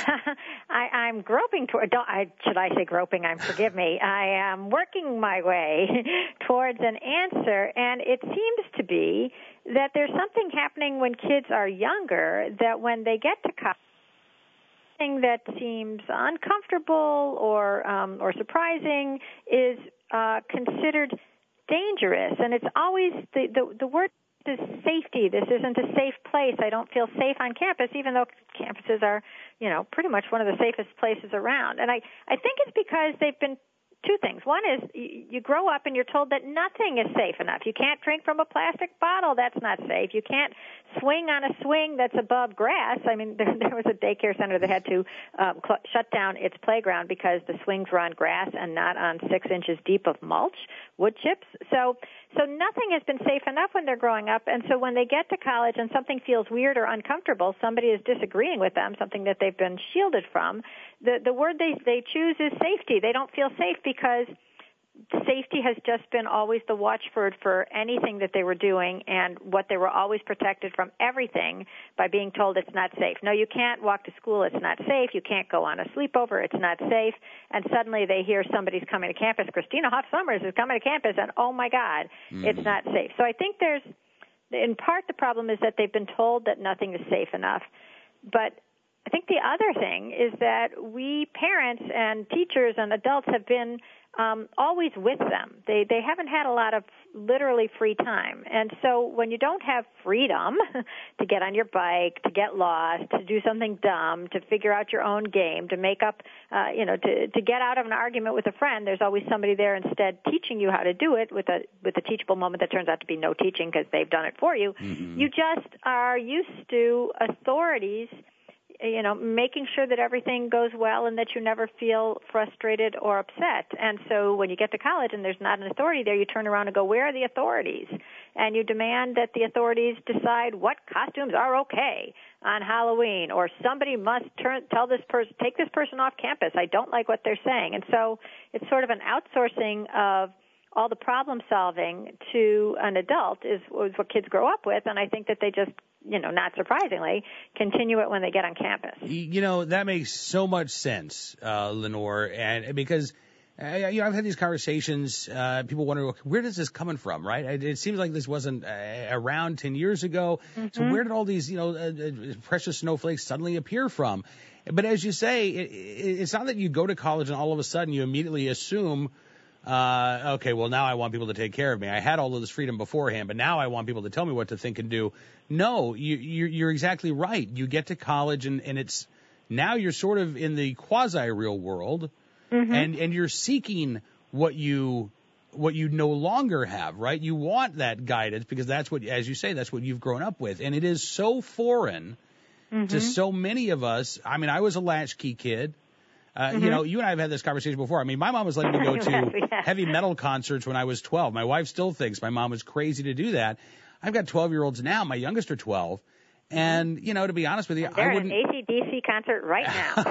I'm groping toward, should I say groping? Forgive me. I am working my way towards an answer, and it seems to be that there's something happening when kids are younger that when they get to college, something that seems uncomfortable or surprising is considered dangerous, and it's always the word is safety. This isn't a safe place. I don't feel safe on campus, even though campuses are, pretty much one of the safest places around. And I think it's because they've been two things. One is you grow up and you're told that nothing is safe enough. You can't drink from a plastic bottle. That's not safe. You can't swing on a swing that's above grass. I mean, there was a daycare center that had to shut down its playground because the swings were on grass and not on 6 inches deep of mulch, wood chips. So nothing has been safe enough when they're growing up. And so when they get to college and something feels weird or uncomfortable, somebody is disagreeing with them, something that they've been shielded from, the word they choose is safety. They don't feel safe because safety has just been always the watchword for anything that they were doing, and what they were always protected from everything by being told it's not safe. No, you can't walk to school, it's not safe. You can't go on a sleepover, it's not safe. And suddenly they hear somebody's coming to campus. Christina Hoff Sommers is coming to campus, and oh my God, it's not safe. So I think in part the problem is that they've been told that nothing is safe enough. But I think the other thing is that we parents and teachers and adults have been always with them. They haven't had a lot of literally free time. And so when you don't have freedom to get on your bike, to get lost, to do something dumb, to figure out your own game, to make up, to get out of an argument with a friend, there's always somebody there instead teaching you how to do it with a teachable moment that turns out to be no teaching because they've done it for you. Mm-hmm. You just are used to authorities making sure that everything goes well and that you never feel frustrated or upset. And so when you get to college and there's not an authority there, you turn around and go, where are the authorities? And you demand that the authorities decide what costumes are okay on Halloween, or somebody must tell this person, take this person off campus. I don't like what they're saying. And so it's sort of an outsourcing of all the problem solving to an adult is what kids grow up with, and I think that they just, not surprisingly, continue it when they get on campus. That makes so much sense, Lenore, and because I've had these conversations. People wonder, where does this coming from, right? It seems like this wasn't around 10 years ago. Mm-hmm. So where did all these, precious snowflakes suddenly appear from? But as you say, it's not that you go to college and all of a sudden you immediately assume, okay, well, now I want people to take care of me. I had all of this freedom beforehand, but now I want people to tell me what to think and do. No, you're exactly right. You get to college and it's now you're sort of in the quasi-real world, mm-hmm. and you're seeking what you no longer have, right? You want that guidance because that's what, as you say, that's what you've grown up with. And it is so foreign mm-hmm. to so many of us. I mean, I was a latchkey kid. Mm-hmm. You and I have had this conversation before. I mean, my mom was letting me go to heavy metal concerts when I was 12. My wife still thinks my mom was crazy to do that. I've got 12-year-olds now. My youngest are 12. And, to be honest with you, they're I wouldn't. At an AC/DC concert right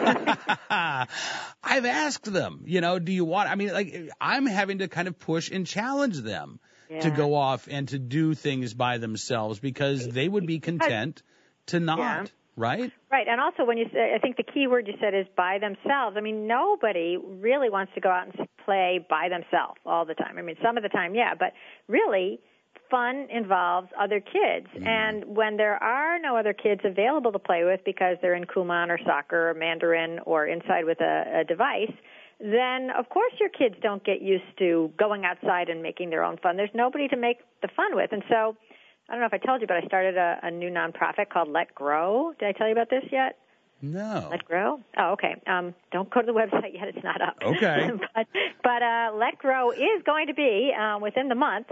now. I've asked them, do you want, I'm having to kind of push and challenge them to go off and to do things by themselves because they would be content to not. right? Right, and also when you say, I think the key word you said is by themselves. I mean, nobody really wants to go out and play by themselves all the time. I mean, some of the time, yeah, but really, fun involves other kids. And when there are no other kids available to play with because they're in Kumon or soccer or Mandarin or inside with a device, then of course your kids don't get used to going outside and making their own fun. There's nobody to make the fun with. And so, I don't know if I told you, but I started a new nonprofit called Let Grow. Did I tell you about this yet? No. Let Grow? Oh, okay. Don't go to the website yet. It's not up. Okay. but Let Grow is going to be, within the month,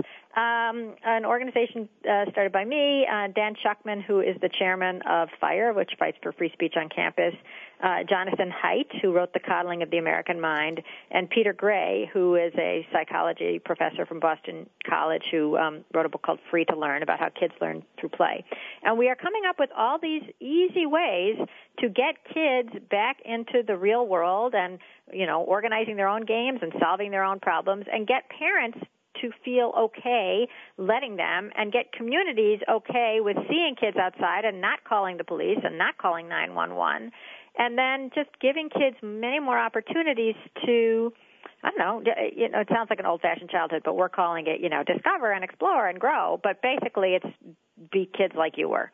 an organization started by me, Dan Schuckman, who is the chairman of FIRE, which fights for free speech on campus, Jonathan Haidt, who wrote The Coddling of the American Mind, and Peter Gray, who is a psychology professor from Boston College, who wrote a book called Free to Learn about how kids learn through play. And we are coming up with all these easy ways to get kids back into the real world and, organizing their own games and solving their own problems, and get parents to feel okay letting them, and get communities okay with seeing kids outside and not calling the police and not calling 911. And then just giving kids many more opportunities to, I don't know, it sounds like an old-fashioned childhood, but we're calling it, discover and explore and grow. But basically it's be kids like you were.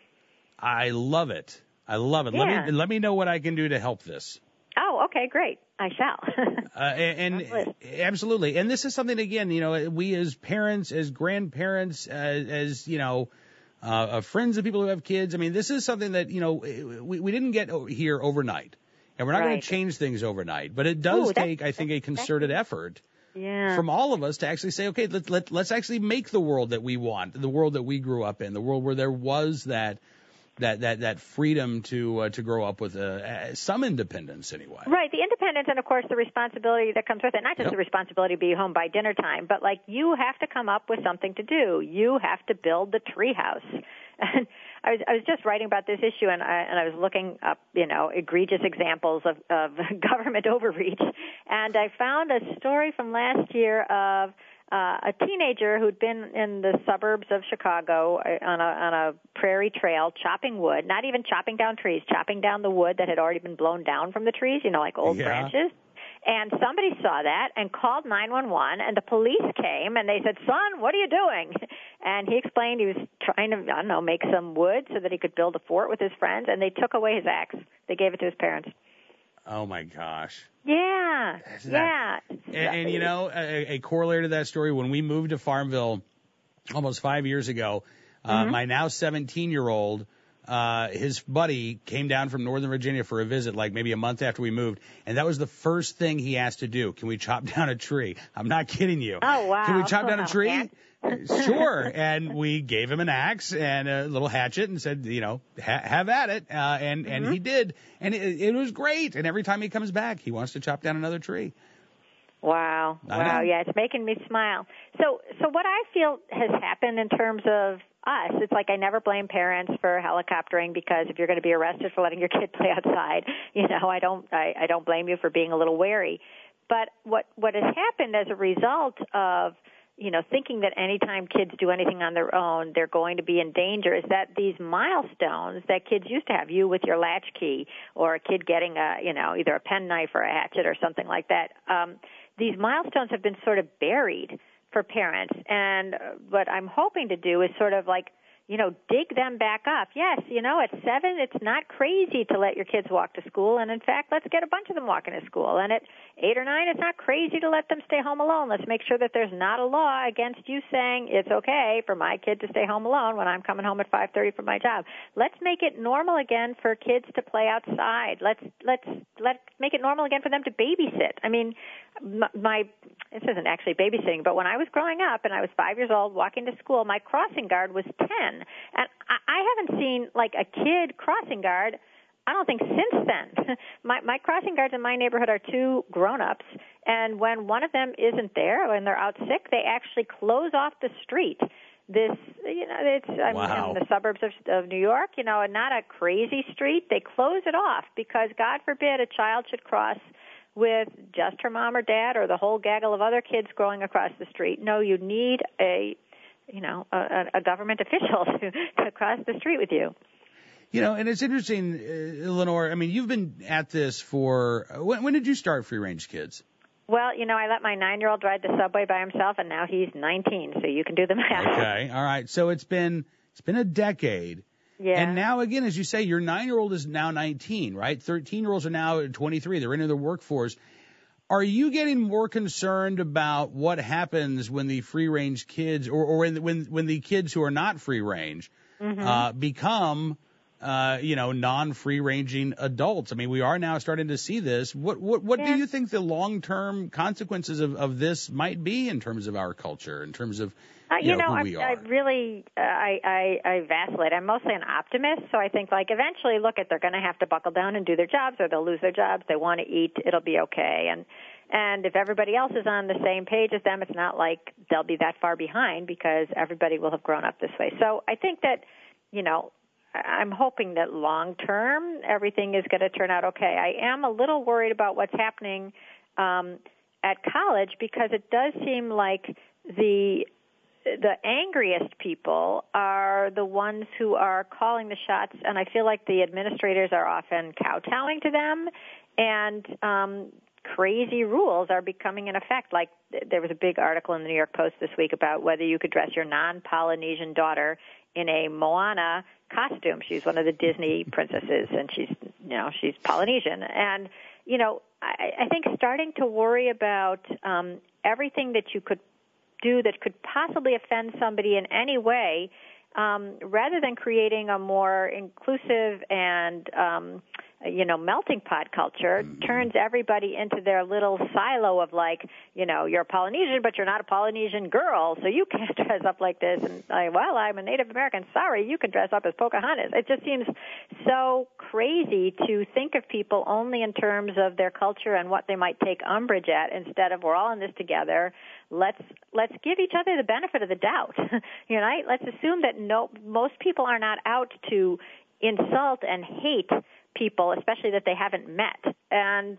I love it. Yeah. Let me know what I can do to help this. Oh, okay, great. I shall. And absolutely. And this is something, again, we as parents, as grandparents, as friends of people who have kids. I mean, this is something that, we didn't get here overnight. And we're not going to change things overnight. But it does take, I think, a concerted effort from all of us to actually say, okay, let's actually make the world that we want, the world that we grew up in, the world where there was that freedom to grow up with some independence anyway. Right, the independence and, of course, the responsibility that comes with it. Not just the responsibility to be home by dinner time, but, you have to come up with something to do. You have to build the treehouse. And I was just writing about this issue, and I was looking up, egregious examples of government overreach. And I found a story from last year of a teenager who'd been in the suburbs of Chicago on a prairie trail chopping wood, not even chopping down trees, chopping down the wood that had already been blown down from the trees, like old branches. And somebody saw that and called 911, and the police came, and they said, "Son, what are you doing?" And he explained he was trying to, make some wood so that he could build a fort with his friends, and they took away his axe. They gave it to his parents. Oh, my gosh. Yeah. And a corollary to that story, when we moved to Farmville almost 5 years ago, my now 17-year-old, his buddy came down from Northern Virginia for a visit, maybe a month after we moved, and that was the first thing he asked to do. Can we chop down a tree? I'm not kidding you. Oh, wow. Can we chop down a tree? Sure. And we gave him an axe and a little hatchet and said, have at it. And he did. And it was great. And every time he comes back, he wants to chop down another tree. Wow. Yeah, it's making me smile. So what I feel has happened in terms of us, it's like I never blame parents for helicoptering, because if you're going to be arrested for letting your kid play outside, I don't blame you for being a little wary. But what has happened as a result of thinking that anytime kids do anything on their own, they're going to be in danger, is that these milestones that kids used to have, you with your latchkey, or a kid getting either a penknife or a hatchet or something like that, these milestones have been sort of buried for parents. And what I'm hoping to do is sort of dig them back up. Yes, at 7, it's not crazy to let your kids walk to school. And in fact, let's get a bunch of them walking to school. And at 8 or 9, it's not crazy to let them stay home alone. Let's make sure that there's not a law against you saying it's okay for my kid to stay home alone when I'm coming home at 5:30 from my job. Let's make it normal again for kids to play outside. Let's make it normal again for them to babysit. I mean, this isn't actually babysitting, but when I was growing up and I was 5 years old walking to school, my crossing guard was 10. And I haven't seen a kid crossing guard, I don't think, since then. My crossing guards in my neighborhood are 2 grown-ups, and when one of them isn't there, when they're out sick, they actually close off the street. I'm in the suburbs of New York, and not a crazy street. They close it off because, God forbid, a child should cross with just her mom or dad or the whole gaggle of other kids going across the street. No, you need a government official to cross the street with you. You know, and it's interesting, Lenore. I mean, you've been at this for when did you start Free Range Kids? Well, you know, I let my 9-year-old ride the subway by himself, and now he's 19, so you can do the math. Okay, all right. So it's been a decade. Yeah. And now, again, as you say, your 9-year-old is now 19, right? 13-year-olds are now 23. They're into the workforce. Are you getting more concerned about what happens when the free range kids, or when the kids who are not free range, become, non-free ranging adults? I mean, we are now starting to see this. What do you think the long-term consequences of this might be in terms of our culture, in terms of who we are? I vacillate. I'm mostly an optimist, so I think eventually, they're going to have to buckle down and do their jobs, or they'll lose their jobs. They want to eat. It'll be okay. And if everybody else is on the same page as them, it's not like they'll be that far behind because everybody will have grown up this way. So I think that, I'm hoping that long term everything is going to turn out okay. I am a little worried about what's happening at college because it does seem like the angriest people are the ones who are calling the shots, and I feel like the administrators are often kowtowing to them, and crazy rules are becoming in effect. Like there was a big article in the New York Post this week about whether you could dress your non-Polynesian daughter in a Moana costume. She's one of the Disney princesses, and she's Polynesian. And, I think starting to worry about everything that you could do that could possibly offend somebody in any way, rather than creating a more inclusive and melting pot culture, turns everybody into their little silo of you're a Polynesian, but you're not a Polynesian girl, so you can't dress up like this. And I'm a Native American. Sorry, you can dress up as Pocahontas. It just seems so crazy to think of people only in terms of their culture and what they might take umbrage at, instead of we're all in this together. Let's give each other the benefit of the doubt. Let's assume that most people are not out to insult and hate people, especially that they haven't met. And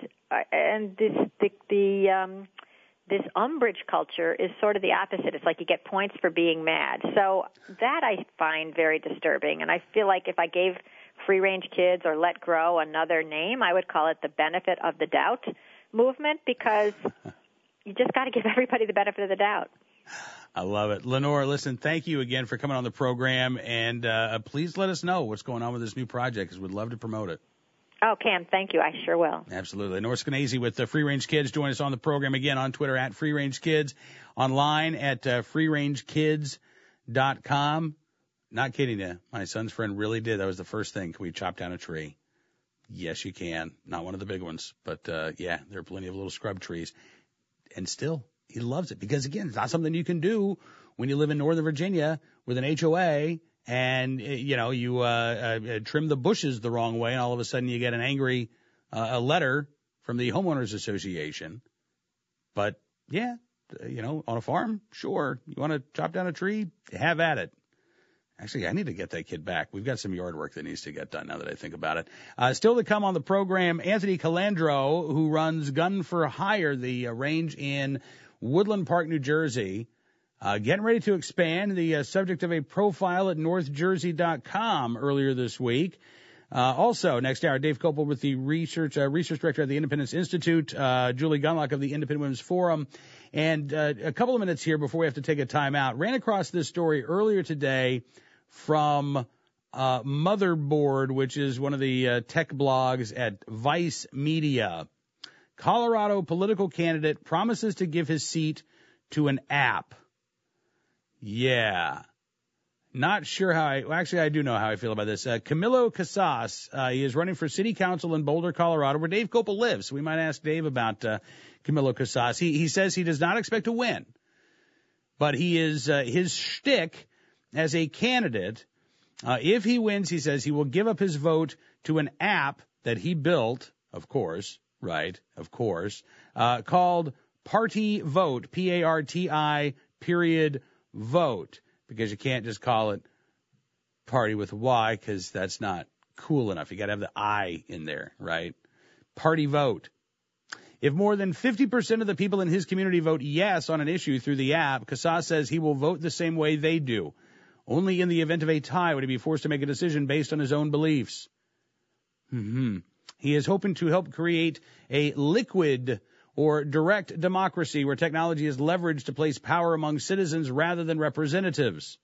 this umbrage culture is sort of the opposite. It's like you get points for being mad. So that I find very disturbing. And I feel like if I gave Free Range Kids or Let Grow another name, I would call it the benefit of the doubt movement, because you just got to give everybody the benefit of the doubt. I love it. Lenore, listen, thank you again for coming on the program, and please let us know what's going on with this new project, because we'd love to promote it. Oh, Cam, thank you. I sure will. Absolutely. Lenore Skenazy with Free Range Kids. Join us on the program again on Twitter at Free Range Kids, online at freerangekids.com. Not kidding you. My son's friend really did. That was the first thing. Can we chop down a tree? Yes, you can. Not one of the big ones, but there are plenty of little scrub trees. And still, he loves it because, again, it's not something you can do when you live in Northern Virginia with an HOA and, you trim the bushes the wrong way, and all of a sudden you get an angry letter from the homeowners association. But, on a farm, sure. You want to chop down a tree? Have at it. Actually, I need to get that kid back. We've got some yard work that needs to get done now that I think about it. Still to come on the program, Anthony Calandro, who runs Gun for Hire, the range in Woodland Park, New Jersey, getting ready to expand, the subject of a profile at NorthJersey.com earlier this week. Also, next hour, Dave Kopel with the research director at the Independence Institute, Julie Gunlock of the Independent Women's Forum. And a couple of minutes here before we have to take a time out. Ran across this story earlier today from Motherboard, which is one of the tech blogs at Vice Media. Colorado political candidate promises to give his seat to an app. Yeah. Not sure how I do know how I feel about this. Camilo Casas, he is running for city council in Boulder, Colorado, where Dave Kopel lives. So we might ask Dave about Camilo Casas. He says he does not expect to win, but he is his shtick as a candidate. If he wins, he says he will give up his vote to an app that he built, of course, called Party Vote, PARTI.vote, because you can't just call it Party with Y, because that's not cool enough. You got to have the I in there, right? Party Vote. If more than 50% of the people in his community vote yes on an issue through the app, Casas says he will vote the same way they do, Only in the event of a tie would he be forced to make a decision based on his own beliefs. He is hoping to help create a liquid or direct democracy where technology is leveraged to place power among citizens rather than representatives.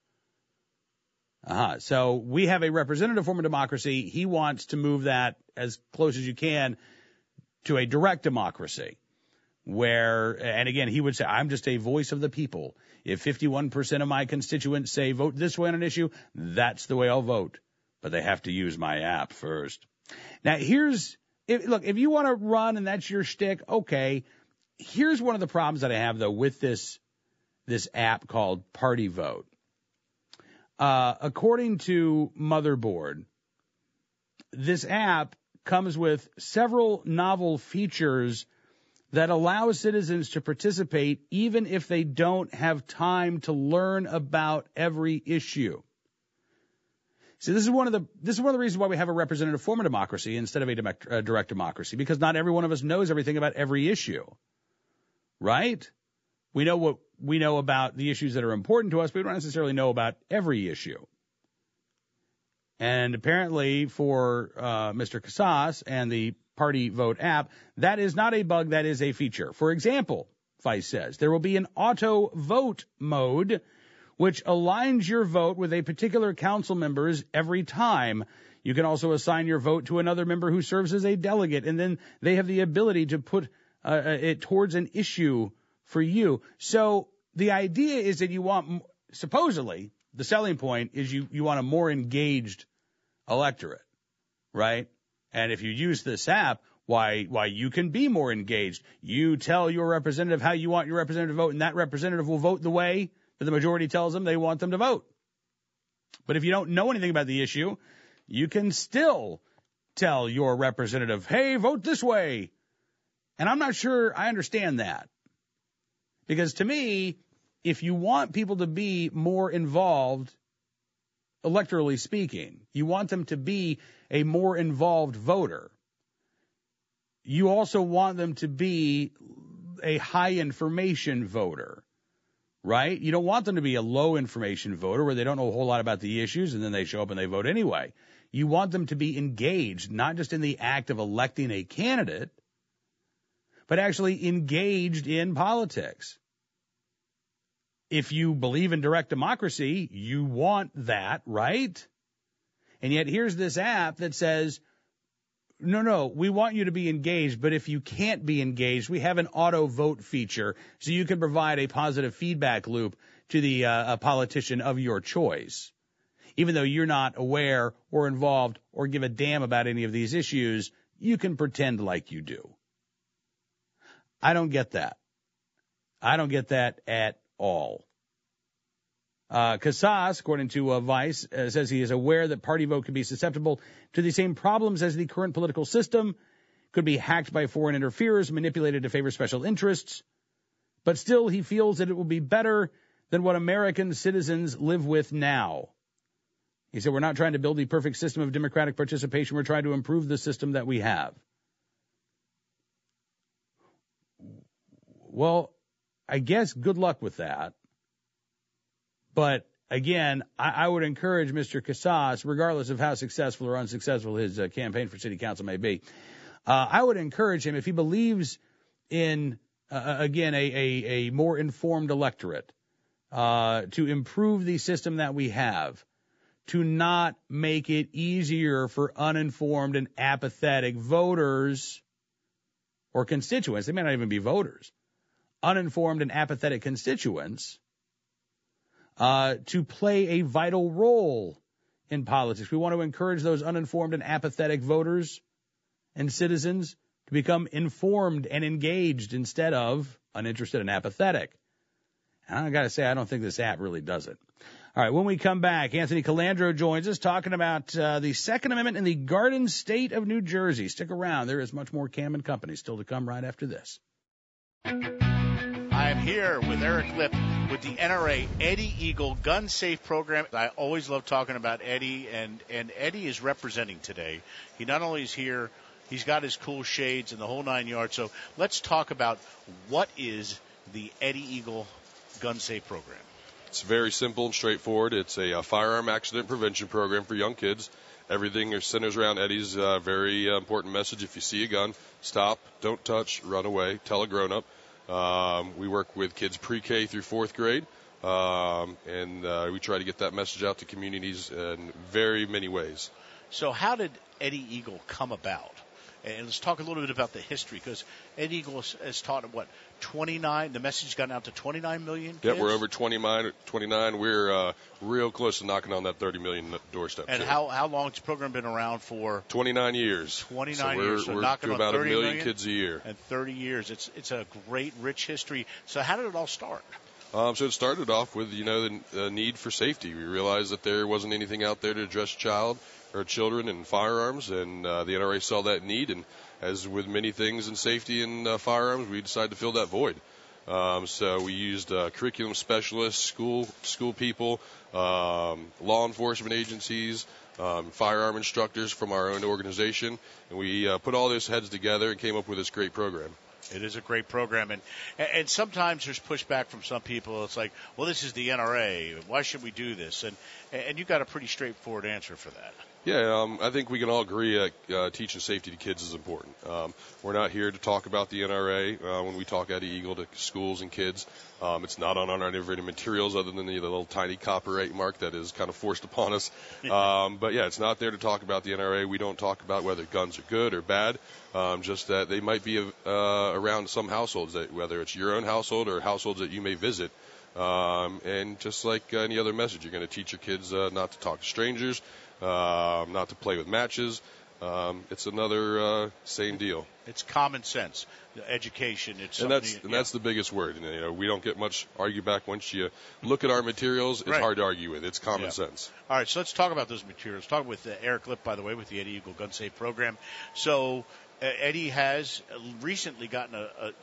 So we have a representative form of democracy. He wants to move that as close as you can to a direct democracy where, and again, he would say, I'm just a voice of the people. If 51% of my constituents say vote this way on an issue, that's the way I'll vote. But they have to use my app first. Now, if you want to run and that's your shtick, okay. Here's one of the problems that I have, though, with this app called Party Vote. According to Motherboard, this app comes with several novel features that allow citizens to participate even if they don't have time to learn about every issue. See, this is one of the reasons why we have a representative form of democracy instead of a direct democracy, because not every one of us knows everything about every issue, right? We know what we know about the issues that are important to us, but we don't necessarily know about every issue. And apparently for Mr. Casas and the Party Vote app, that is not a bug, that is a feature. For example, Vice says, there will be an auto vote mode which aligns your vote with a particular council member's every time. You can also assign your vote to another member who serves as a delegate, and then they have the ability to put it towards an issue for you. So the idea is that you want, supposedly, the selling point is you want a more engaged electorate, right? And if you use this app, why you can be more engaged. You tell your representative how you want your representative to vote, and that representative will vote the way that the majority tells them they want them to vote. But if you don't know anything about the issue, you can still tell your representative, hey, vote this way. And I'm not sure I understand that. Because to me, if you want people to be more involved, electorally speaking, you want them to be a more involved voter, you also want them to be a high information voter, right? You don't want them to be a low information voter where they don't know a whole lot about the issues and then they show up and they vote anyway. You want them to be engaged, not just in the act of electing a candidate, but actually engaged in politics. If you believe in direct democracy, you want that, right? And yet here's this app that says, no, we want you to be engaged, but if you can't be engaged, we have an auto vote feature so you can provide a positive feedback loop to the a politician of your choice. Even though you're not aware or involved or give a damn about any of these issues, you can pretend like you do. I don't get that. I don't get that at all. Casas, according to Vice, says he is aware that Party Vote could be susceptible to the same problems as the current political system, could be hacked by foreign interferers, manipulated to favor special interests, but still he feels that it will be better than what American citizens live with now. He said, we're not trying to build the perfect system of democratic participation. We're trying to improve the system that we have. Well, I guess good luck with that. But again, I would encourage Mr. Casas, regardless of how successful or unsuccessful his campaign for city council may be, I would encourage him, if he believes in, again, a more informed electorate, to improve the system that we have, to not make it easier for uninformed and apathetic voters or constituents. They may not even be voters. Uninformed and apathetic constituents to play a vital role in politics. We want to encourage those uninformed and apathetic voters and citizens to become informed and engaged instead of uninterested and apathetic. And I got to say, I don't think this app really does it. All right, when we come back, Anthony Calandro joins us talking about the Second Amendment in the Garden State of New Jersey. Stick around. There is much more Cam and Company still to come right after this. I am here with Eric Lipp with the NRA Eddie Eagle Gun Safe Program. I always love talking about Eddie, and Eddie is representing today. He not only is here, he's got his cool shades and the whole 9 yards. So let's talk about what is the Eddie Eagle Gun Safe Program. It's very simple and straightforward. It's a firearm accident prevention program for young kids. Everything centers around Eddie's very important message. If you see a gun, stop, don't touch, run away, tell a grown-up. We work with kids pre-K through 4th grade, and we try to get that message out to communities in very many ways. So how did Eddie Eagle come about? And let's talk a little bit about the history, because Eddie Eagle has taught, 29? The message has gotten out to 29 million kids? Yeah, we're over 29. We're real close to knocking on that 30 million doorstep. And how long has the program been around for? 29 years. 29 years. So we're knocking on about 30 1 million kids a year. And 30 years. It's a great, rich history. So how did it all start? So it started off with, the need for safety. We realized that there wasn't anything out there to address children and firearms, and the NRA saw that need, and as with many things in safety and firearms, we decided to fill that void. So we used curriculum specialists, school people, law enforcement agencies, firearm instructors from our own organization, and we put all those heads together and came up with this great program. It is a great program, and sometimes there's pushback from some people. It's like, well, this is the NRA. Why should we do this? And you got a pretty straightforward answer for that. Yeah, I think we can all agree teaching safety to kids is important. We're not here to talk about the NRA when we talk Eddie Eagle to schools and kids. It's not on our innovative materials other than the little tiny copyright mark that is kind of forced upon us. But yeah, it's not there to talk about the NRA. We don't talk about whether guns are good or bad, just that they might be around some households, whether it's your own household or households that you may visit. And just like any other message, you're going to teach your kids not to talk to strangers, not to play with matches. It's another same deal. It's common sense, education. That's the biggest word. We don't get much argue back once you look at our materials. It's hard to argue with. It's common sense. All right, so let's talk about those materials. Talk with Eric Lipp, by the way, with the Eddie Eagle Gun Safe program. So Eddie has recently gotten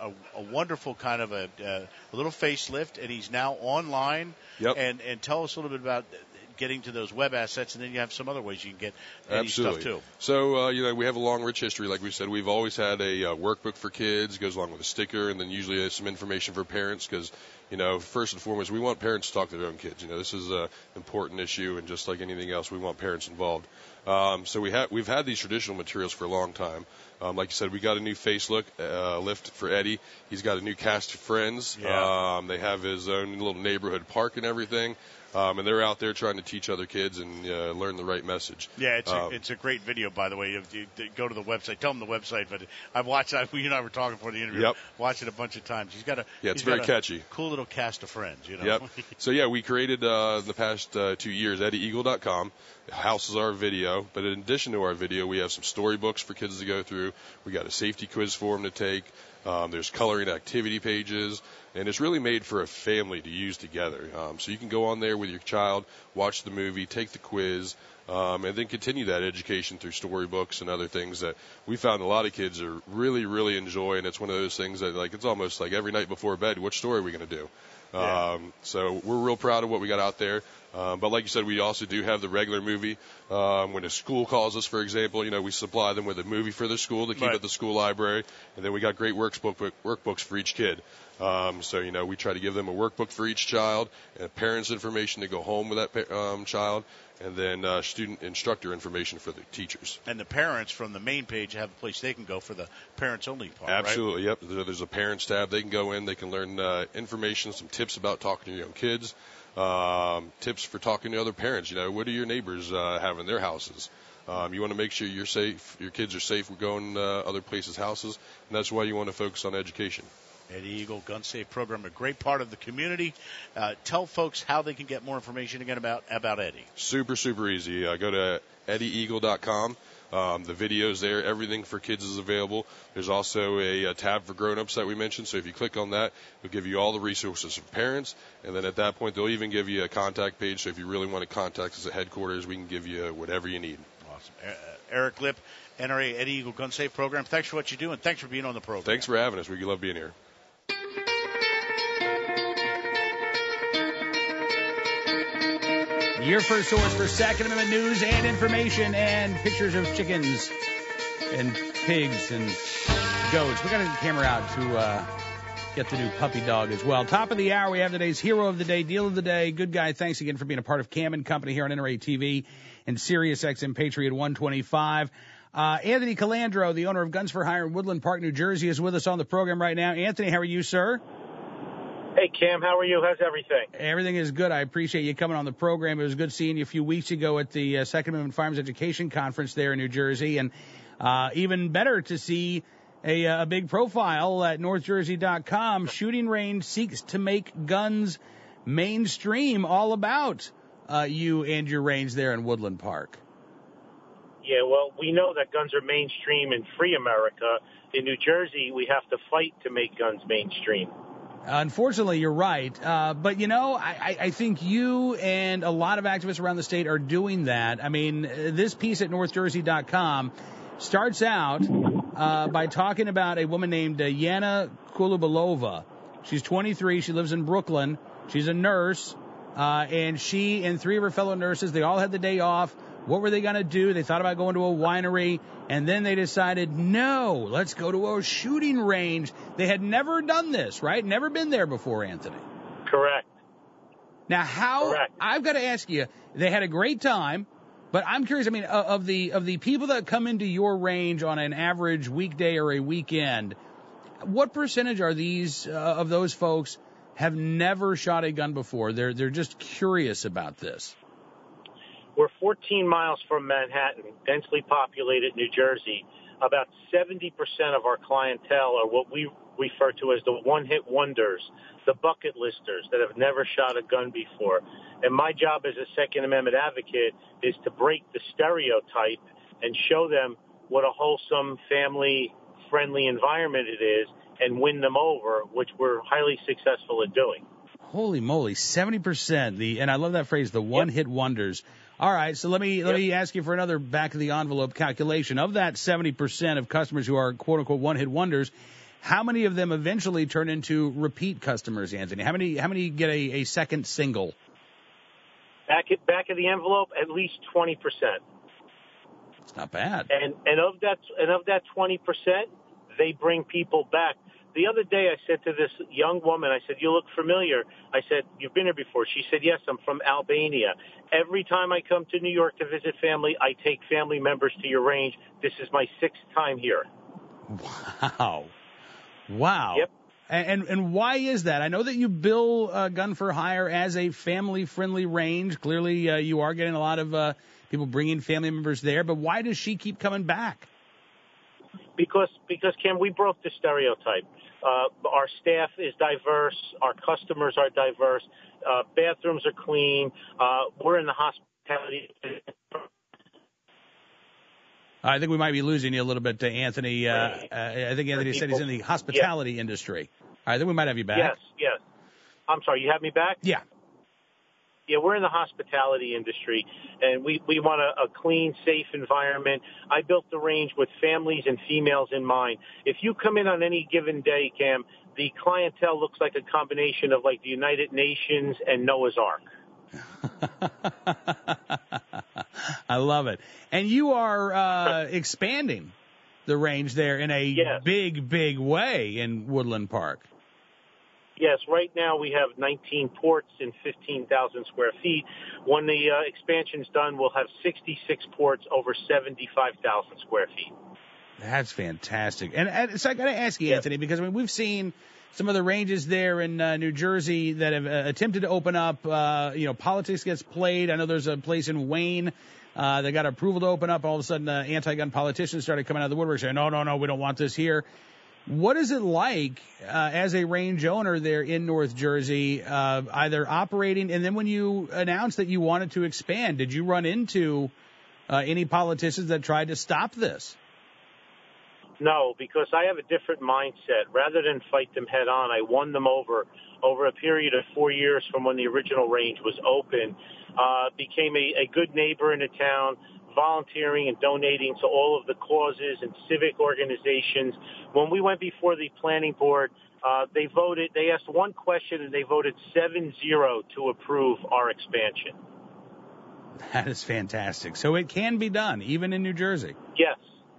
a wonderful kind of a little facelift, and he's now online. Yep. And tell us a little bit about getting to those web assets, and then you have some other ways you can get Eddie stuff too. So, we have a long, rich history. Like we said, we've always had a workbook for kids, goes along with a sticker, and then usually some information for parents because, first and foremost, we want parents to talk to their own kids. This is an important issue, and just like anything else, we want parents involved. So we've had these traditional materials for a long time. Like you said, we got a new lift for Eddie. He's got a new cast of friends. Yeah. They have his own little neighborhood park and everything. And they're out there trying to teach other kids and learn the right message. Yeah, it's a great video, by the way. You go to the website. Tell them the website. But I've watched it. You and I were talking before the interview. Yep. Watched it a bunch of times. It's very catchy. Cool little cast of friends. Yep. So we created in the past 2 years EddieEagle.com. It houses our video, but in addition to our video, we have some storybooks for kids to go through. We got a safety quiz for them to take. There's coloring activity pages, and it's really made for a family to use together. So you can go on there with your child, watch the movie, take the quiz, and then continue that education through storybooks and other things that we found a lot of kids are really, really enjoy. And it's one of those things that it's almost like every night before bed, which story are we going to do? Yeah. So we're real proud of what we got out there. But like you said, we also do have the regular movie. When a school calls us, for example, we supply them with a movie for the school to keep at the school library. And then we got great workbooks for each kid. So, we try to give them a workbook for each child, and parents' information to go home with that child, and then student instructor information for the teachers. And the parents from the main page have a place they can go for the parents-only part, Absolutely, right? Yep. There's a parents tab. They can go in. They can learn information, some tips about talking to your own kids, tips for talking to other parents. What do your neighbors have in their houses? You want to make sure you're safe, your kids are safe. We're going other places' houses, and that's why you want to focus on education. Eddie Eagle Gun Safe program, a great part of the community. Tell folks how they can get more information again about Eddie. Super, super easy. Go to EddieEagle.com. The videos there, everything for kids is available. There's also a tab for grown-ups that we mentioned. So if you click on that, it'll give you all the resources for parents. And then at that point, they'll even give you a contact page. So if you really want to contact us at headquarters, we can give you whatever you need. Awesome. Eric Lipp, NRA Eddie Eagle Gun Safe program. Thanks for what you do, and thanks for being on the program. Thanks for having us. We love being here. Your first source for Second Amendment news and information and pictures of chickens and pigs and goats. We got to get the camera out to get the new puppy dog as well. Top of the hour, we have today's hero of the day, deal of the day. Good guy, thanks again for being a part of Cam & Company here on NRA TV and Sirius XM Patriot 125. Anthony Calandro, the owner of Guns for Hire in Woodland Park, New Jersey, is with us on the program right now. Anthony, how are you, sir? Hey, Cam, how are you? How's everything? Everything is good. I appreciate you coming on the program. It was good seeing you a few weeks ago at the Second Amendment Firearms Education Conference there in New Jersey, and even better to see a big profile at NorthJersey.com. Shooting range seeks to make guns mainstream. All about you and your range there in Woodland Park. Yeah, well, we know that guns are mainstream in free America. In New Jersey, we have to fight to make guns mainstream. Unfortunately, you're right. But, you know, I think you and a lot of activists around the state are doing that. I mean, this piece at NorthJersey.com starts out by talking about a woman named Yana Kulubalova. She's 23. She lives in Brooklyn. She's a nurse. And she and three of her fellow nurses, they all had the day off. What were they going to do? They thought about going to a winery, and then they decided, no, let's go to a shooting range. They had never done this, right? Never been there before, Anthony. Correct. Now, how? Correct. I've got to ask you, they had a great time, but I'm curious, I mean, of the people that come into your range on an average weekday or a weekend, what percentage are these of those folks have never shot a gun before? They're just curious about this. We're 14 miles from Manhattan, densely populated New Jersey. About 70% of our clientele are what we refer to as the one-hit wonders, the bucket listers that have never shot a gun before. And my job as a Second Amendment advocate is to break the stereotype and show them what a wholesome, family-friendly environment it is and win them over, which we're highly successful at doing. Holy moly, 70%. And I love that phrase, the one-hit wonders. All right, so let me ask you for another back-of-the-envelope calculation. Of that 70% of customers who are, quote-unquote, one-hit wonders, how many of them eventually turn into repeat customers, Anthony? How many get a second single? Back of the envelope, at least 20%. It's not bad. And of that 20%, they bring people back. The other day I said to this young woman, I said, you look familiar. I said, you've been here before. She said, yes, I'm from Albania. Every time I come to New York to visit family, I take family members to your range. This is my 6th time here. Wow. Yep. And why is that? I know that you bill Gun for Hire as a family-friendly range. Clearly, you are getting a lot of people bringing family members there. But why does she keep coming back? Because Cam, we broke the stereotype. Our staff is diverse. Our customers are diverse. Bathrooms are clean. We're in the hospitality. I think we might be losing you a little bit to Anthony. I think Anthony said he's in the hospitality industry. All right, then we might have you back. Yes. I'm sorry, you have me back? Yeah. Yeah, we're in the hospitality industry, and we want a clean, safe environment. I built the range with families and females in mind. If you come in on any given day, Cam, the clientele looks like a combination of like the United Nations and Noah's Ark. I love it. And you are expanding the range there in a big way in Woodland Park. Yes, right now we have 19 ports in 15,000 square feet. When the expansion's done, we'll have 66 ports over 75,000 square feet. That's fantastic. And so I got to ask you, Anthony, because I mean we've seen some of the ranges there in New Jersey that have attempted to open up. Politics gets played. I know there's a place in Wayne that got approval to open up. All of a sudden, anti-gun politicians started coming out of the woodwork saying, no, we don't want this here. What is it like as a range owner there in North Jersey, either operating, and then when you announced that you wanted to expand, did you run into any politicians that tried to stop this? No, because I have a different mindset. Rather than fight them head on, I won them over a period of 4 years from when the original range was open, became a good neighbor in the town, volunteering and donating to all of the causes and civic organizations. When we went before the planning board, they asked one question and they voted 7-0 to approve our expansion. That is fantastic. So it can be done, even in New Jersey. Yes.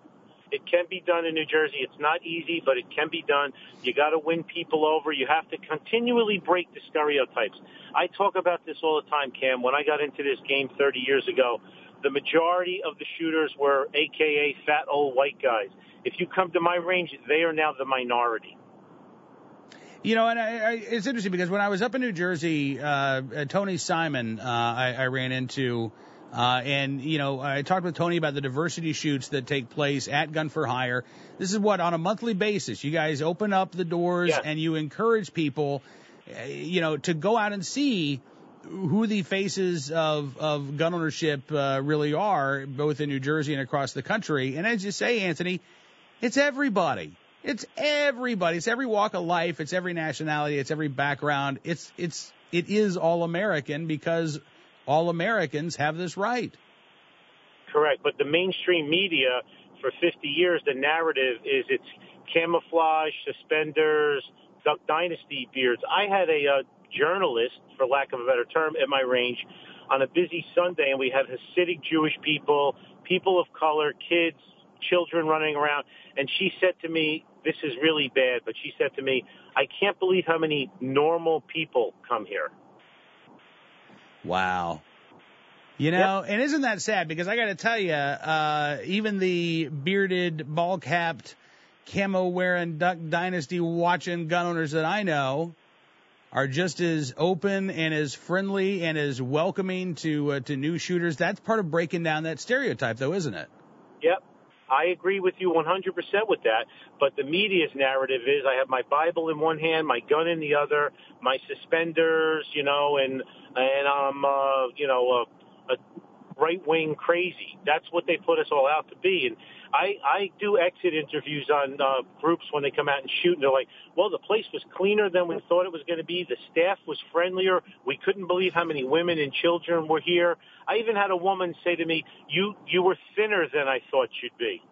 It can be done in New Jersey. It's not easy, but it can be done. You got to win people over. You have to continually break the stereotypes. I talk about this all the time, Cam. When I got into this game 30 years ago, the majority of the shooters were AKA fat old white guys. If you come to my range, they are now the minority. You know, and it's interesting because when I was up in New Jersey, Tony Simon, I ran into, and, you know, I talked with Tony about the diversity shoots that take place at Gun for Hire. This is what, on a monthly basis, you guys open up the doors and you encourage people, you know, to go out and see who the faces of gun ownership really are, both in New Jersey and across the country. And as you say, Anthony, it's everybody. It's everybody. It's every walk of life. It's every nationality. It's every background. It is all American because all Americans have this right. Correct. But the mainstream media for 50 years, the narrative is it's camouflage, suspenders, Duck Dynasty beards. I had a journalist, for lack of a better term, at my range on a busy Sunday, and we had Hasidic Jewish people, people of color, kids, children running around, and she said to me, this is really bad, but she said to me, I can't believe how many normal people come here. Wow. You know, and isn't that sad? Because I got to tell you, even the bearded, ball-capped, camo-wearing, Duck Dynasty watching gun owners that I know are just as open and as friendly and as welcoming to new shooters. That's part of breaking down that stereotype, though, isn't it? Yep. I agree with you 100% with that, but the media's narrative is I have my Bible in one hand, my gun in the other, my suspenders, you know, and I'm, you know, a right-wing crazy. That's what they put us all out to be. And I do exit interviews on groups when they come out and shoot, and they're like, well, the place was cleaner than we thought it was going to be. The staff was friendlier. We couldn't believe how many women and children were here. I even had a woman say to me, you were thinner than I thought you'd be.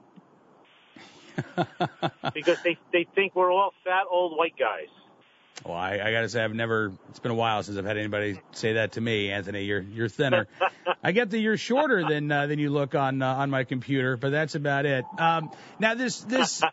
Because they think we're all fat old white guys. Well, I got to say, it's been a while since I've had anybody say that to me, Anthony. You're thinner. I get that you're shorter than you look on my computer, but that's about it. Now this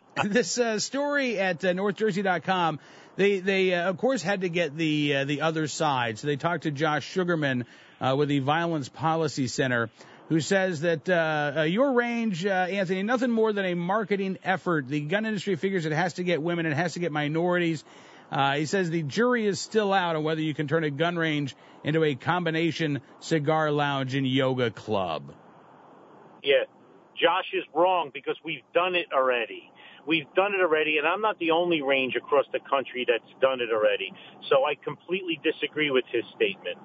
story at NorthJersey.com, they of course had to get the other side. So they talked to Josh Sugarman with the Violence Policy Center, who says that your range, Anthony, nothing more than a marketing effort. The gun industry figures it has to get women, it has to get minorities. He says the jury is still out on whether you can turn a gun range into a combination cigar lounge and yoga club. Yeah, Josh is wrong because we've done it already. We've done it already, and I'm not the only range across the country that's done it already. So I completely disagree with his statement.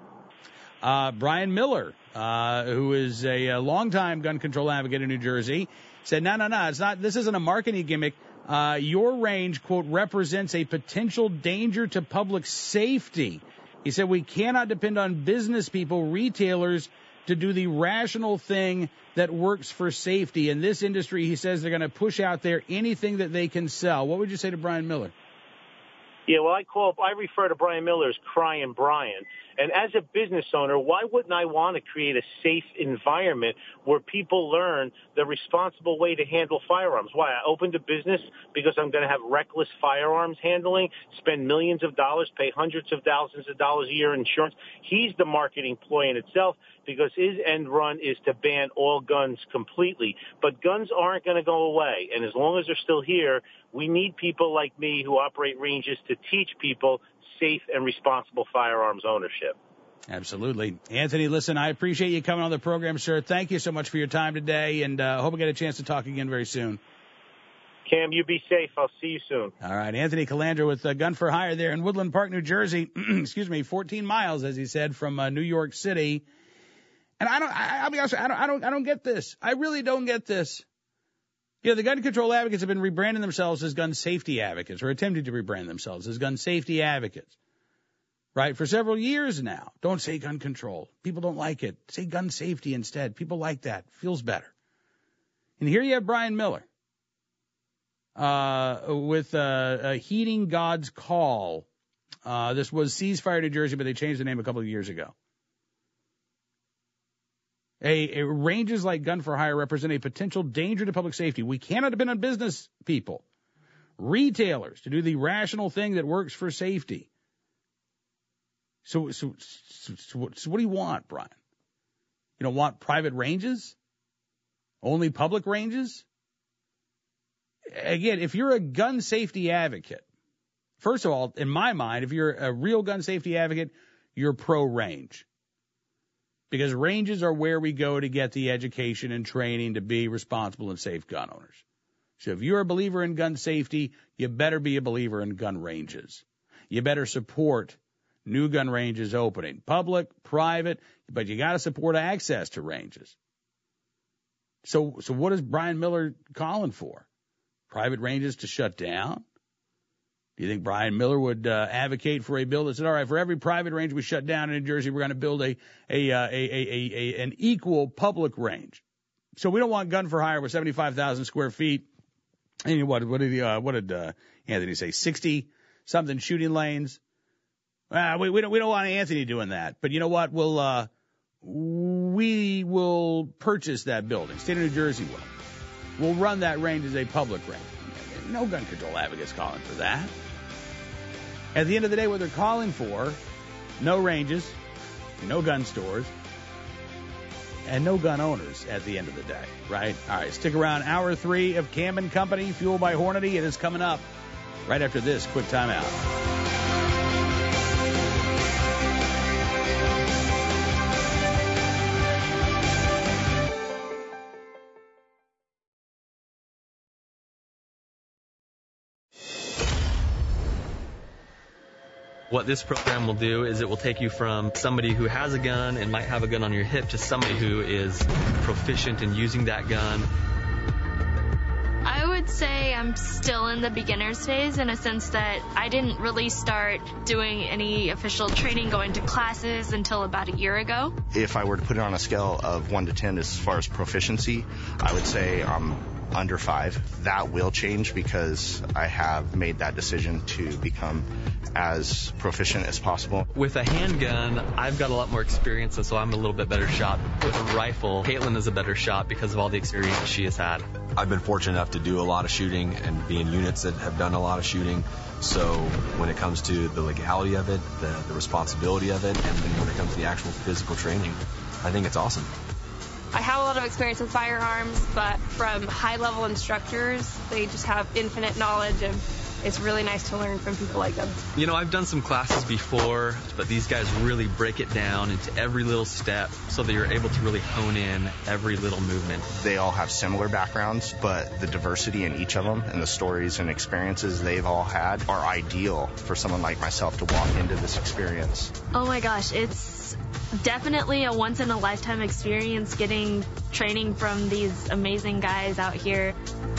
Brian Miller, who is a longtime gun control advocate in New Jersey, said, no, it's not. This isn't a marketing gimmick. Your range, quote, represents a potential danger to public safety. He said, we cannot depend on business people, retailers, to do the rational thing that works for safety. In this industry, he says they're going to push out there anything that they can sell. What would you say to Brian Miller? Yeah, well, I refer to Brian Miller as Crying Brian. And as a business owner, why wouldn't I want to create a safe environment where people learn the responsible way to handle firearms? Why? I opened a business because I'm going to have reckless firearms handling, spend millions of dollars, pay hundreds of thousands of dollars a year in insurance. He's the marketing ploy in itself because his end run is to ban all guns completely. But guns aren't going to go away. And as long as they're still here, we need people like me who operate ranges to teach people safe and responsible firearms ownership. Absolutely. Anthony, listen, I appreciate you coming on the program, sir. Thank you so much for your time today, and hope we get a chance to talk again very soon. Cam, you be safe. I'll see you soon. All right. Anthony Calandra with Gun for Hire there in Woodland Park, New Jersey. 14 miles, as he said, from New York City. And I'll be honest, I don't get this. I really don't get this. You know, the gun control advocates have been rebranding themselves as gun safety advocates, or attempting to rebrand themselves as gun safety advocates, right, for several years now. Don't say gun control. People don't like it. Say gun safety instead. People like that. Feels better. And here you have Brian Miller with Heeding God's Call. This was Ceasefire New Jersey, but they changed the name a couple of years ago. Ranges like Gun for Hire represent a potential danger to public safety. We cannot depend on business people, retailers, to do the rational thing that works for safety. So what do you want, Brian? You don't want private ranges? Only public ranges? Again, if you're a gun safety advocate, first of all, in my mind, if you're a real gun safety advocate, you're pro-range. Because ranges are where we go to get the education and training to be responsible and safe gun owners. So if you're a believer in gun safety, you better be a believer in gun ranges. You better support new gun ranges opening. Public, private, but you got to support access to ranges. So what is Brian Miller calling for? Private ranges to shut down? Do you think Brian Miller would advocate for a bill that said, all right, for every private range we shut down in New Jersey, we're going to build an equal public range? So we don't want Gun for Hire with 75,000 square feet. And what did Anthony say? 60 something shooting lanes. We don't want Anthony doing that. But you know what? We will purchase that building. State of New Jersey will. We'll run that range as a public range. No gun control advocates calling for that. At the end of the day, what they're calling for, no ranges, no gun stores, and no gun owners at the end of the day, right? All right, stick around. Hour 3 of Cam and Company, fueled by Hornady. It is coming up right after this quick timeout. What this program will do is it will take you from somebody who has a gun and might have a gun on your hip to somebody who is proficient in using that gun. I would say I'm still in the beginner's phase in a sense that I didn't really start doing any official training, going to classes until about a year ago. If I were to put it on a scale of 1 to 10 as far as proficiency, I would say I'm under 5. That will change because I have made that decision to become as proficient as possible. With a handgun, I've got a lot more experience, so I'm a little bit better shot. With a rifle, Caitlin is a better shot because of all the experience she has had. I've been fortunate enough to do a lot of shooting and be in units that have done a lot of shooting. So when it comes to the legality of it, the responsibility of it, and then when it comes to the actual physical training, I think it's awesome. I have a lot of experience with firearms, but from high-level instructors, they just have infinite knowledge, and it's really nice to learn from people like them. You know, I've done some classes before, but these guys really break it down into every little step so that you're able to really hone in every little movement. They all have similar backgrounds, but the diversity in each of them and the stories and experiences they've all had are ideal for someone like myself to walk into this experience. Oh my gosh, it's definitely a once-in-a-lifetime experience getting training from these amazing guys out here.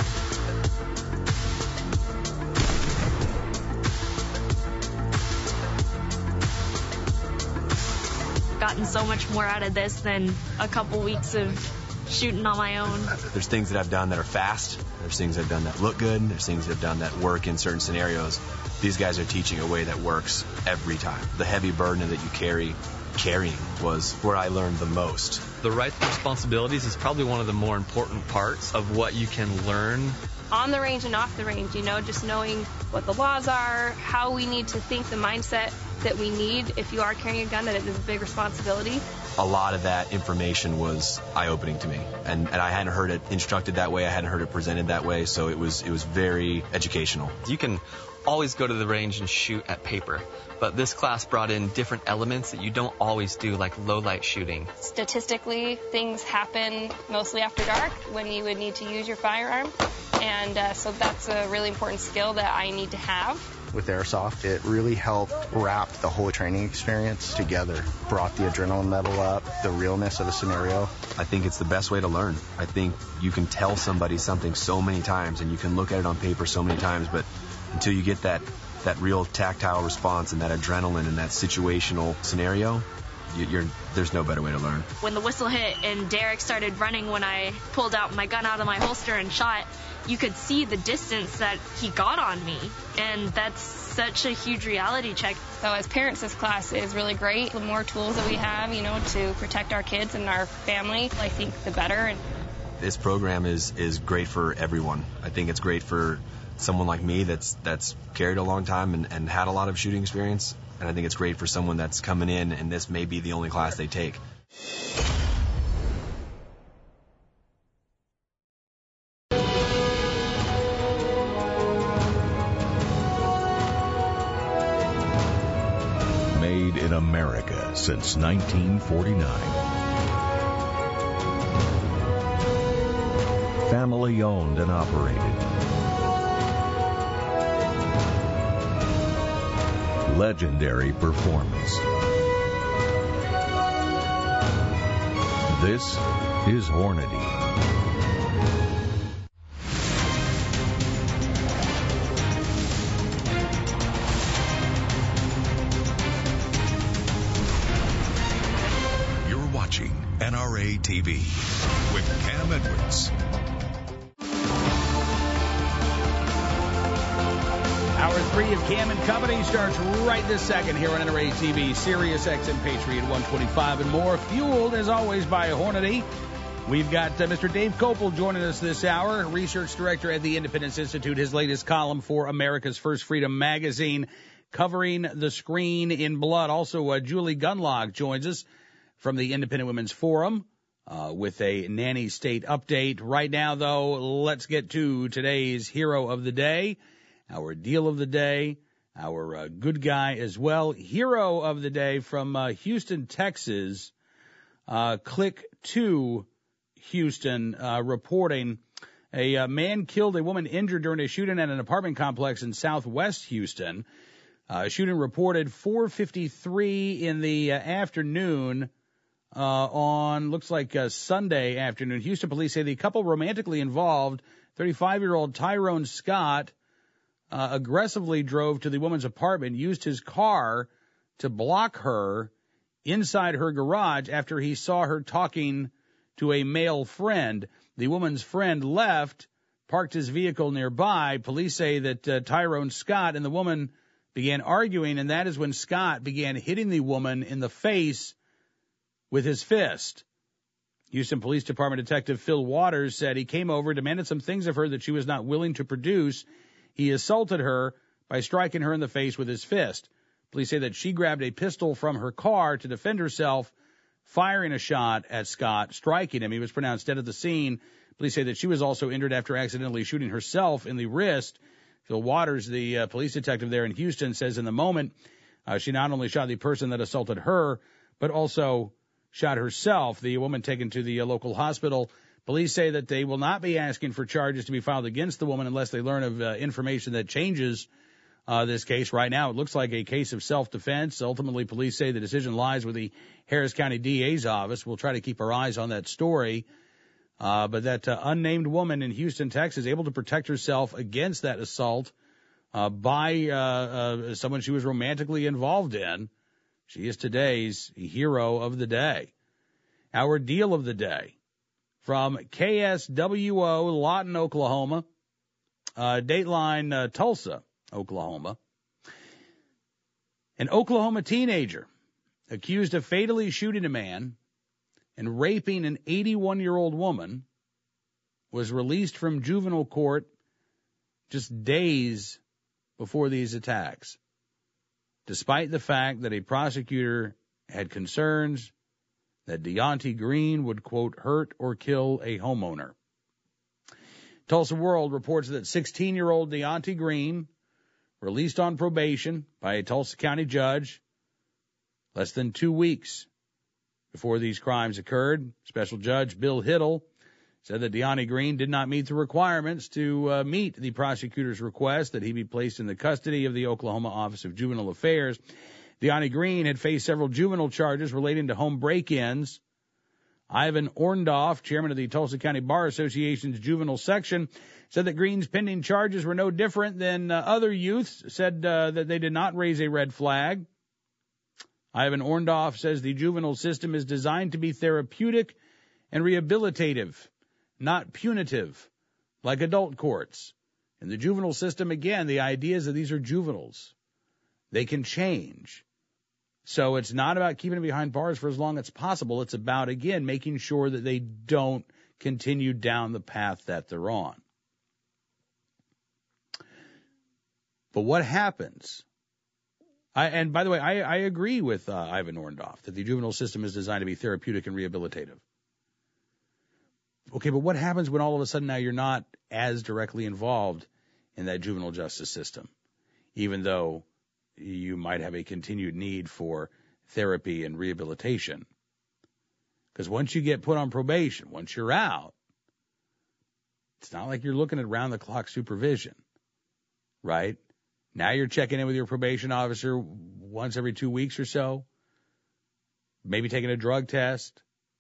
Gotten so much more out of this than a couple weeks of shooting on my own. There's things that I've done that are fast. There's things I've done that look good. There's things I've done that work in certain scenarios. These guys are teaching a way that works every time. The heavy burden that you carrying was where I learned the most. The rights and responsibilities is probably one of the more important parts of what you can learn. On the range and off the range, just knowing what the laws are, how we need to think, the mindset that we need if you are carrying a gun, that it is a big responsibility. A lot of that information was eye-opening to me, and I hadn't heard it instructed that way. I hadn't heard it presented that way, so it was very educational. You can always go to the range and shoot at paper, but this class brought in different elements that you don't always do, like low-light shooting. Statistically, things happen mostly after dark when you would need to use your firearm, and so that's a really important skill that I need to have. With Airsoft, it really helped wrap the whole training experience together, brought the adrenaline level up, the realness of the scenario. I think it's the best way to learn. I think you can tell somebody something so many times, and you can look at it on paper so many times, but until you get that real tactile response and that adrenaline and that situational scenario, there's no better way to learn. When the whistle hit and Derek started running when I pulled out my gun out of my holster and shot, you could see the distance that he got on me. And that's such a huge reality check. So as parents, this class is really great. The more tools that we have, to protect our kids and our family, I think the better. This program is great for everyone. I think it's great for someone like me that's carried a long time and had a lot of shooting experience. And I think it's great for someone that's coming in and this may be the only class they take. Made in America since 1949. Family owned and operated. Legendary performance. This is Hornady. You're watching NRA TV with Cam Edwards. Hour 3 of Cam and Company starts right this second here on NRA TV, Sirius XM Patriot 125 and more, fueled as always by Hornady. We've got Mr. Dave Kopel joining us this hour, research director at the Independence Institute, his latest column for America's First Freedom magazine, covering the screen in blood. Also, Julie Gunlock joins us from the Independent Women's Forum with a nanny state update. Right now, though, let's get to today's hero of the day. Our deal of the day, our good guy as well. Hero of the day from Houston, Texas. Click to Houston reporting a man killed a woman injured during a shooting at an apartment complex in southwest Houston. Shooting reported 4:53 in the afternoon on, looks like Sunday afternoon. Houston police say the couple romantically involved, 35-year-old Tyrone Scott, aggressively drove to the woman's apartment, used his car to block her inside her garage after he saw her talking to a male friend. The woman's friend left, parked his vehicle nearby. Police say that Tyrone Scott and the woman began arguing, and that is when Scott began hitting the woman in the face with his fist. Houston Police Department Detective Phil Waters said he came over, demanded some things of her that she was not willing to produce. He assaulted her by striking her in the face with his fist. Police say that she grabbed a pistol from her car to defend herself, firing a shot at Scott, striking him. He was pronounced dead at the scene. Police say that she was also injured after accidentally shooting herself in the wrist. Phil Waters, the police detective there in Houston, says in the moment she not only shot the person that assaulted her, but also shot herself. The woman taken to the local hospital. Police say that they will not be asking for charges to be filed against the woman unless they learn of information that changes this case. Right now, it looks like a case of self-defense. Ultimately, police say the decision lies with the Harris County DA's office. We'll try to keep our eyes on that story. But that unnamed woman in Houston, Texas, able to protect herself against that assault by someone she was romantically involved in. She is today's hero of the day. Our deal of the day. From KSWO, Lawton, Oklahoma, Dateline, Tulsa, Oklahoma. An Oklahoma teenager accused of fatally shooting a man and raping an 81-year-old woman was released from juvenile court just days before these attacks, despite the fact that a prosecutor had concerns that Deonte Green would, quote, hurt or kill a homeowner. Tulsa World reports that 16-year-old Deonte Green, released on probation by a Tulsa County judge less than 2 weeks before these crimes occurred. Special Judge Bill Hiddle said that Deonte Green did not meet the requirements to meet the prosecutor's request that he be placed in the custody of the Oklahoma Office of Juvenile Affairs. Deonte Green had faced several juvenile charges relating to home break-ins. Ivan Orndorff, chairman of the Tulsa County Bar Association's juvenile section, said that Green's pending charges were no different than other youths, said that they did not raise a red flag. Ivan Orndorff says the juvenile system is designed to be therapeutic and rehabilitative, not punitive, like adult courts. In the juvenile system, again, the idea is that these are juveniles. They can change. So it's not about keeping them behind bars for as long as possible. It's about, again, making sure that they don't continue down the path that they're on. But what happens? And by the way, I agree with Ivan Orndorff that the juvenile system is designed to be therapeutic and rehabilitative. Okay, but what happens when all of a sudden now you're not as directly involved in that juvenile justice system, even though you might have a continued need for therapy and rehabilitation? Because once you get put on probation, once you're out, it's not like you're looking at round-the-clock supervision, right? Now you're checking in with your probation officer once every 2 weeks or so, maybe taking a drug test,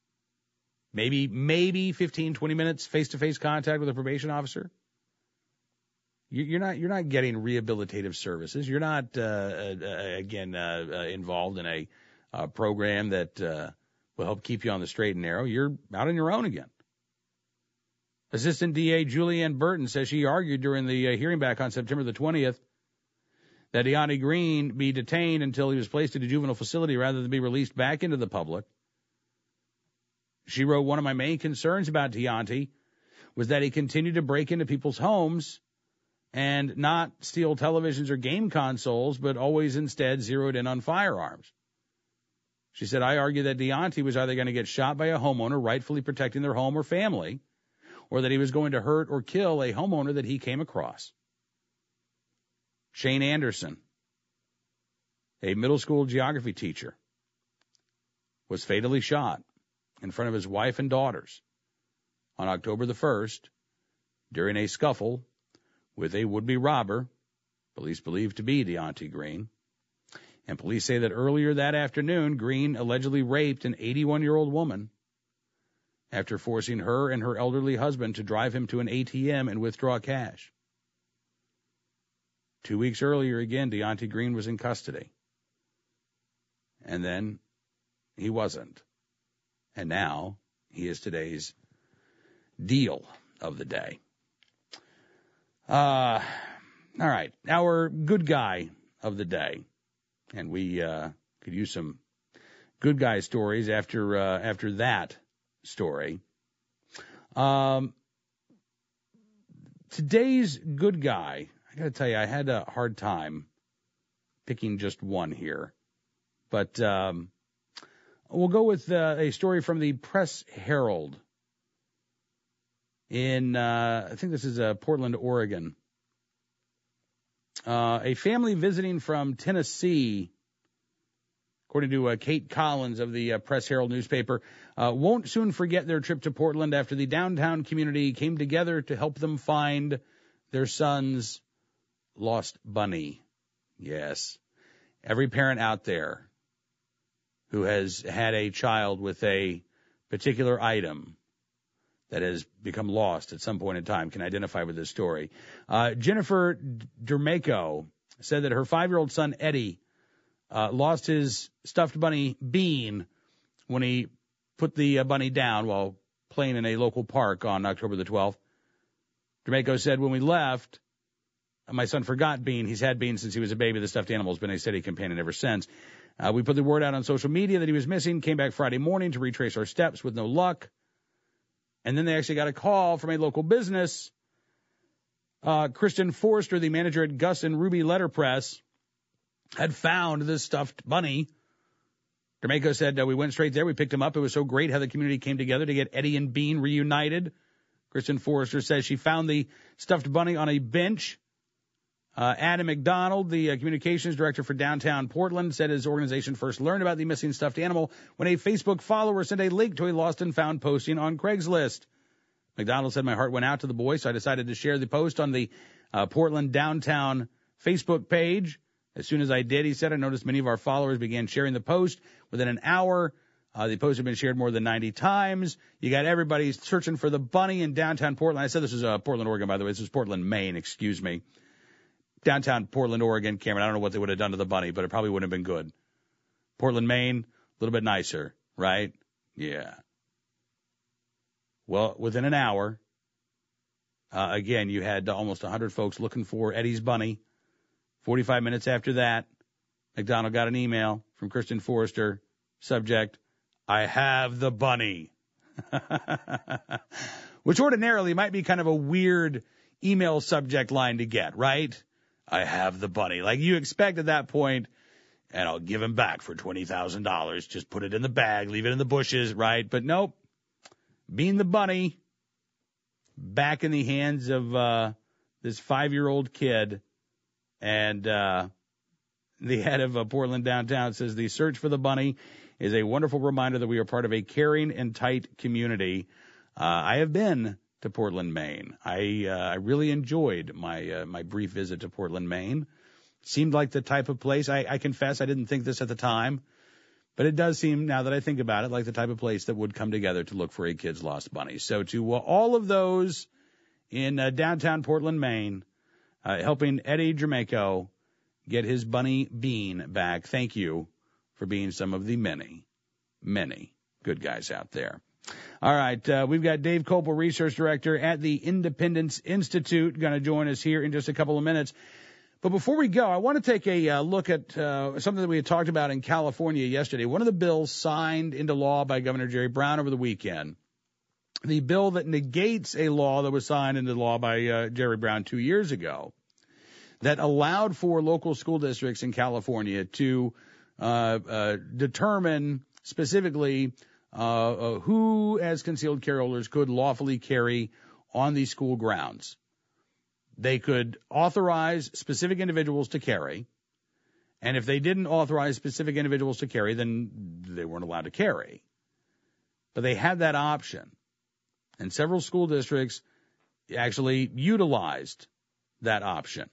maybe 15, 20 minutes face-to-face contact with a probation officer. You're not getting rehabilitative services. You're not involved in a program that will help keep you on the straight and narrow. You're out on your own again. Assistant DA Julianne Burton says she argued during the hearing back on September the 20th that Deonte Green be detained until he was placed in a juvenile facility rather than be released back into the public. She wrote, one of my main concerns about Deonte was that he continued to break into people's homes and not steal televisions or game consoles, but always instead zeroed in on firearms. She said, I argue that Deonte was either going to get shot by a homeowner rightfully protecting their home or family, or that he was going to hurt or kill a homeowner that he came across. Shane Anderson, a middle school geography teacher, was fatally shot in front of his wife and daughters on October the 1st during a scuffle with a would-be robber, police believe to be Deonte Green. And police say that earlier that afternoon, Green allegedly raped an 81-year-old woman after forcing her and her elderly husband to drive him to an ATM and withdraw cash. 2 weeks earlier, again, Deonte Green was in custody. And then he wasn't. And now he is today's deal of the day. All right, our good guy of the day. And we could use some good guy stories after that story. Today's good guy, I got to tell you, I had a hard time picking just one here. But we'll go with a story from the Press Herald in, I think this is Portland, Oregon. A family visiting from Tennessee, according to Kate Collins of the Press Herald newspaper, won't soon forget their trip to Portland after the downtown community came together to help them find their son's lost bunny. Yes. Every parent out there who has had a child with a particular item that has become lost at some point in time can identify with this story. Jennifer Dermako said that her 5-year-old son, Eddie, lost his stuffed bunny, Bean, when he put the bunny down while playing in a local park on October the 12th. Dermako said, when we left, my son forgot Bean. He's had Bean since he was a baby. The stuffed animal's been a steady companion ever since. We put the word out on social media that he was missing, came back Friday morning to retrace our steps with no luck. And then they actually got a call from a local business. Kristen Forrester, the manager at Gus and Ruby Letterpress, had found this stuffed bunny. Dermako said, we went straight there. We picked him up. It was so great how the community came together to get Eddie and Bean reunited. Kristen Forrester says she found the stuffed bunny on a bench. Adam McDonald, the communications director for downtown Portland, said his organization first learned about the missing stuffed animal when a Facebook follower sent a link to a lost and found posting on Craigslist. McDonald said, my heart went out to the boy, so I decided to share the post on the Portland downtown Facebook page. As soon as I did, he said, I noticed many of our followers began sharing the post. Within an hour, the post had been shared more than 90 times. You got everybody searching for the bunny in downtown Portland. I said this was Portland, Oregon, by the way. This was Portland, Maine, excuse me. Downtown Portland, Oregon, Cameron, I don't know what they would have done to the bunny, but it probably wouldn't have been good. Portland, Maine, a little bit nicer, right? Yeah. Well, within an hour, again, you had almost 100 folks looking for Eddie's bunny. 45 minutes after that, McDonald got an email from Kristen Forrester. Subject, I have the bunny. Which ordinarily might be kind of a weird email subject line to get, right? I have the bunny. Like you expect at that point, and I'll give him back for $20,000. Just put it in the bag, leave it in the bushes, right? But nope. Being the bunny, back in the hands of this 5-year-old kid. And the head of Portland Downtown says the search for the bunny is a wonderful reminder that we are part of a caring and tight community. I have been to Portland, Maine. I really enjoyed my brief visit to Portland, Maine. Seemed like the type of place, I confess I didn't think this at the time, but it does seem, now that I think about it, like the type of place that would come together to look for a kid's lost bunny. So to all of those in downtown Portland, Maine, helping Eddie Jermaico get his bunny Bean back, thank you for being some of the many, many good guys out there. All right, we've got Dave Kopel, Research Director at the Independence Institute, going to join us here in just a couple of minutes. But before we go, I want to take a look at something that we had talked about in California yesterday. One of the bills signed into law by Governor Jerry Brown over the weekend, the bill that negates a law that was signed into law by Jerry Brown 2 years ago, that allowed for local school districts in California to determine specifically who, as concealed carry holders, could lawfully carry on the school grounds. They could authorize specific individuals to carry, and if they didn't authorize specific individuals to carry, then they weren't allowed to carry. But they had that option, and several school districts actually utilized that option.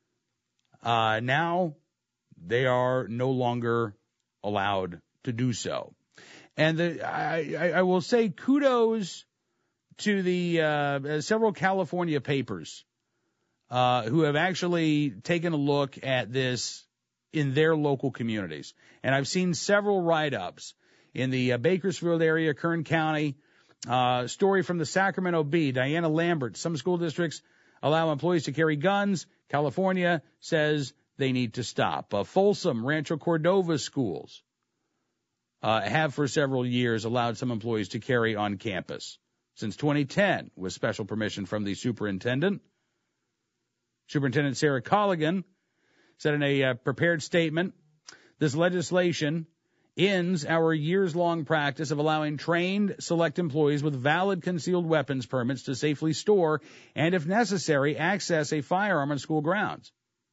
Now they are no longer allowed to do so. And I will say kudos to the several California papers who have actually taken a look at this in their local communities. And I've seen several write-ups in the Bakersfield area, Kern County, story from the Sacramento Bee, Diana Lambert. Some school districts allow employees to carry guns. California says they need to stop. Folsom, Rancho Cordova schools have for several years allowed some employees to carry on campus. Since 2010, with special permission from the superintendent. Superintendent Sarah Colligan said in a prepared statement, this legislation ends our years-long practice of allowing trained select employees with valid concealed weapons permits to safely store and, if necessary, access a firearm on school grounds.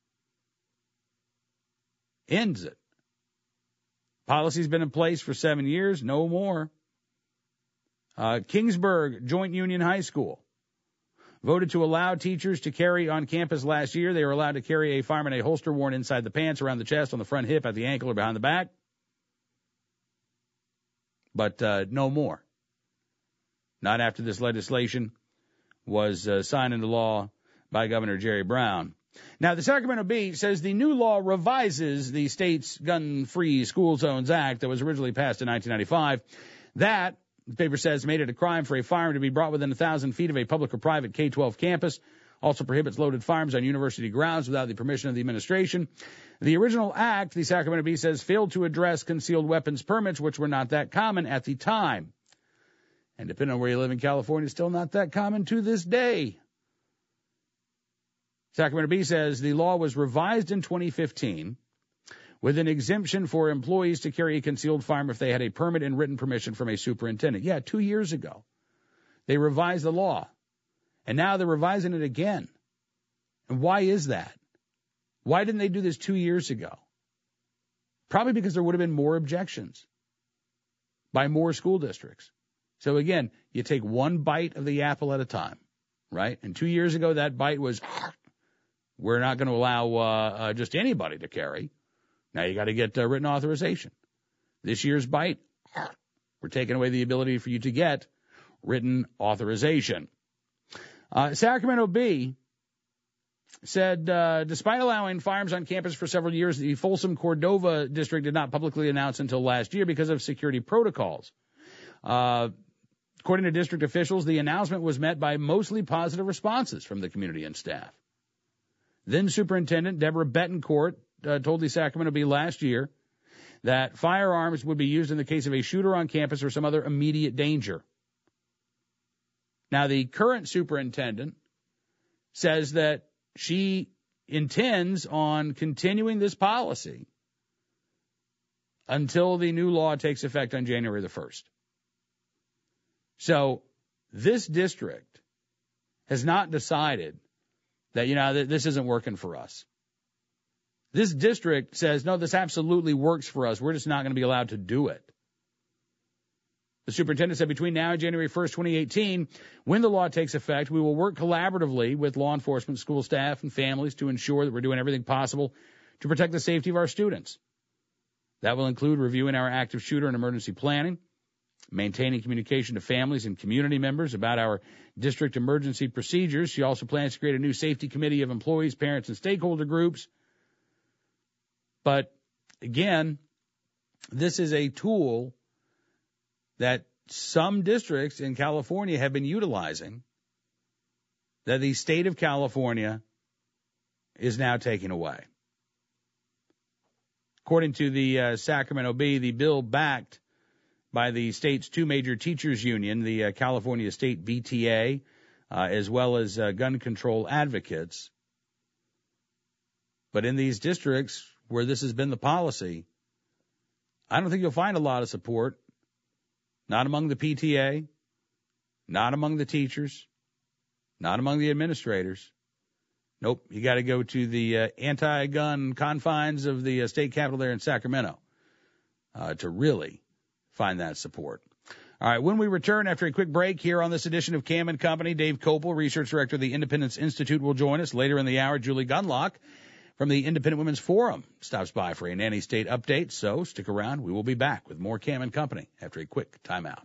Ends it. Policy's been in place for 7 years, no more. Kingsburg Joint Union High School voted to allow teachers to carry on campus last year. They were allowed to carry a firearm in a holster worn inside the pants, around the chest, on the front hip, at the ankle, or behind the back. But no more. Not after this legislation was signed into law by Governor Jerry Brown. Now, the Sacramento Bee says the new law revises the state's Gun-Free School Zones Act that was originally passed in 1995. That, the paper says, made it a crime for a firearm to be brought within 1,000 feet of a public or private K-12 campus. Also prohibits loaded firearms on university grounds without the permission of the administration. The original act, the Sacramento Bee says, failed to address concealed weapons permits, which were not that common at the time. And depending on where you live in California, still not that common to this day. Sacramento Bee says the law was revised in 2015 with an exemption for employees to carry a concealed firearm if they had a permit and written permission from a superintendent. Yeah, 2 years ago. They revised the law. And now they're revising it again. And why is that? Why didn't they do this 2 years ago? Probably because there would have been more objections by more school districts. So again, you take one bite of the apple at a time, right? And 2 years ago, that bite was, we're not going to allow just anybody to carry. Now you got to get written authorization. This year's bite, we're taking away the ability for you to get written authorization. Sacramento Bee said, despite allowing firearms on campus for several years, the Folsom Cordova district did not publicly announce until last year because of security protocols. According to district officials, the announcement was met by mostly positive responses from the community and staff. Then Superintendent Deborah Betancourt told the Sacramento Bee last year that firearms would be used in the case of a shooter on campus or some other immediate danger. Now, the current superintendent says that she intends on continuing this policy until the new law takes effect on January the 1st. So this district has not decided that, this isn't working for us. This district says, no, this absolutely works for us. We're just not going to be allowed to do it. The superintendent said between now and January 1st, 2018, when the law takes effect, we will work collaboratively with law enforcement, school staff, and families to ensure that we're doing everything possible to protect the safety of our students. That will include reviewing our active shooter and emergency planning, maintaining communication to families and community members about our district emergency procedures. She also plans to create a new safety committee of employees, parents, and stakeholder groups. But, again, this is a tool that some districts in California have been utilizing that the state of California is now taking away. According to the Sacramento Bee, the bill backed by the state's two major teachers union, the California State BTA, as well as gun control advocates. But in these districts where this has been the policy, I don't think you'll find a lot of support, not among the PTA, not among the teachers, not among the administrators. Nope, you got to go to the anti-gun confines of the state capitol there in Sacramento to really find that support. All right, when we return after a quick break here on this edition of Cam & Company, Dave Kopel, Research Director of the Independence Institute, will join us. Later in the hour, Julie Gunlock from the Independent Women's Forum stops by for a Nanny State update, so stick around. We will be back with more Cam & Company after a quick timeout.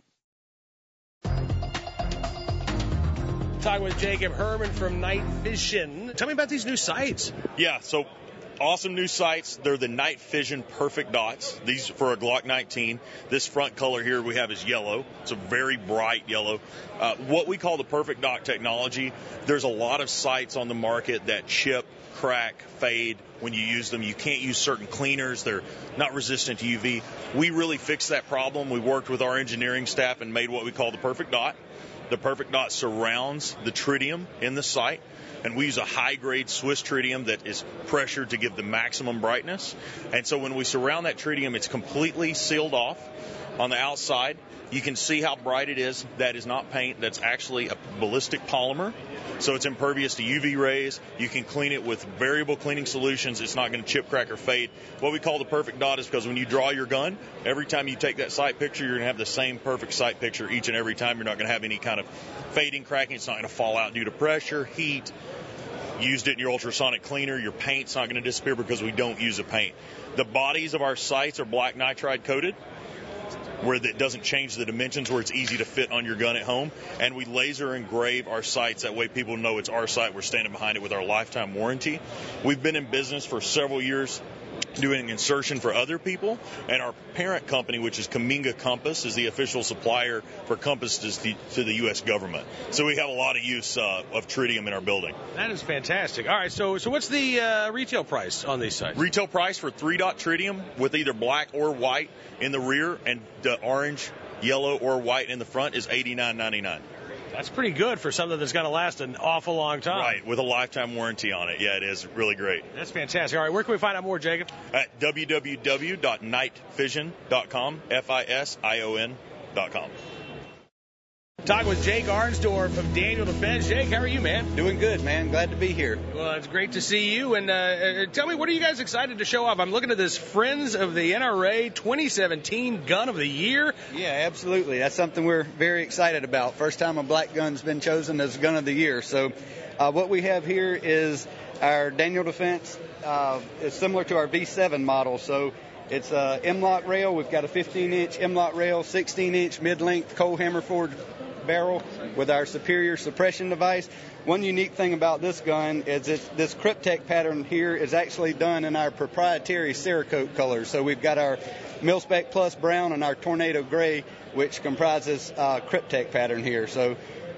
Talking with Jacob Herman from Night Vision. Tell me about these new sights. Yeah, so awesome new sights. They're the Night Vision Perfect Dots. These for a Glock 19. This front color here we have is yellow. It's a very bright yellow. What we call the Perfect Dot technology, there's a lot of sights on the market that chip, crack, fade when you use them. You can't use certain cleaners. They're not resistant to UV. We really fixed that problem. We worked with our engineering staff and made what we call the Perfect Dot. The Perfect Dot surrounds the tritium in the sight, and we use a high-grade Swiss tritium that is pressured to give the maximum brightness. And so when we surround that tritium, it's completely sealed off on the outside. You can see how bright it is. That is not paint. That's actually a ballistic polymer. So it's impervious to UV rays. You can clean it with variable cleaning solutions. It's not going to chip, crack, or fade. What we call the Perfect Dot is because when you draw your gun, every time you take that sight picture, you're going to have the same perfect sight picture each and every time. You're not going to have any kind of fading, cracking. It's not going to fall out due to pressure, heat. Used it in your ultrasonic cleaner. Your paint's not going to disappear because we don't use a paint. The bodies of our sights are black nitride coated, where it doesn't change the dimensions, where it's easy to fit on your gun at home. And we laser engrave our sights. That way people know it's our sight. We're standing behind it with our lifetime warranty. We've been in business for several years doing insertion for other people. And our parent company, which is Kaminga Compass, is the official supplier for Compass to the U.S. government. So we have a lot of use of tritium in our building. That is fantastic. All right, so what's the retail price on these sights? Retail price for 3-dot tritium with either black or white in the rear and the orange, yellow, or white in the front is $89.99. That's pretty good for something that's going to last an awful long time. Right, with a lifetime warranty on it. Yeah, it is really great. That's fantastic. All right, where can we find out more, Jacob? At www.nightvision.com, FISION.com. Talking with Jake Arnsdorf from Daniel Defense. Jake, how are you, man? Doing good, man. Glad to be here. Well, it's great to see you. And tell me, what are you guys excited to show off? I'm looking at this Friends of the NRA 2017 Gun of the Year. Yeah, absolutely. That's something we're very excited about. First time a black gun's been chosen as Gun of the Year. So what we have here is our Daniel Defense. It's similar to our V7 model. So it's a M-LOK rail. We've got a 15-inch M-LOK rail, 16-inch mid-length Cole Hammer forged barrel with our superior suppression device. One unique thing about this gun is this Kryptek pattern here is actually done in our proprietary Cerakote colors. So we've got our Mil-Spec Plus brown and our Tornado gray, which comprises Kryptek pattern here. So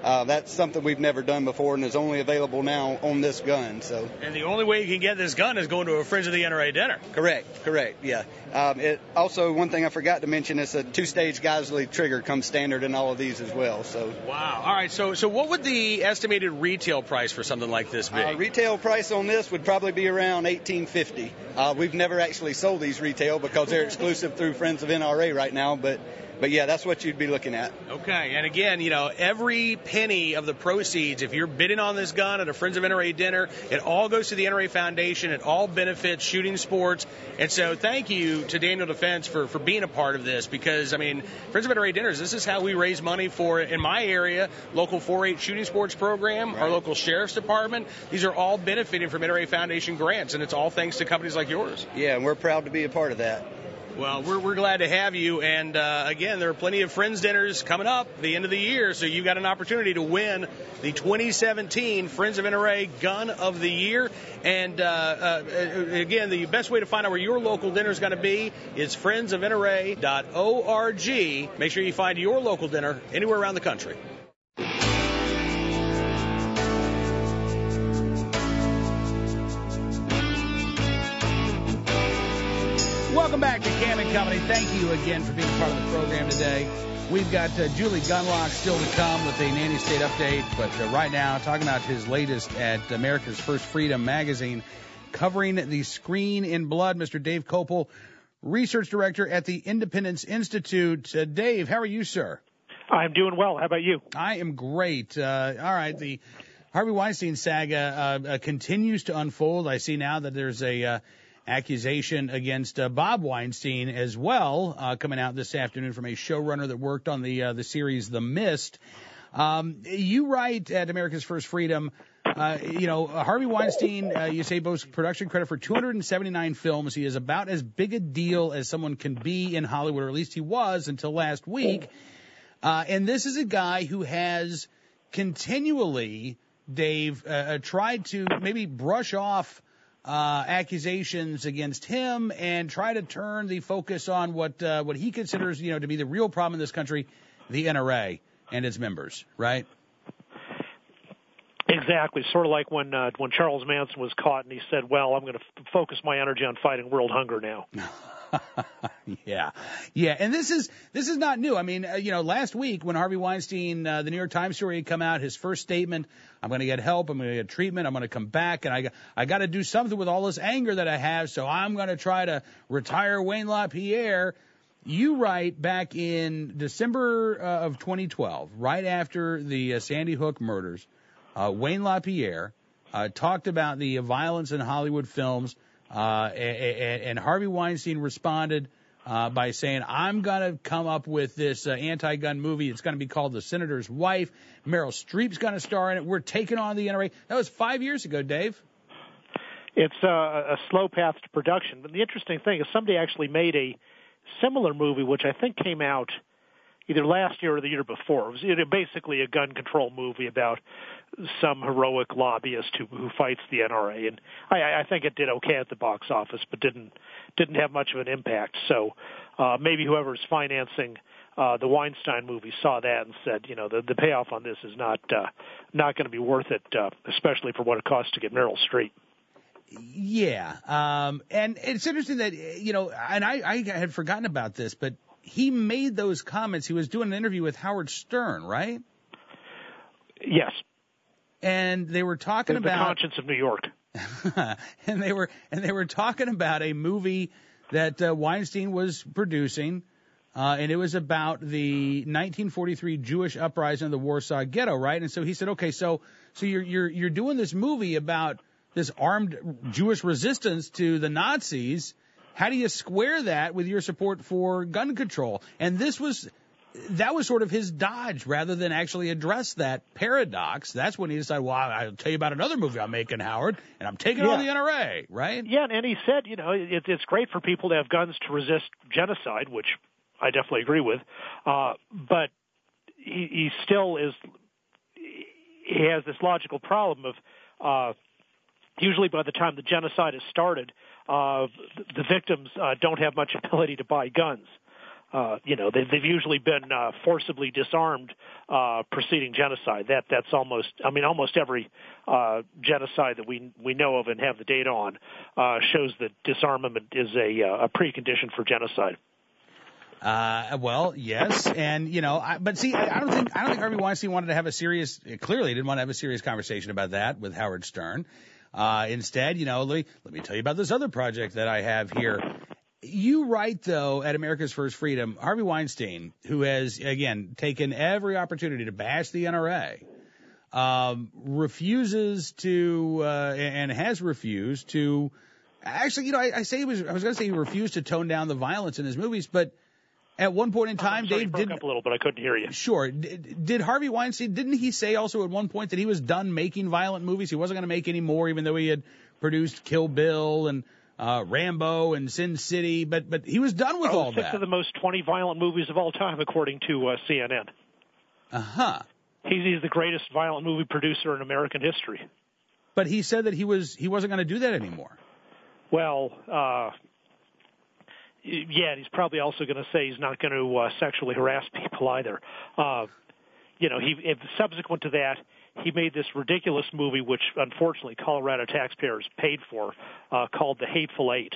that's something we've never done before and is only available now on this gun. So. And the only way you can get this gun is going to a Friends of the NRA dinner. Correct, yeah. It also, one thing I forgot to mention is a 2-stage Geisley trigger comes standard in all of these as well. So. Wow. All right, so what would the estimated retail price for something like this be? Retail price on this would probably be around $1,850. We've never actually sold these retail because they're exclusive through Friends of NRA right now, but yeah, that's what you'd be looking at. Okay, and again, every penny of the proceeds, if you're bidding on this gun at a Friends of NRA dinner, it all goes to the NRA Foundation. It all benefits shooting sports. And so thank you to Daniel Defense for being a part of this because, Friends of NRA dinners, this is how we raise money for, in my area, local 4-H shooting sports program, our local sheriff's department. These are all benefiting from NRA Foundation grants, and it's all thanks to companies like yours. Yeah, and we're proud to be a part of that. Well, we're glad to have you, and again, there are plenty of Friends dinners coming up at the end of the year, so you got an opportunity to win the 2017 Friends of NRA Gun of the Year. And again, the best way to find out where your local dinner is going to be is friendsofnra.org. Make sure you find your local dinner anywhere around the country. Welcome back to Cam & Company. Thank you again for being a part of the program today. We've got Julie Gunlock still to come with a Nanny State update, but right now talking about his latest at America's First Freedom magazine, covering the screen in blood, Mr. Dave Kopel, Research Director at the Independence Institute. Dave, how are you, sir? I'm doing well. How about you? I am great. All right, the Harvey Weinstein saga continues to unfold. I see now that there's a accusation against Bob Weinstein as well, coming out this afternoon from a showrunner that worked on the series The Mist. You write at America's First Freedom, Harvey Weinstein, you say boasts production credit for 279 films. He is about as big a deal as someone can be in Hollywood, or at least he was until last week. And this is a guy who has continually, Dave, tried to maybe brush off accusations against him and try to turn the focus on what he considers, to be the real problem in this country, the NRA and its members, right? Exactly. Sort of like when Charles Manson was caught and he said, well, I'm going to focus my energy on fighting world hunger now. Yeah. And this is not new. Last week when Harvey Weinstein, the New York Times story had come out, his first statement, I'm going to get help, I'm going to get treatment, I'm going to come back, and I got to do something with all this anger that I have, so I'm going to try to retire Wayne LaPierre. You write back in December of 2012, right after the Sandy Hook murders, Wayne LaPierre talked about the violence in Hollywood films, and Harvey Weinstein responded by saying, I'm going to come up with this anti-gun movie. It's going to be called The Senator's Wife. Meryl Streep's going to star in it. We're taking on the NRA. That was 5 years ago, Dave. It's a slow path to production. But the interesting thing is somebody actually made a similar movie, which I think came out either last year or the year before. It was basically a gun control movie about some heroic lobbyist who fights the NRA, and I think it did okay at the box office, but didn't have much of an impact. So maybe whoever's financing the Weinstein movie saw that and said, the payoff on this is not going to be worth it, especially for what it costs to get Meryl Streep. Yeah, and it's interesting that and I had forgotten about this, but he made those comments. He was doing an interview with Howard Stern, right? Yes. And they were talking about the conscience of New York. and they were talking about a movie that Weinstein was producing, and it was about the 1943 Jewish uprising of the Warsaw Ghetto, right? And so he said, okay, so you're doing this movie about this armed Jewish resistance to the Nazis. How do you square that with your support for gun control? And that was sort of his dodge rather than actually address that paradox. That's when he decided, well, I'll tell you about another movie I'm making, Howard, and I'm taking on the NRA, right? Yeah, and he said, it's great for people to have guns to resist genocide, which I definitely agree with. But he still he has this logical problem of usually by the time the genocide has started, the victims don't have much ability to buy guns. they've usually been forcibly disarmed preceding genocide. That's almost every genocide that we know of and have the data on shows that disarmament is a precondition for genocide. Well, yes, and but see, I don't think Harvey Weinstein wanted to have clearly didn't want to have a serious conversation about that with Howard Stern. Instead, let me tell you about this other project that I have here. You write, though, at America's First Freedom, Harvey Weinstein, who has, again, taken every opportunity to bash the NRA, refuses to, and has refused to, actually, I was going to say he refused to tone down the violence in his movies, but at one point in time, Dave did up a little, but I couldn't hear you. Sure. Did Harvey Weinstein, didn't he say also at one point that he was done making violent movies? He wasn't going to make any more, even though he had produced Kill Bill and Rambo and Sin City, but he was done with all that. 6 of the most 20 violent movies of all time, according to CNN. Uh-huh. He's the greatest violent movie producer in American history. But he said that he wasn't going to do that anymore. Well, yeah, he's probably also going to say he's not going to sexually harass people either. Subsequent to that, he made this ridiculous movie, which unfortunately Colorado taxpayers paid for, called The Hateful Eight.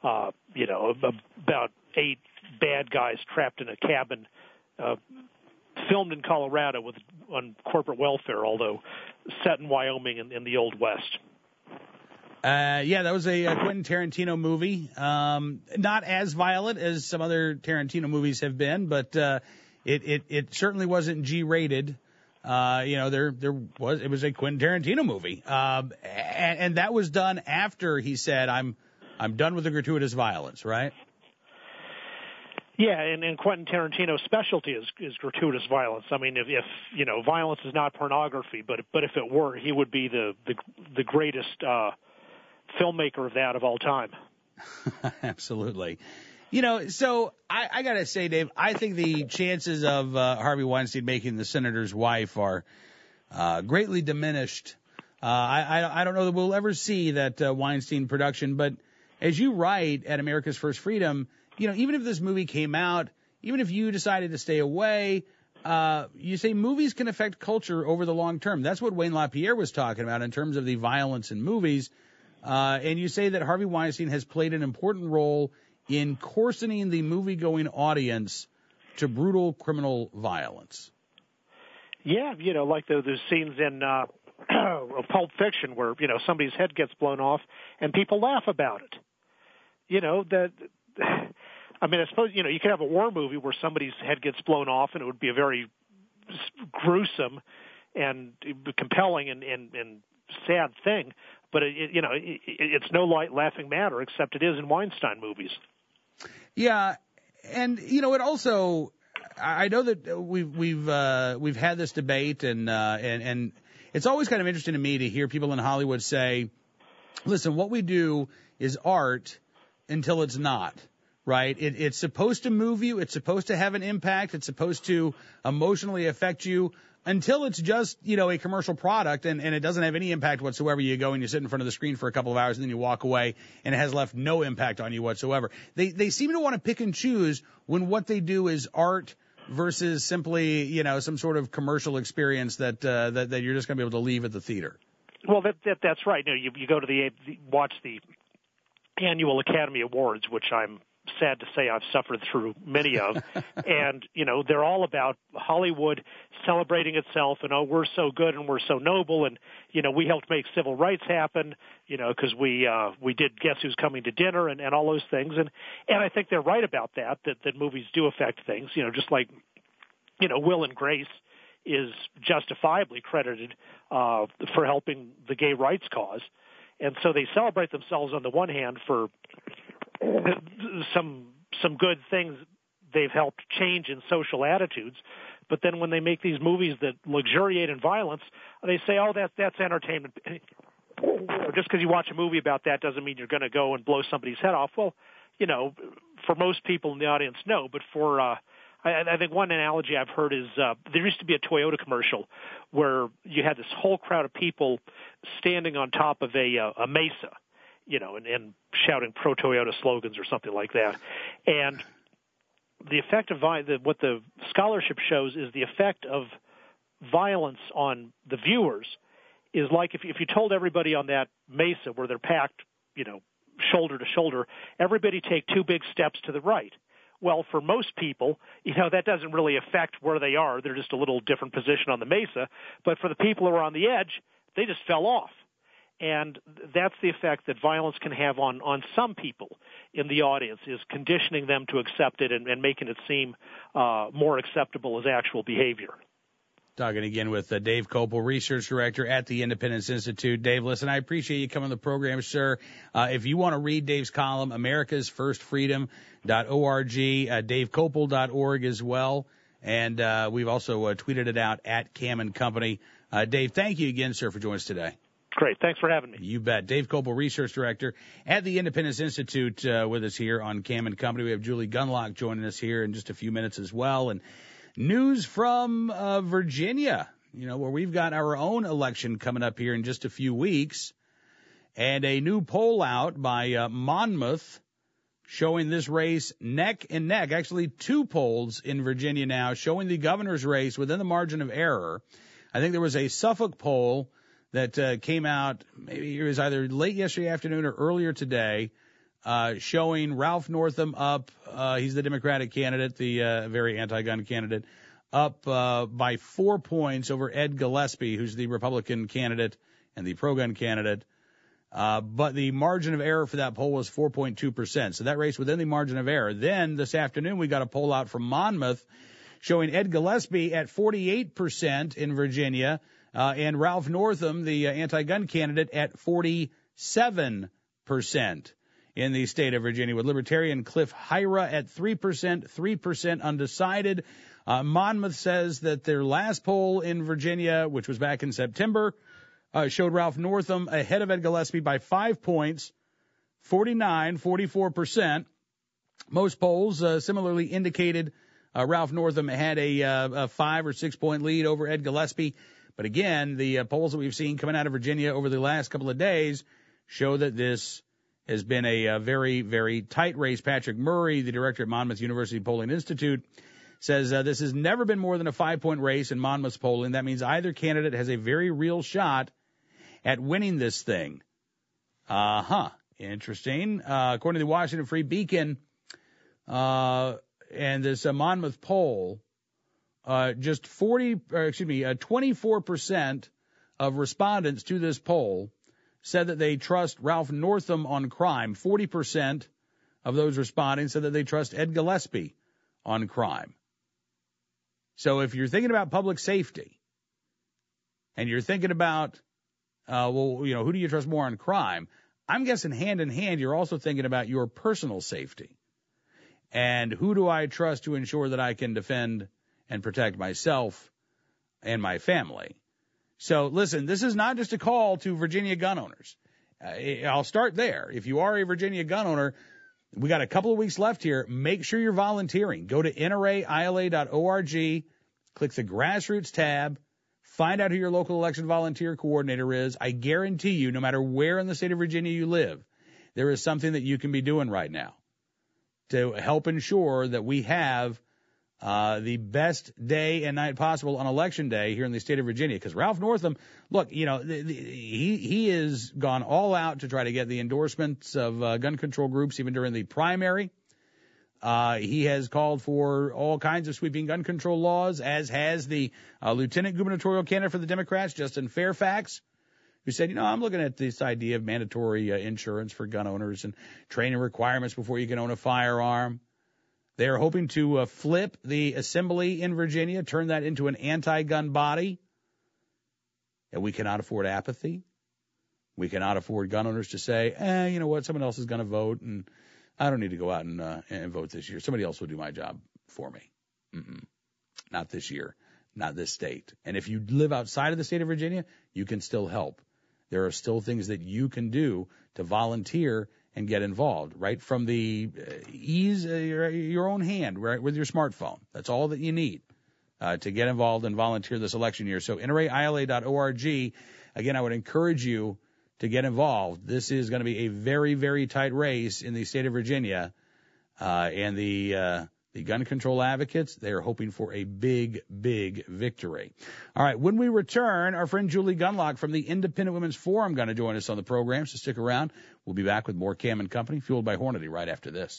About 8 bad guys trapped in a cabin, filmed in Colorado on corporate welfare, although set in Wyoming in the Old West. That was a Quentin Tarantino movie. Not as violent as some other Tarantino movies have been, but it certainly wasn't G-rated. It was a Quentin Tarantino movie. And that was done after he said, I'm done with the gratuitous violence, right? Yeah, and Quentin Tarantino's specialty is gratuitous violence. I mean, if violence is not pornography, but if it were, he would be the greatest filmmaker of that of all time. Absolutely. So I got to say, Dave, I think the chances of Harvey Weinstein making the senator's wife are greatly diminished. I don't know that we'll ever see that Weinstein production, but as you write at America's First Freedom, even if this movie came out, even if you decided to stay away, you say movies can affect culture over the long term. That's what Wayne LaPierre was talking about in terms of the violence in movies. And you say that Harvey Weinstein has played an important role in coarsening the movie-going audience to brutal criminal violence. Yeah, like those scenes in Pulp Fiction where, somebody's head gets blown off and people laugh about it. I suppose, you could have a war movie where somebody's head gets blown off and it would be a very gruesome and compelling and sad thing, but it's no light laughing matter, except it is in Weinstein movies. Yeah, and it also, I know that we've had this debate, and it's always kind of interesting to me to hear people in Hollywood say, listen, what we do is art until it's not. Right? It's supposed to move you. It's supposed to have an impact. It's supposed to emotionally affect you until it's just, a commercial product and it doesn't have any impact whatsoever. You go and you sit in front of the screen for a couple of hours and then you walk away and it has left no impact on you whatsoever. They seem to want to pick and choose when what they do is art versus simply, some sort of commercial experience that you're just going to be able to leave at the theater. Well, that's right. You go to watch the annual Academy Awards, which I'm sad to say I've suffered through many of, and they're all about Hollywood celebrating itself and we're so good and we're so noble and we helped make civil rights happen because we did Guess Who's Coming to Dinner and all those things and I think they're right about that movies do affect things just like Will and Grace is justifiably credited for helping the gay rights cause, and so they celebrate themselves on the one hand for some good things they've helped change in social attitudes, but then when they make these movies that luxuriate in violence, they say, "Oh, that's entertainment." Just because you watch a movie about that doesn't mean you're going to go and blow somebody's head off. Well, for most people in the audience, no. But for I think one analogy I've heard is there used to be a Toyota commercial where you had this whole crowd of people standing on top of a mesa, and shouting pro-Toyota slogans or something like that. And the effect of what the scholarship shows is the effect of violence on the viewers is like if you told everybody on that mesa where they're packed, shoulder to shoulder, everybody take 2 big steps to the right. Well, for most people, that doesn't really affect where they are. They're just a little different position on the mesa. But for the people who are on the edge, they just fell off. And that's the effect that violence can have on some people in the audience, is conditioning them to accept it and making it seem more acceptable as actual behavior. Talking again with Dave Kopel, Research Director at the Independence Institute. Dave, listen, I appreciate you coming on the program, sir. If you want to read Dave's column, americasfirstfreedom.org, davekopel.org as well. And we've also tweeted it out at Cam and Company. Dave, thank you again, sir, for joining us today. Great. Thanks for having me. You bet. Dave Kopel, Research Director at the Independence Institute, with us here on Cam and Company. We have Julie Gunlock joining us here in just a few minutes as well. And news from Virginia, where we've got our own election coming up here in just a few weeks. And a new poll out by Monmouth showing this race neck and neck. Actually, 2 polls in Virginia now showing the governor's race within the margin of error. I think there was a Suffolk poll that came out, maybe it was either late yesterday afternoon or earlier today, showing Ralph Northam up, he's the Democratic candidate, the very anti-gun candidate, up by 4 points over Ed Gillespie, who's the Republican candidate and the pro-gun candidate. But the margin of error for that poll was 4.2%. So that race within the margin of error. Then this afternoon we got a poll out from Monmouth showing Ed Gillespie at 48% in Virginia, and Ralph Northam, the anti-gun candidate, at 47% in the state of Virginia, with Libertarian Cliff Hyra at 3%, 3% undecided. Monmouth says that their last poll in Virginia, which was back in September, showed Ralph Northam ahead of Ed Gillespie by 5 points, 44%. Most polls similarly indicated Ralph Northam had a 5 or 6 point lead over Ed Gillespie. But again, the polls that we've seen coming out of Virginia over the last couple of days show that this has been a very, very tight race. Patrick Murray, the director at Monmouth University Polling Institute, says this has never been more than a 5-point race in Monmouth's polling. That means either candidate has a very real shot at winning this thing. Interesting. According to the Washington Free Beacon, and this Monmouth poll, just 24% of respondents to this poll said that they trust Ralph Northam on crime. 40% of those responding said that they trust Ed Gillespie on crime. So if you're thinking about public safety and you're thinking about, who do you trust more on crime? I'm guessing hand in hand, you're also thinking about your personal safety. And who do I trust to ensure that I can defend and protect myself and my family? So listen, this is not just a call to Virginia gun owners. I'll start there. If you are a Virginia gun owner, we got a couple of weeks left here. Make sure you're volunteering. Go to NRAILA.org, click the grassroots tab, find out who your local election volunteer coordinator is. I guarantee you, no matter where in the state of Virginia you live, there is something that you can be doing right now to help ensure that we have the best day and night possible on Election Day here in the state of Virginia. Because Ralph Northam, look, he has gone all out to try to get the endorsements of gun control groups even during the primary. He has called for all kinds of sweeping gun control laws, as has the lieutenant gubernatorial candidate for the Democrats, Justin Fairfax, who said, I'm looking at this idea of mandatory insurance for gun owners and training requirements before you can own a firearm. They are hoping to flip the assembly in Virginia, turn that into an anti-gun body. And we cannot afford apathy. We cannot afford gun owners to say, you know what, someone else is going to vote, and I don't need to go out and vote this year. Somebody else will do my job for me. Not this year, not this state. And if you live outside of the state of Virginia, you can still help. There are still things that you can do to volunteer and get involved, right from the ease of your own hand, right, with your smartphone. That's all that you need to get involved and volunteer this election year. So NRAILA.org. Again, I would encourage you to get involved. This is going to be a very, very tight race in the state of Virginia, and the The gun control advocates, they are hoping for a big, big victory. All right, when we return, our friend Julie Gunlock from the Independent Women's Forum going to join us on the program, so stick around. We'll be back with more Cam and Company, fueled by Hornady, right after this.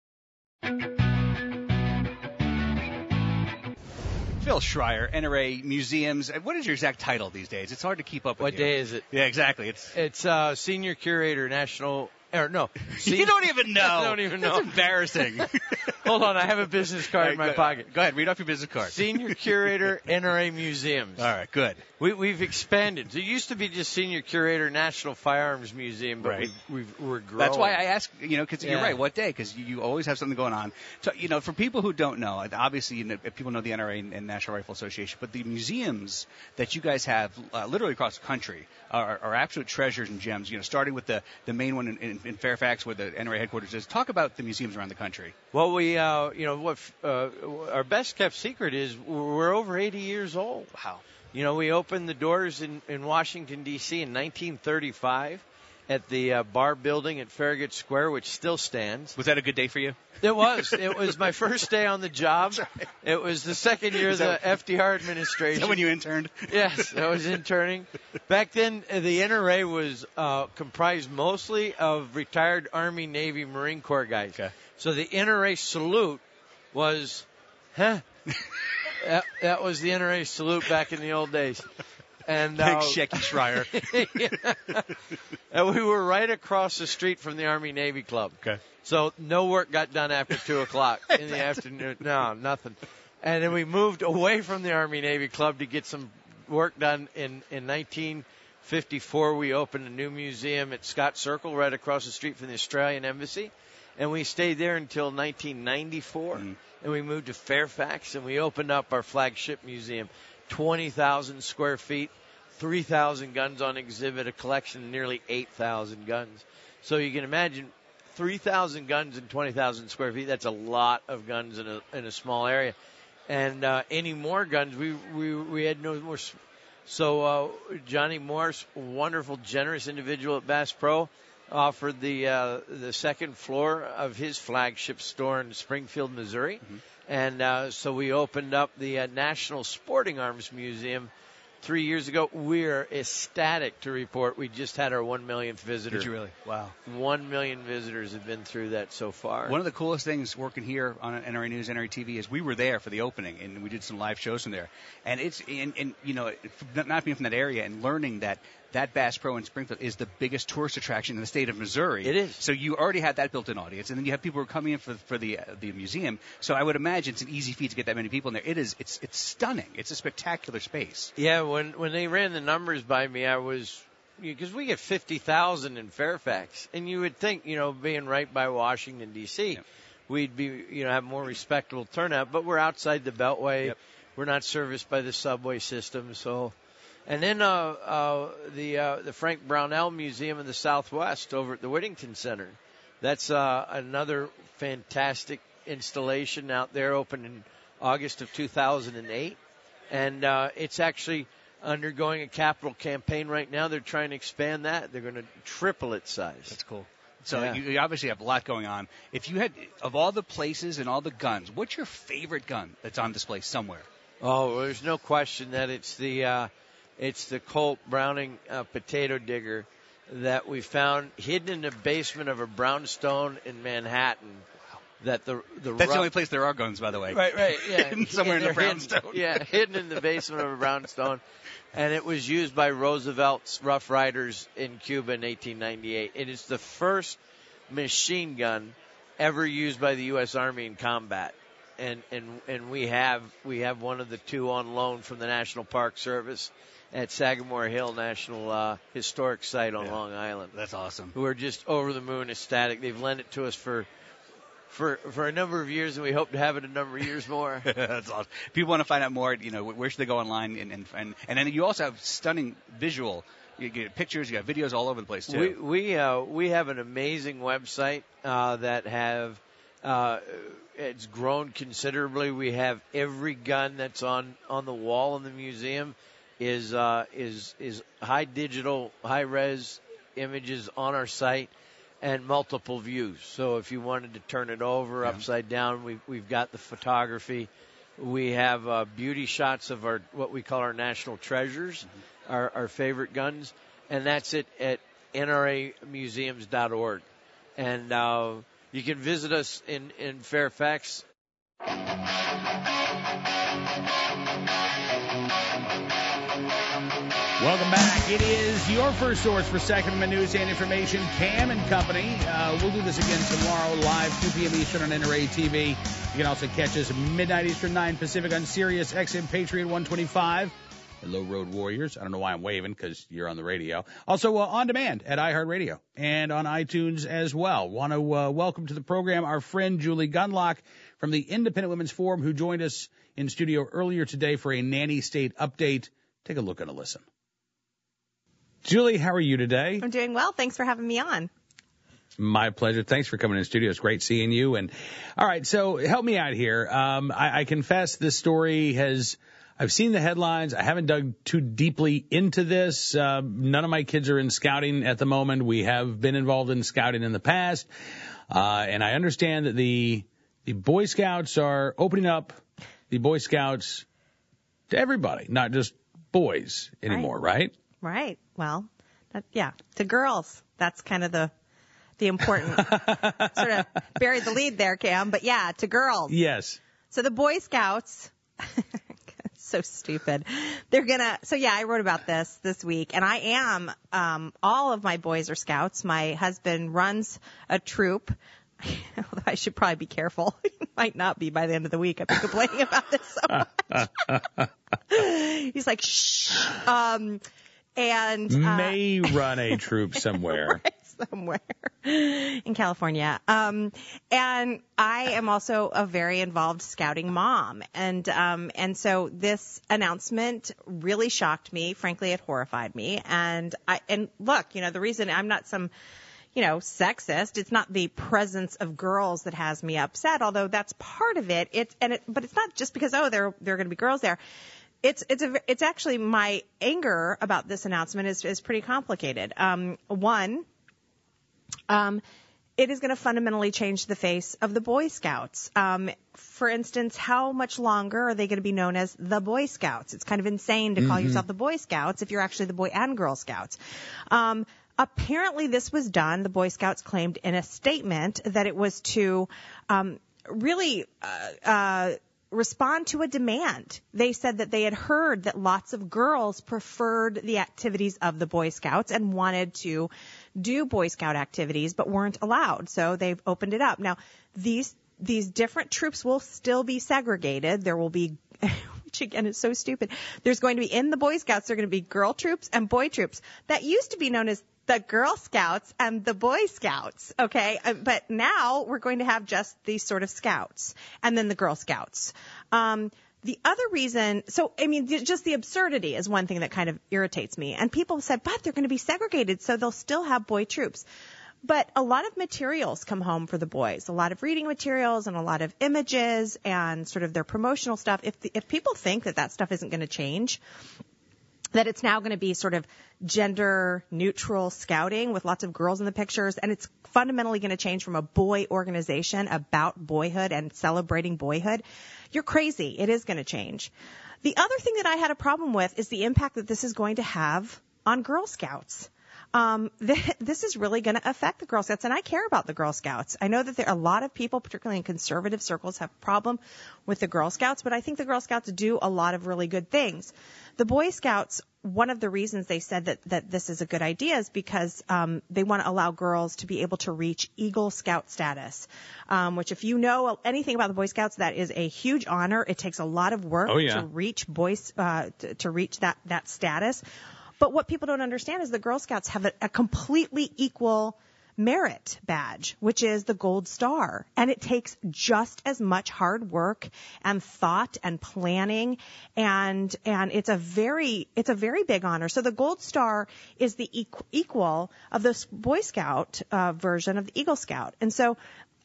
Phil Schreier, NRA Museums. What is your exact title these days? It's hard to keep up with. What you. day is it? Yeah, exactly. It's Senior Curator National. Or no, you don't even know. I don't even know. That's embarrassing. Hold on, I have a business card in my pocket. Go ahead, read off your business card. Senior Curator, NRA Museums. All right, good. We've expanded. It used to be just Senior Curator, National Firearms Museum, but right. we're growing. That's why I ask, because you're right. What day? Because you always have something going on. So, for people who don't know, obviously, people know the NRA and National Rifle Association, but the museums that you guys have literally across the country are absolute treasures and gems. Starting with the main one in Fairfax, where the NRA headquarters is. Talk about the museums around the country. Well, our best kept secret is we're over 80 years old. Wow. We opened the doors in Washington, D.C. in 1935 at the Bar Building at Farragut Square, which still stands. Was that a good day for you? It was. It was my first day on the job. That's right. It was the second year of the FDR administration. Is that when you interned? Yes, I was interning. Back then, the NRA was comprised mostly of retired Army, Navy, Marine Corps guys. Okay. So the NRA salute was, that was the NRA salute back in the old days. And Big Shecky Schreier. And we were right across the street from the Army Navy Club. Okay. So no work got done after 2 o'clock in the afternoon. No, nothing. And then we moved away from the Army Navy Club to get some work done. In 1954, we opened a new museum at Scott Circle right across the street from the Australian Embassy. And we stayed there until 1994. And we moved to Fairfax, and we opened up our flagship museum. 20,000 square feet, 3,000 guns on exhibit, a collection of nearly 8,000 guns. So you can imagine 3,000 guns in 20,000 square feet. That's a lot of guns in a small area. And any more guns, we had no more. So Johnny Morse, wonderful, generous individual at Bass Pro, offered the second floor of his flagship store in Springfield, Missouri. Mm-hmm. And so we opened up the National Sporting Arms Museum 3 years ago. We're ecstatic to report we just had our 1 millionth visitor. Did you really? Wow. 1 million visitors have been through that so far. One of the coolest things working here on NRA News, NRA TV, is we were there for the opening, and we did some live shows from there. And it's, not being from that area and learning that Bass Pro in Springfield is the biggest tourist attraction in the state of Missouri. It is. So you already had that built-in audience, and then you have people who are coming in for the museum. So I would imagine it's an easy feat to get that many people in there. It is. It's stunning. It's a spectacular space. Yeah. When they ran the numbers by me, I was, because we get 50,000 in Fairfax, and you would think, being right by Washington D.C., yep, we'd be, have more respectable turnout. But we're outside the Beltway. Yep. We're not serviced by the subway system, so. And then the Frank Brownell Museum in the Southwest over at the Whittington Center. That's another fantastic installation out there, opened in August of 2008. And it's actually undergoing a capital campaign right now. They're trying to expand that. They're going to triple its size. That's cool. So you obviously have a lot going on. If you had, of all the places and all the guns, what's your favorite gun that's on display somewhere? Oh, well, there's no question that it's the Colt Browning potato digger that we found hidden in the basement of a brownstone in Manhattan. That's the only place there are guns, by the way. Right, yeah. Somewhere in the brownstone. Hidden in the basement of a brownstone. And it was used by Roosevelt's Rough Riders in Cuba in 1898. It is the first machine gun ever used by the U.S. Army in combat. And we have one of the two on loan from the National Park Service at Sagamore Hill National Historic Site on Long Island. That's awesome. Who are just over the moon ecstatic. They've lent it to us for a number of years, and we hope to have it a number of years more. That's awesome. If people want to find out more, where should they go online? And then you also have stunning visual. You get pictures, you got videos all over the place too. We have an amazing website that have. It's grown considerably. We have every gun that's on the wall in the museum is high digital, high res images on our site. and multiple views. So if you wanted to turn it over upside down, we've got the photography. We have beauty shots of what we call our national treasures, our favorite guns, and that's it at nramuseums.org. And you can visit us in Fairfax. Welcome back. It is your first source for Second Amendment news and information, Cam and Company. We'll do this again tomorrow, live 2 p.m. Eastern on NRA TV. You can also catch us midnight Eastern, 9 Pacific on Sirius XM Patriot 125. Hello, Road Warriors. I don't know why I'm waving, because you're on the radio. Also on demand at iHeartRadio and on iTunes as well. Want to welcome to the program our friend Julie Gunlock from the Independent Women's Forum, who joined us in studio earlier today for a nanny state update. Take a look and a listen. Julie, how are you today? I'm doing well. Thanks for having me on. My pleasure. Thanks for coming in the studio. It's great seeing you. And all right, so help me out here. I confess this story I've seen the headlines. I haven't dug too deeply into this. None of my kids are in scouting at the moment. We have been involved in scouting in the past. And I understand that the Boy Scouts are opening up the Boy Scouts to everybody, not just boys anymore, right? Right. Well, to girls. That's kind of the important sort of buried the lead there, Cam. But yeah, to girls. Yes. So the Boy Scouts, so stupid. I wrote about this week, and I am, all of my boys are scouts. My husband runs a troop. Although I should probably be careful. He might not be by the end of the week. I've been complaining about this so much. He's like, shh. May run a troop somewhere. Somewhere in California. And I am also a very involved scouting mom. And so this announcement really shocked me. Frankly, it horrified me. And look, the reason I'm not some, sexist, it's not the presence of girls that has me upset, although that's part of it. But it's not just because, there are going to be girls there. It's actually my anger about this announcement is pretty complicated. One, it is going to fundamentally change the face of the Boy Scouts. For instance, how much longer are they going to be known as the Boy Scouts? It's kind of insane to call yourself the Boy Scouts if you're actually the Boy and Girl Scouts. Apparently this was done, the Boy Scouts claimed in a statement, that it was to really respond to a demand. They said that they had heard that lots of girls preferred the activities of the Boy Scouts and wanted to do Boy Scout activities but weren't allowed. So they've opened it up. Now, these different troops will still be segregated. There will be, which again is so stupid. There's going to be, in the Boy Scouts, there are going to be girl troops and boy troops. That used to be known as the Girl Scouts and the Boy Scouts, okay? But now we're going to have just these sort of scouts and then the Girl Scouts. The other reason, just the absurdity is one thing that kind of irritates me. And people said, but they're going to be segregated, so they'll still have boy troops. But a lot of materials come home for the boys, a lot of reading materials and a lot of images and sort of their promotional stuff. If people think that stuff isn't going to change, that it's now going to be sort of gender neutral scouting with lots of girls in the pictures, and it's fundamentally going to change from a boy organization about boyhood and celebrating boyhood, you're crazy. It is going to change. The other thing that I had a problem with is the impact that this is going to have on Girl Scouts. This is really going to affect the Girl Scouts, and I care about the Girl Scouts. I know that there are a lot of people, particularly in conservative circles, have a problem with the Girl Scouts, but I think the Girl Scouts do a lot of really good things. The Boy Scouts, one of the reasons they said that this is a good idea is because they want to allow girls to be able to reach Eagle Scout status, which if you know anything about the Boy Scouts, that is a huge honor. It takes a lot of work to reach boys to reach that status. But what people don't understand is the Girl Scouts have a completely equal merit badge, which is the Gold Star. And it takes just as much hard work and thought and planning. And it's a very big honor. So the Gold Star is the equal of the Boy Scout version of the Eagle Scout. And so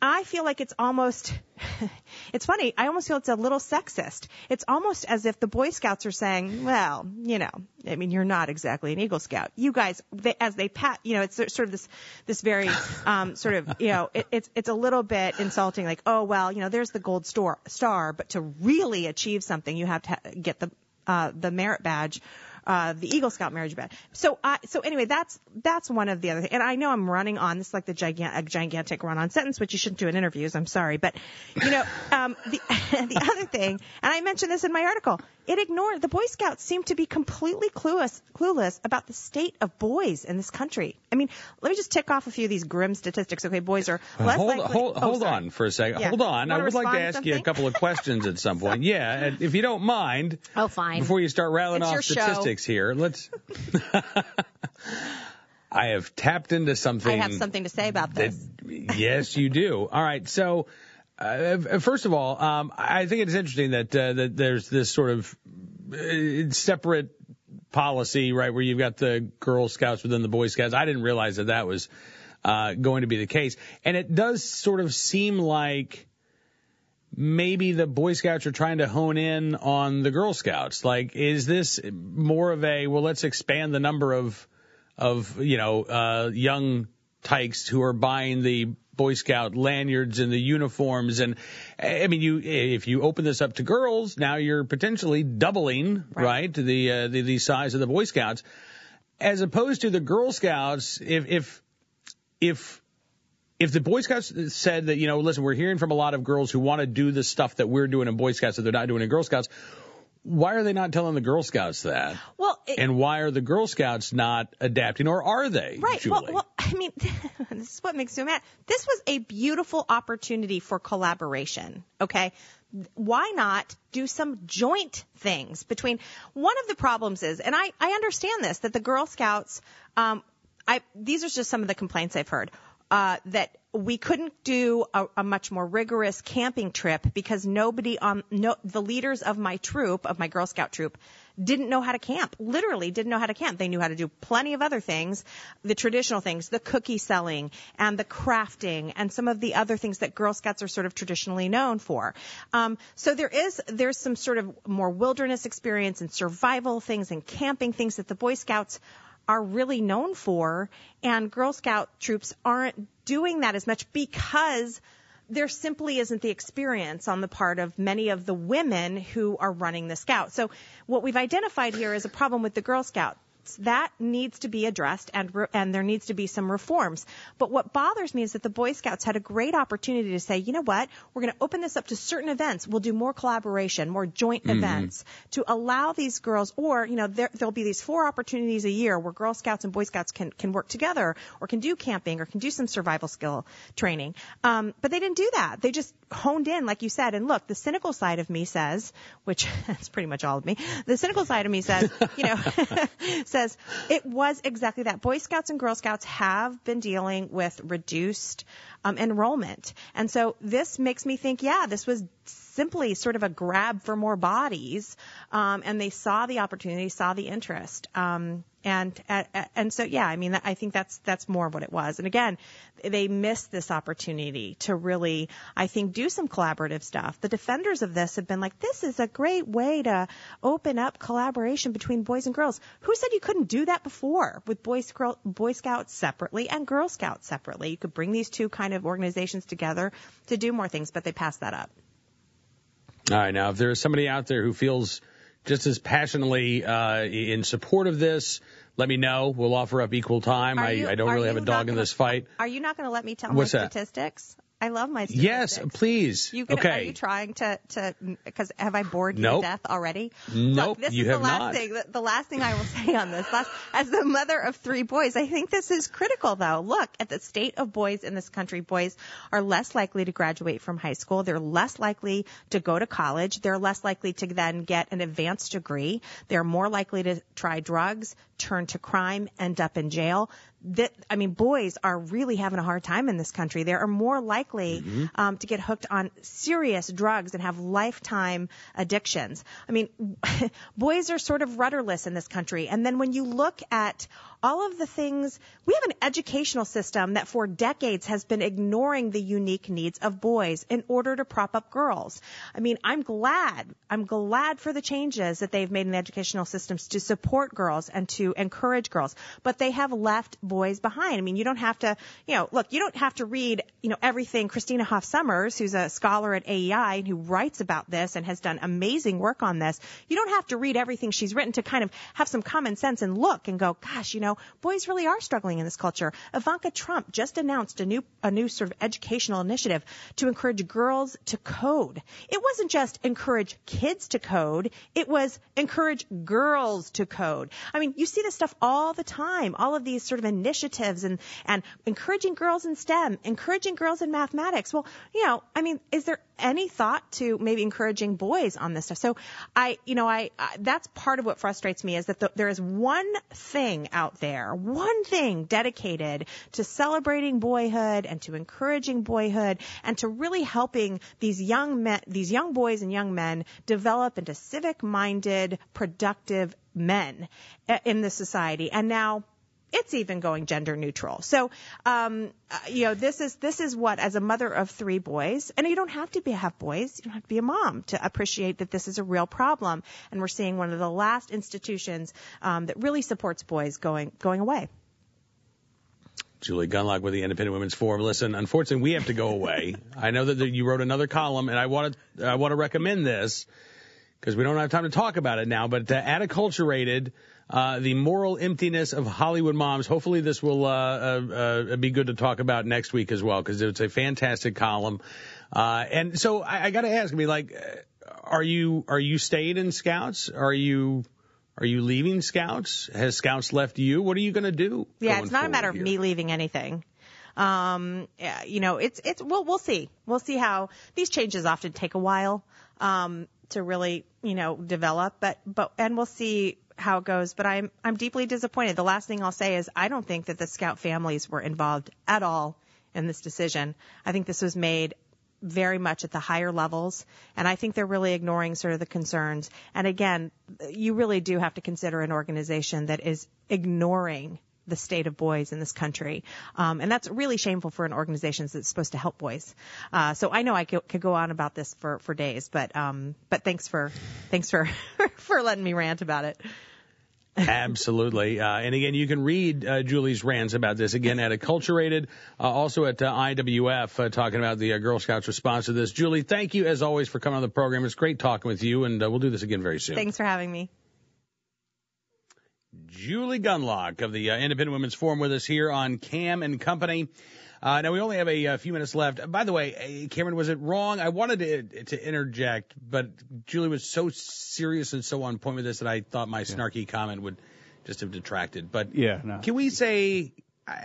I feel like it's almost, it's funny, I almost feel it's a little sexist. It's almost as if the Boy Scouts are saying, well, I mean, you're not exactly an Eagle Scout. You guys, as they pat, it's sort of this very, sort of, it's a little bit insulting, like, oh, well, there's the gold star, but to really achieve something, you have to get the merit badge. The Eagle Scout marriage badge. So anyway, that's one of the other things. And I know I'm running on, this is like a gigantic run on sentence, which you shouldn't do in interviews. I'm sorry. But, the other thing, and I mentioned this in my article, the Boy Scouts seem to be completely clueless about the state of boys in this country. I mean, let me just tick off a few of these grim statistics. Okay, boys are less likely. Hold on for a second. Yeah. Hold on. I would like to ask you a couple of questions at some point. Yeah, if you don't mind. Oh, fine. Before you start rattling off statistics here, let's. I have tapped into something. I have something to say about this. Yes, you do. All right, so. First of all, I think it's interesting that there's this sort of separate policy, right, where you've got the Girl Scouts within the Boy Scouts. I didn't realize that was going to be the case. And it does sort of seem like maybe the Boy Scouts are trying to hone in on the Girl Scouts. Like, is this more of a, well, let's expand the number of young tykes who are buying the Boy Scout lanyards and the uniforms, and I mean, if you open this up to girls, now you're potentially doubling, right, the size of the Boy Scouts, as opposed to the Girl Scouts. If the Boy Scouts said that, listen, we're hearing from a lot of girls who want to do the stuff that we're doing in Boy Scouts that they're not doing in Girl Scouts, why are they not telling the Girl Scouts that? Well, and why are the Girl Scouts not adapting, or are they? Right. Julie? Well, I mean, this is what makes me mad. This was a beautiful opportunity for collaboration. Okay. Why not do some joint things between? One of the problems is, and I understand this, that the Girl Scouts, these are just some of the complaints I've heard. That we couldn't do a much more rigorous camping trip because the leaders of my Girl Scout troop, didn't know how to camp. Literally didn't know how to camp. They knew how to do plenty of other things, the traditional things, the cookie selling and the crafting and some of the other things that Girl Scouts are sort of traditionally known for. So there's some sort of more wilderness experience and survival things and camping things that the Boy Scouts are really known for, and Girl Scout troops aren't doing that as much because there simply isn't the experience on the part of many of the women who are running the Scouts. So what we've identified here is a problem with the Girl Scouts. That needs to be addressed, and there needs to be some reforms. But what bothers me is that the Boy Scouts had a great opportunity to say, you know what, we're going to open this up to certain events. We'll do more collaboration, more joint events to allow these girls, or, there'll be these 4 opportunities a year where Girl Scouts and Boy Scouts can work together, or can do camping, or can do some survival skill training. But they didn't do that. They just honed in, like you said. And look, the cynical side of me says, which that's pretty much all of me, the cynical side of me says, says it was exactly that. Boy Scouts and Girl Scouts have been dealing with reduced enrollment. And so this makes me think, this was simply sort of a grab for more bodies. And they saw the opportunity, saw the interest. And so, I mean, I think that's more of what it was. And again, they missed this opportunity to really, I think, do some collaborative stuff. The defenders of this have been like, this is a great way to open up collaboration between boys and girls. Who said you couldn't do that before with Boy Scouts separately and Girl Scouts separately? You could bring these two kind of organizations together to do more things, but they passed that up. All right. Now, if there is somebody out there who feels just as passionately in support of this, let me know. We'll offer up equal time. I don't really have a dog in this fight. Are you not going to let me tell my statistics? I love my statistics. Yes, please. Okay. Are you trying to, because have I bored you to death already? Nope, Look, you have not. The last thing I will say on this, as the mother of 3 boys, I think this is critical though. Look at the state of boys in this country. Boys are less likely to graduate from high school. They're less likely to go to college. They're less likely to then get an advanced degree. They're more likely to try drugs, turn to crime, end up in jail. Boys are really having a hard time in this country. They are more likely to get hooked on serious drugs and have lifetime addictions. I mean, boys are sort of rudderless in this country. And then when you look at all of the things. We have an educational system that for decades has been ignoring the unique needs of boys in order to prop up girls. I mean, I'm glad for the changes that they've made in the educational systems to support girls and to encourage girls, but they have left boys behind. I mean, you don't have to, you don't have to read, everything. Christina Hoff Sommers, who's a scholar at AEI and who writes about this and has done amazing work on this, you don't have to read everything she's written to kind of have some common sense and look and go, gosh, boys really are struggling in this culture. Ivanka Trump just announced a new sort of educational initiative to encourage girls to code. It wasn't just encourage kids to code. It was encourage girls to code. I mean, you see this stuff all the time, all of these sort of initiatives and encouraging girls in STEM, encouraging girls in mathematics. Well, is there any thought to maybe encouraging boys on this stuff? So that's part of what frustrates me is that there is one thing out there, one thing dedicated to celebrating boyhood and to encouraging boyhood and to really helping these young boys and young men develop into civic-minded, productive men in this society. And now it's even going gender neutral. So, this is what, as a mother of 3 boys, and you don't have to have boys, you don't have to be a mom to appreciate that this is a real problem. And we're seeing one of the last institutions that really supports boys going away. Julie Gunlock with the Independent Women's Forum. Listen, unfortunately, we have to go away. I know that you wrote another column, and I want to recommend this because we don't have time to talk about it now, but at Acculturated, the moral emptiness of Hollywood moms. Hopefully this will be good to talk about next week as well, because it's a fantastic column. And so I got to ask, are you staying in Scouts? Are you leaving Scouts? Has Scouts left you? What are you going to do? Yeah, it's not a matter of me leaving anything. We'll see. We'll see how these changes often take a while to really, develop, and we'll see how it goes. But I'm deeply disappointed. The last thing I'll say is I don't think that the Scout families were involved at all in this decision. I think this was made very much at the higher levels, and I think they're really ignoring sort of the concerns. And again, you really do have to consider an organization that is ignoring the state of boys in this country. And that's really shameful for an organization that's supposed to help boys. So I know I could go on about this for days, but thanks for letting me rant about it. Absolutely. And again, you can read Julie's rants about this again at Acculturated, also at IWF, talking about the Girl Scouts response to this. Julie, thank you as always for coming on the program. It's great talking with you, and we'll do this again very soon. Thanks for having me. Julie Gunlock of the Independent Women's Forum with us here on Cam and Company. Now, we only have a few minutes left. By the way, Cameron, was it wrong? I wanted to interject, but Julie was so serious and so on point with this that I thought my snarky comment would just have detracted. But Can we say,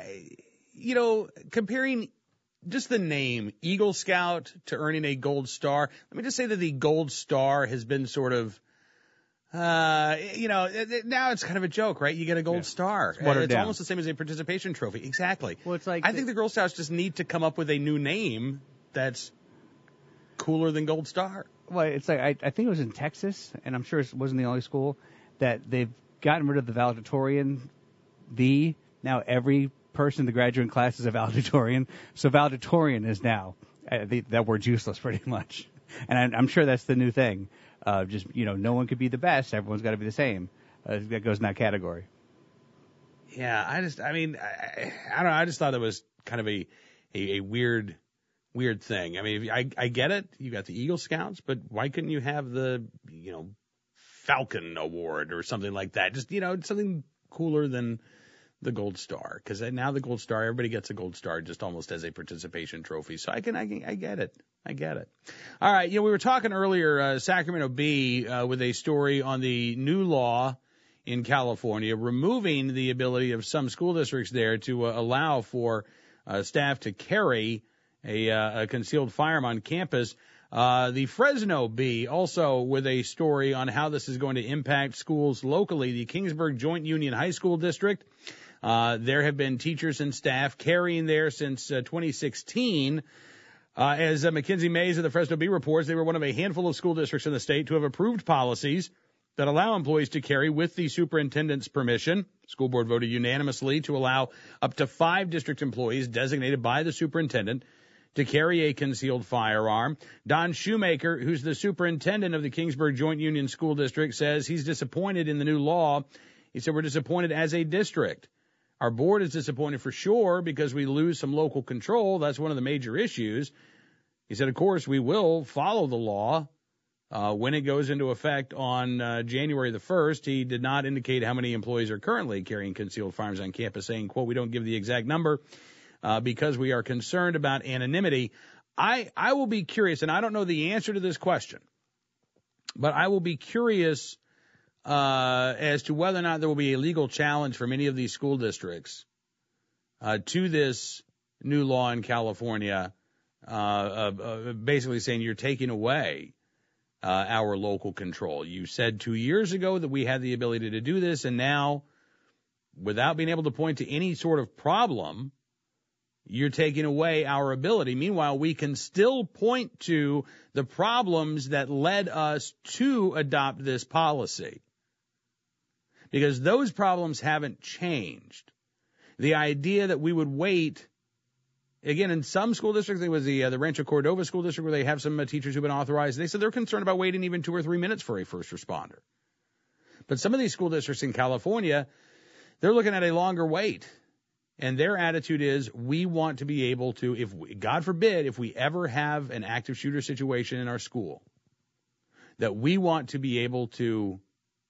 comparing just the name Eagle Scout to earning a Gold Star, let me just say that the Gold Star has been sort of, now it's kind of a joke, right? You get a gold star. It's almost the same as a participation trophy. Exactly. Well, it's like I think the Girl Scouts just need to come up with a new name that's cooler than Gold Star. Well, it's like I think it was in Texas, and I'm sure it wasn't the only school, that they've gotten rid of the valedictorian. Now every person in the graduating class is a valedictorian. So valedictorian is now, that word's useless pretty much. And I'm sure that's the new thing. No one could be the best. Everyone's got to be the same. That goes in that category. Yeah, I don't know. I just thought it was kind of a weird thing. I mean, I get it. You got the Eagle Scouts, but why couldn't you have the, Falcon Award or something like that? Just, something cooler than the Gold Star. Because now the Gold Star, everybody gets a Gold Star just almost as a participation trophy. So I get it. I get it. All right. We were talking earlier, Sacramento Bee, with a story on the new law in California, removing the ability of some school districts there to allow for staff to carry a concealed firearm on campus. The Fresno Bee also with a story on how this is going to impact schools locally. The Kingsburg Joint Union High School District. There have been teachers and staff carrying there since 2016. As Mackenzie Mays of the Fresno Bee reports, they were one of a handful of school districts in the state to have approved policies that allow employees to carry with the superintendent's permission. School board voted unanimously to allow up to 5 district employees designated by the superintendent to carry a concealed firearm. Don Shoemaker, who's the superintendent of the Kingsburg Joint Union School District, says he's disappointed in the new law. He said, we're disappointed as a district. Our board is disappointed for sure because we lose some local control. That's one of the major issues. He said, of course, we will follow the law when it goes into effect on January the 1st. He did not indicate how many employees are currently carrying concealed firearms on campus, saying, quote, we don't give the exact number because we are concerned about anonymity. I will be curious, and I don't know the answer to this question, but I will be curious as to whether or not there will be a legal challenge for many of these school districts to this new law in California, basically saying you're taking away our local control. You said 2 years ago that we had the ability to do this, and now, without being able to point to any sort of problem, you're taking away our ability. Meanwhile, we can still point to the problems that led us to adopt this policy, because those problems haven't changed. The idea that we would wait, again, in some school districts, there was the Rancho Cordova School District where they have some teachers who've been authorized. They said they're concerned about waiting even 2 or 3 minutes for a first responder. But some of these school districts in California, they're looking at a longer wait. And their attitude is, we want to be able to, if we, God forbid, if we ever have an active shooter situation in our school, that we want to be able to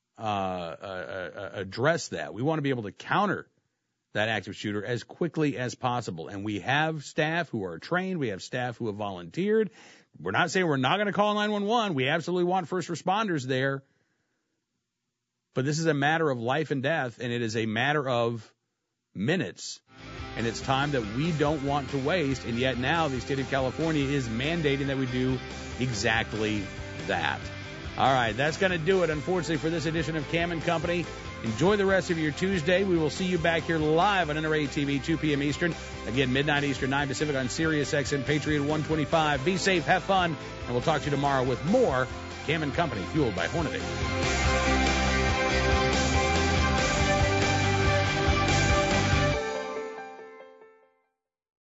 address that. We want to be able to counter that active shooter as quickly as possible. And we have staff who are trained. We have staff who have volunteered. We're not saying we're not going to call 911. We absolutely want first responders there. But this is a matter of life and death, and it is a matter of minutes. And it's time that we don't want to waste. And yet now the state of California is mandating that we do exactly that. All right, that's going to do it, unfortunately, for this edition of Cam and Company. Enjoy the rest of your Tuesday. We will see you back here live on NRA TV, 2 p.m. Eastern. Again, midnight Eastern, 9 Pacific on Sirius XM Patriot 125. Be safe, have fun, and we'll talk to you tomorrow with more Cam and Company, fueled by Hornady.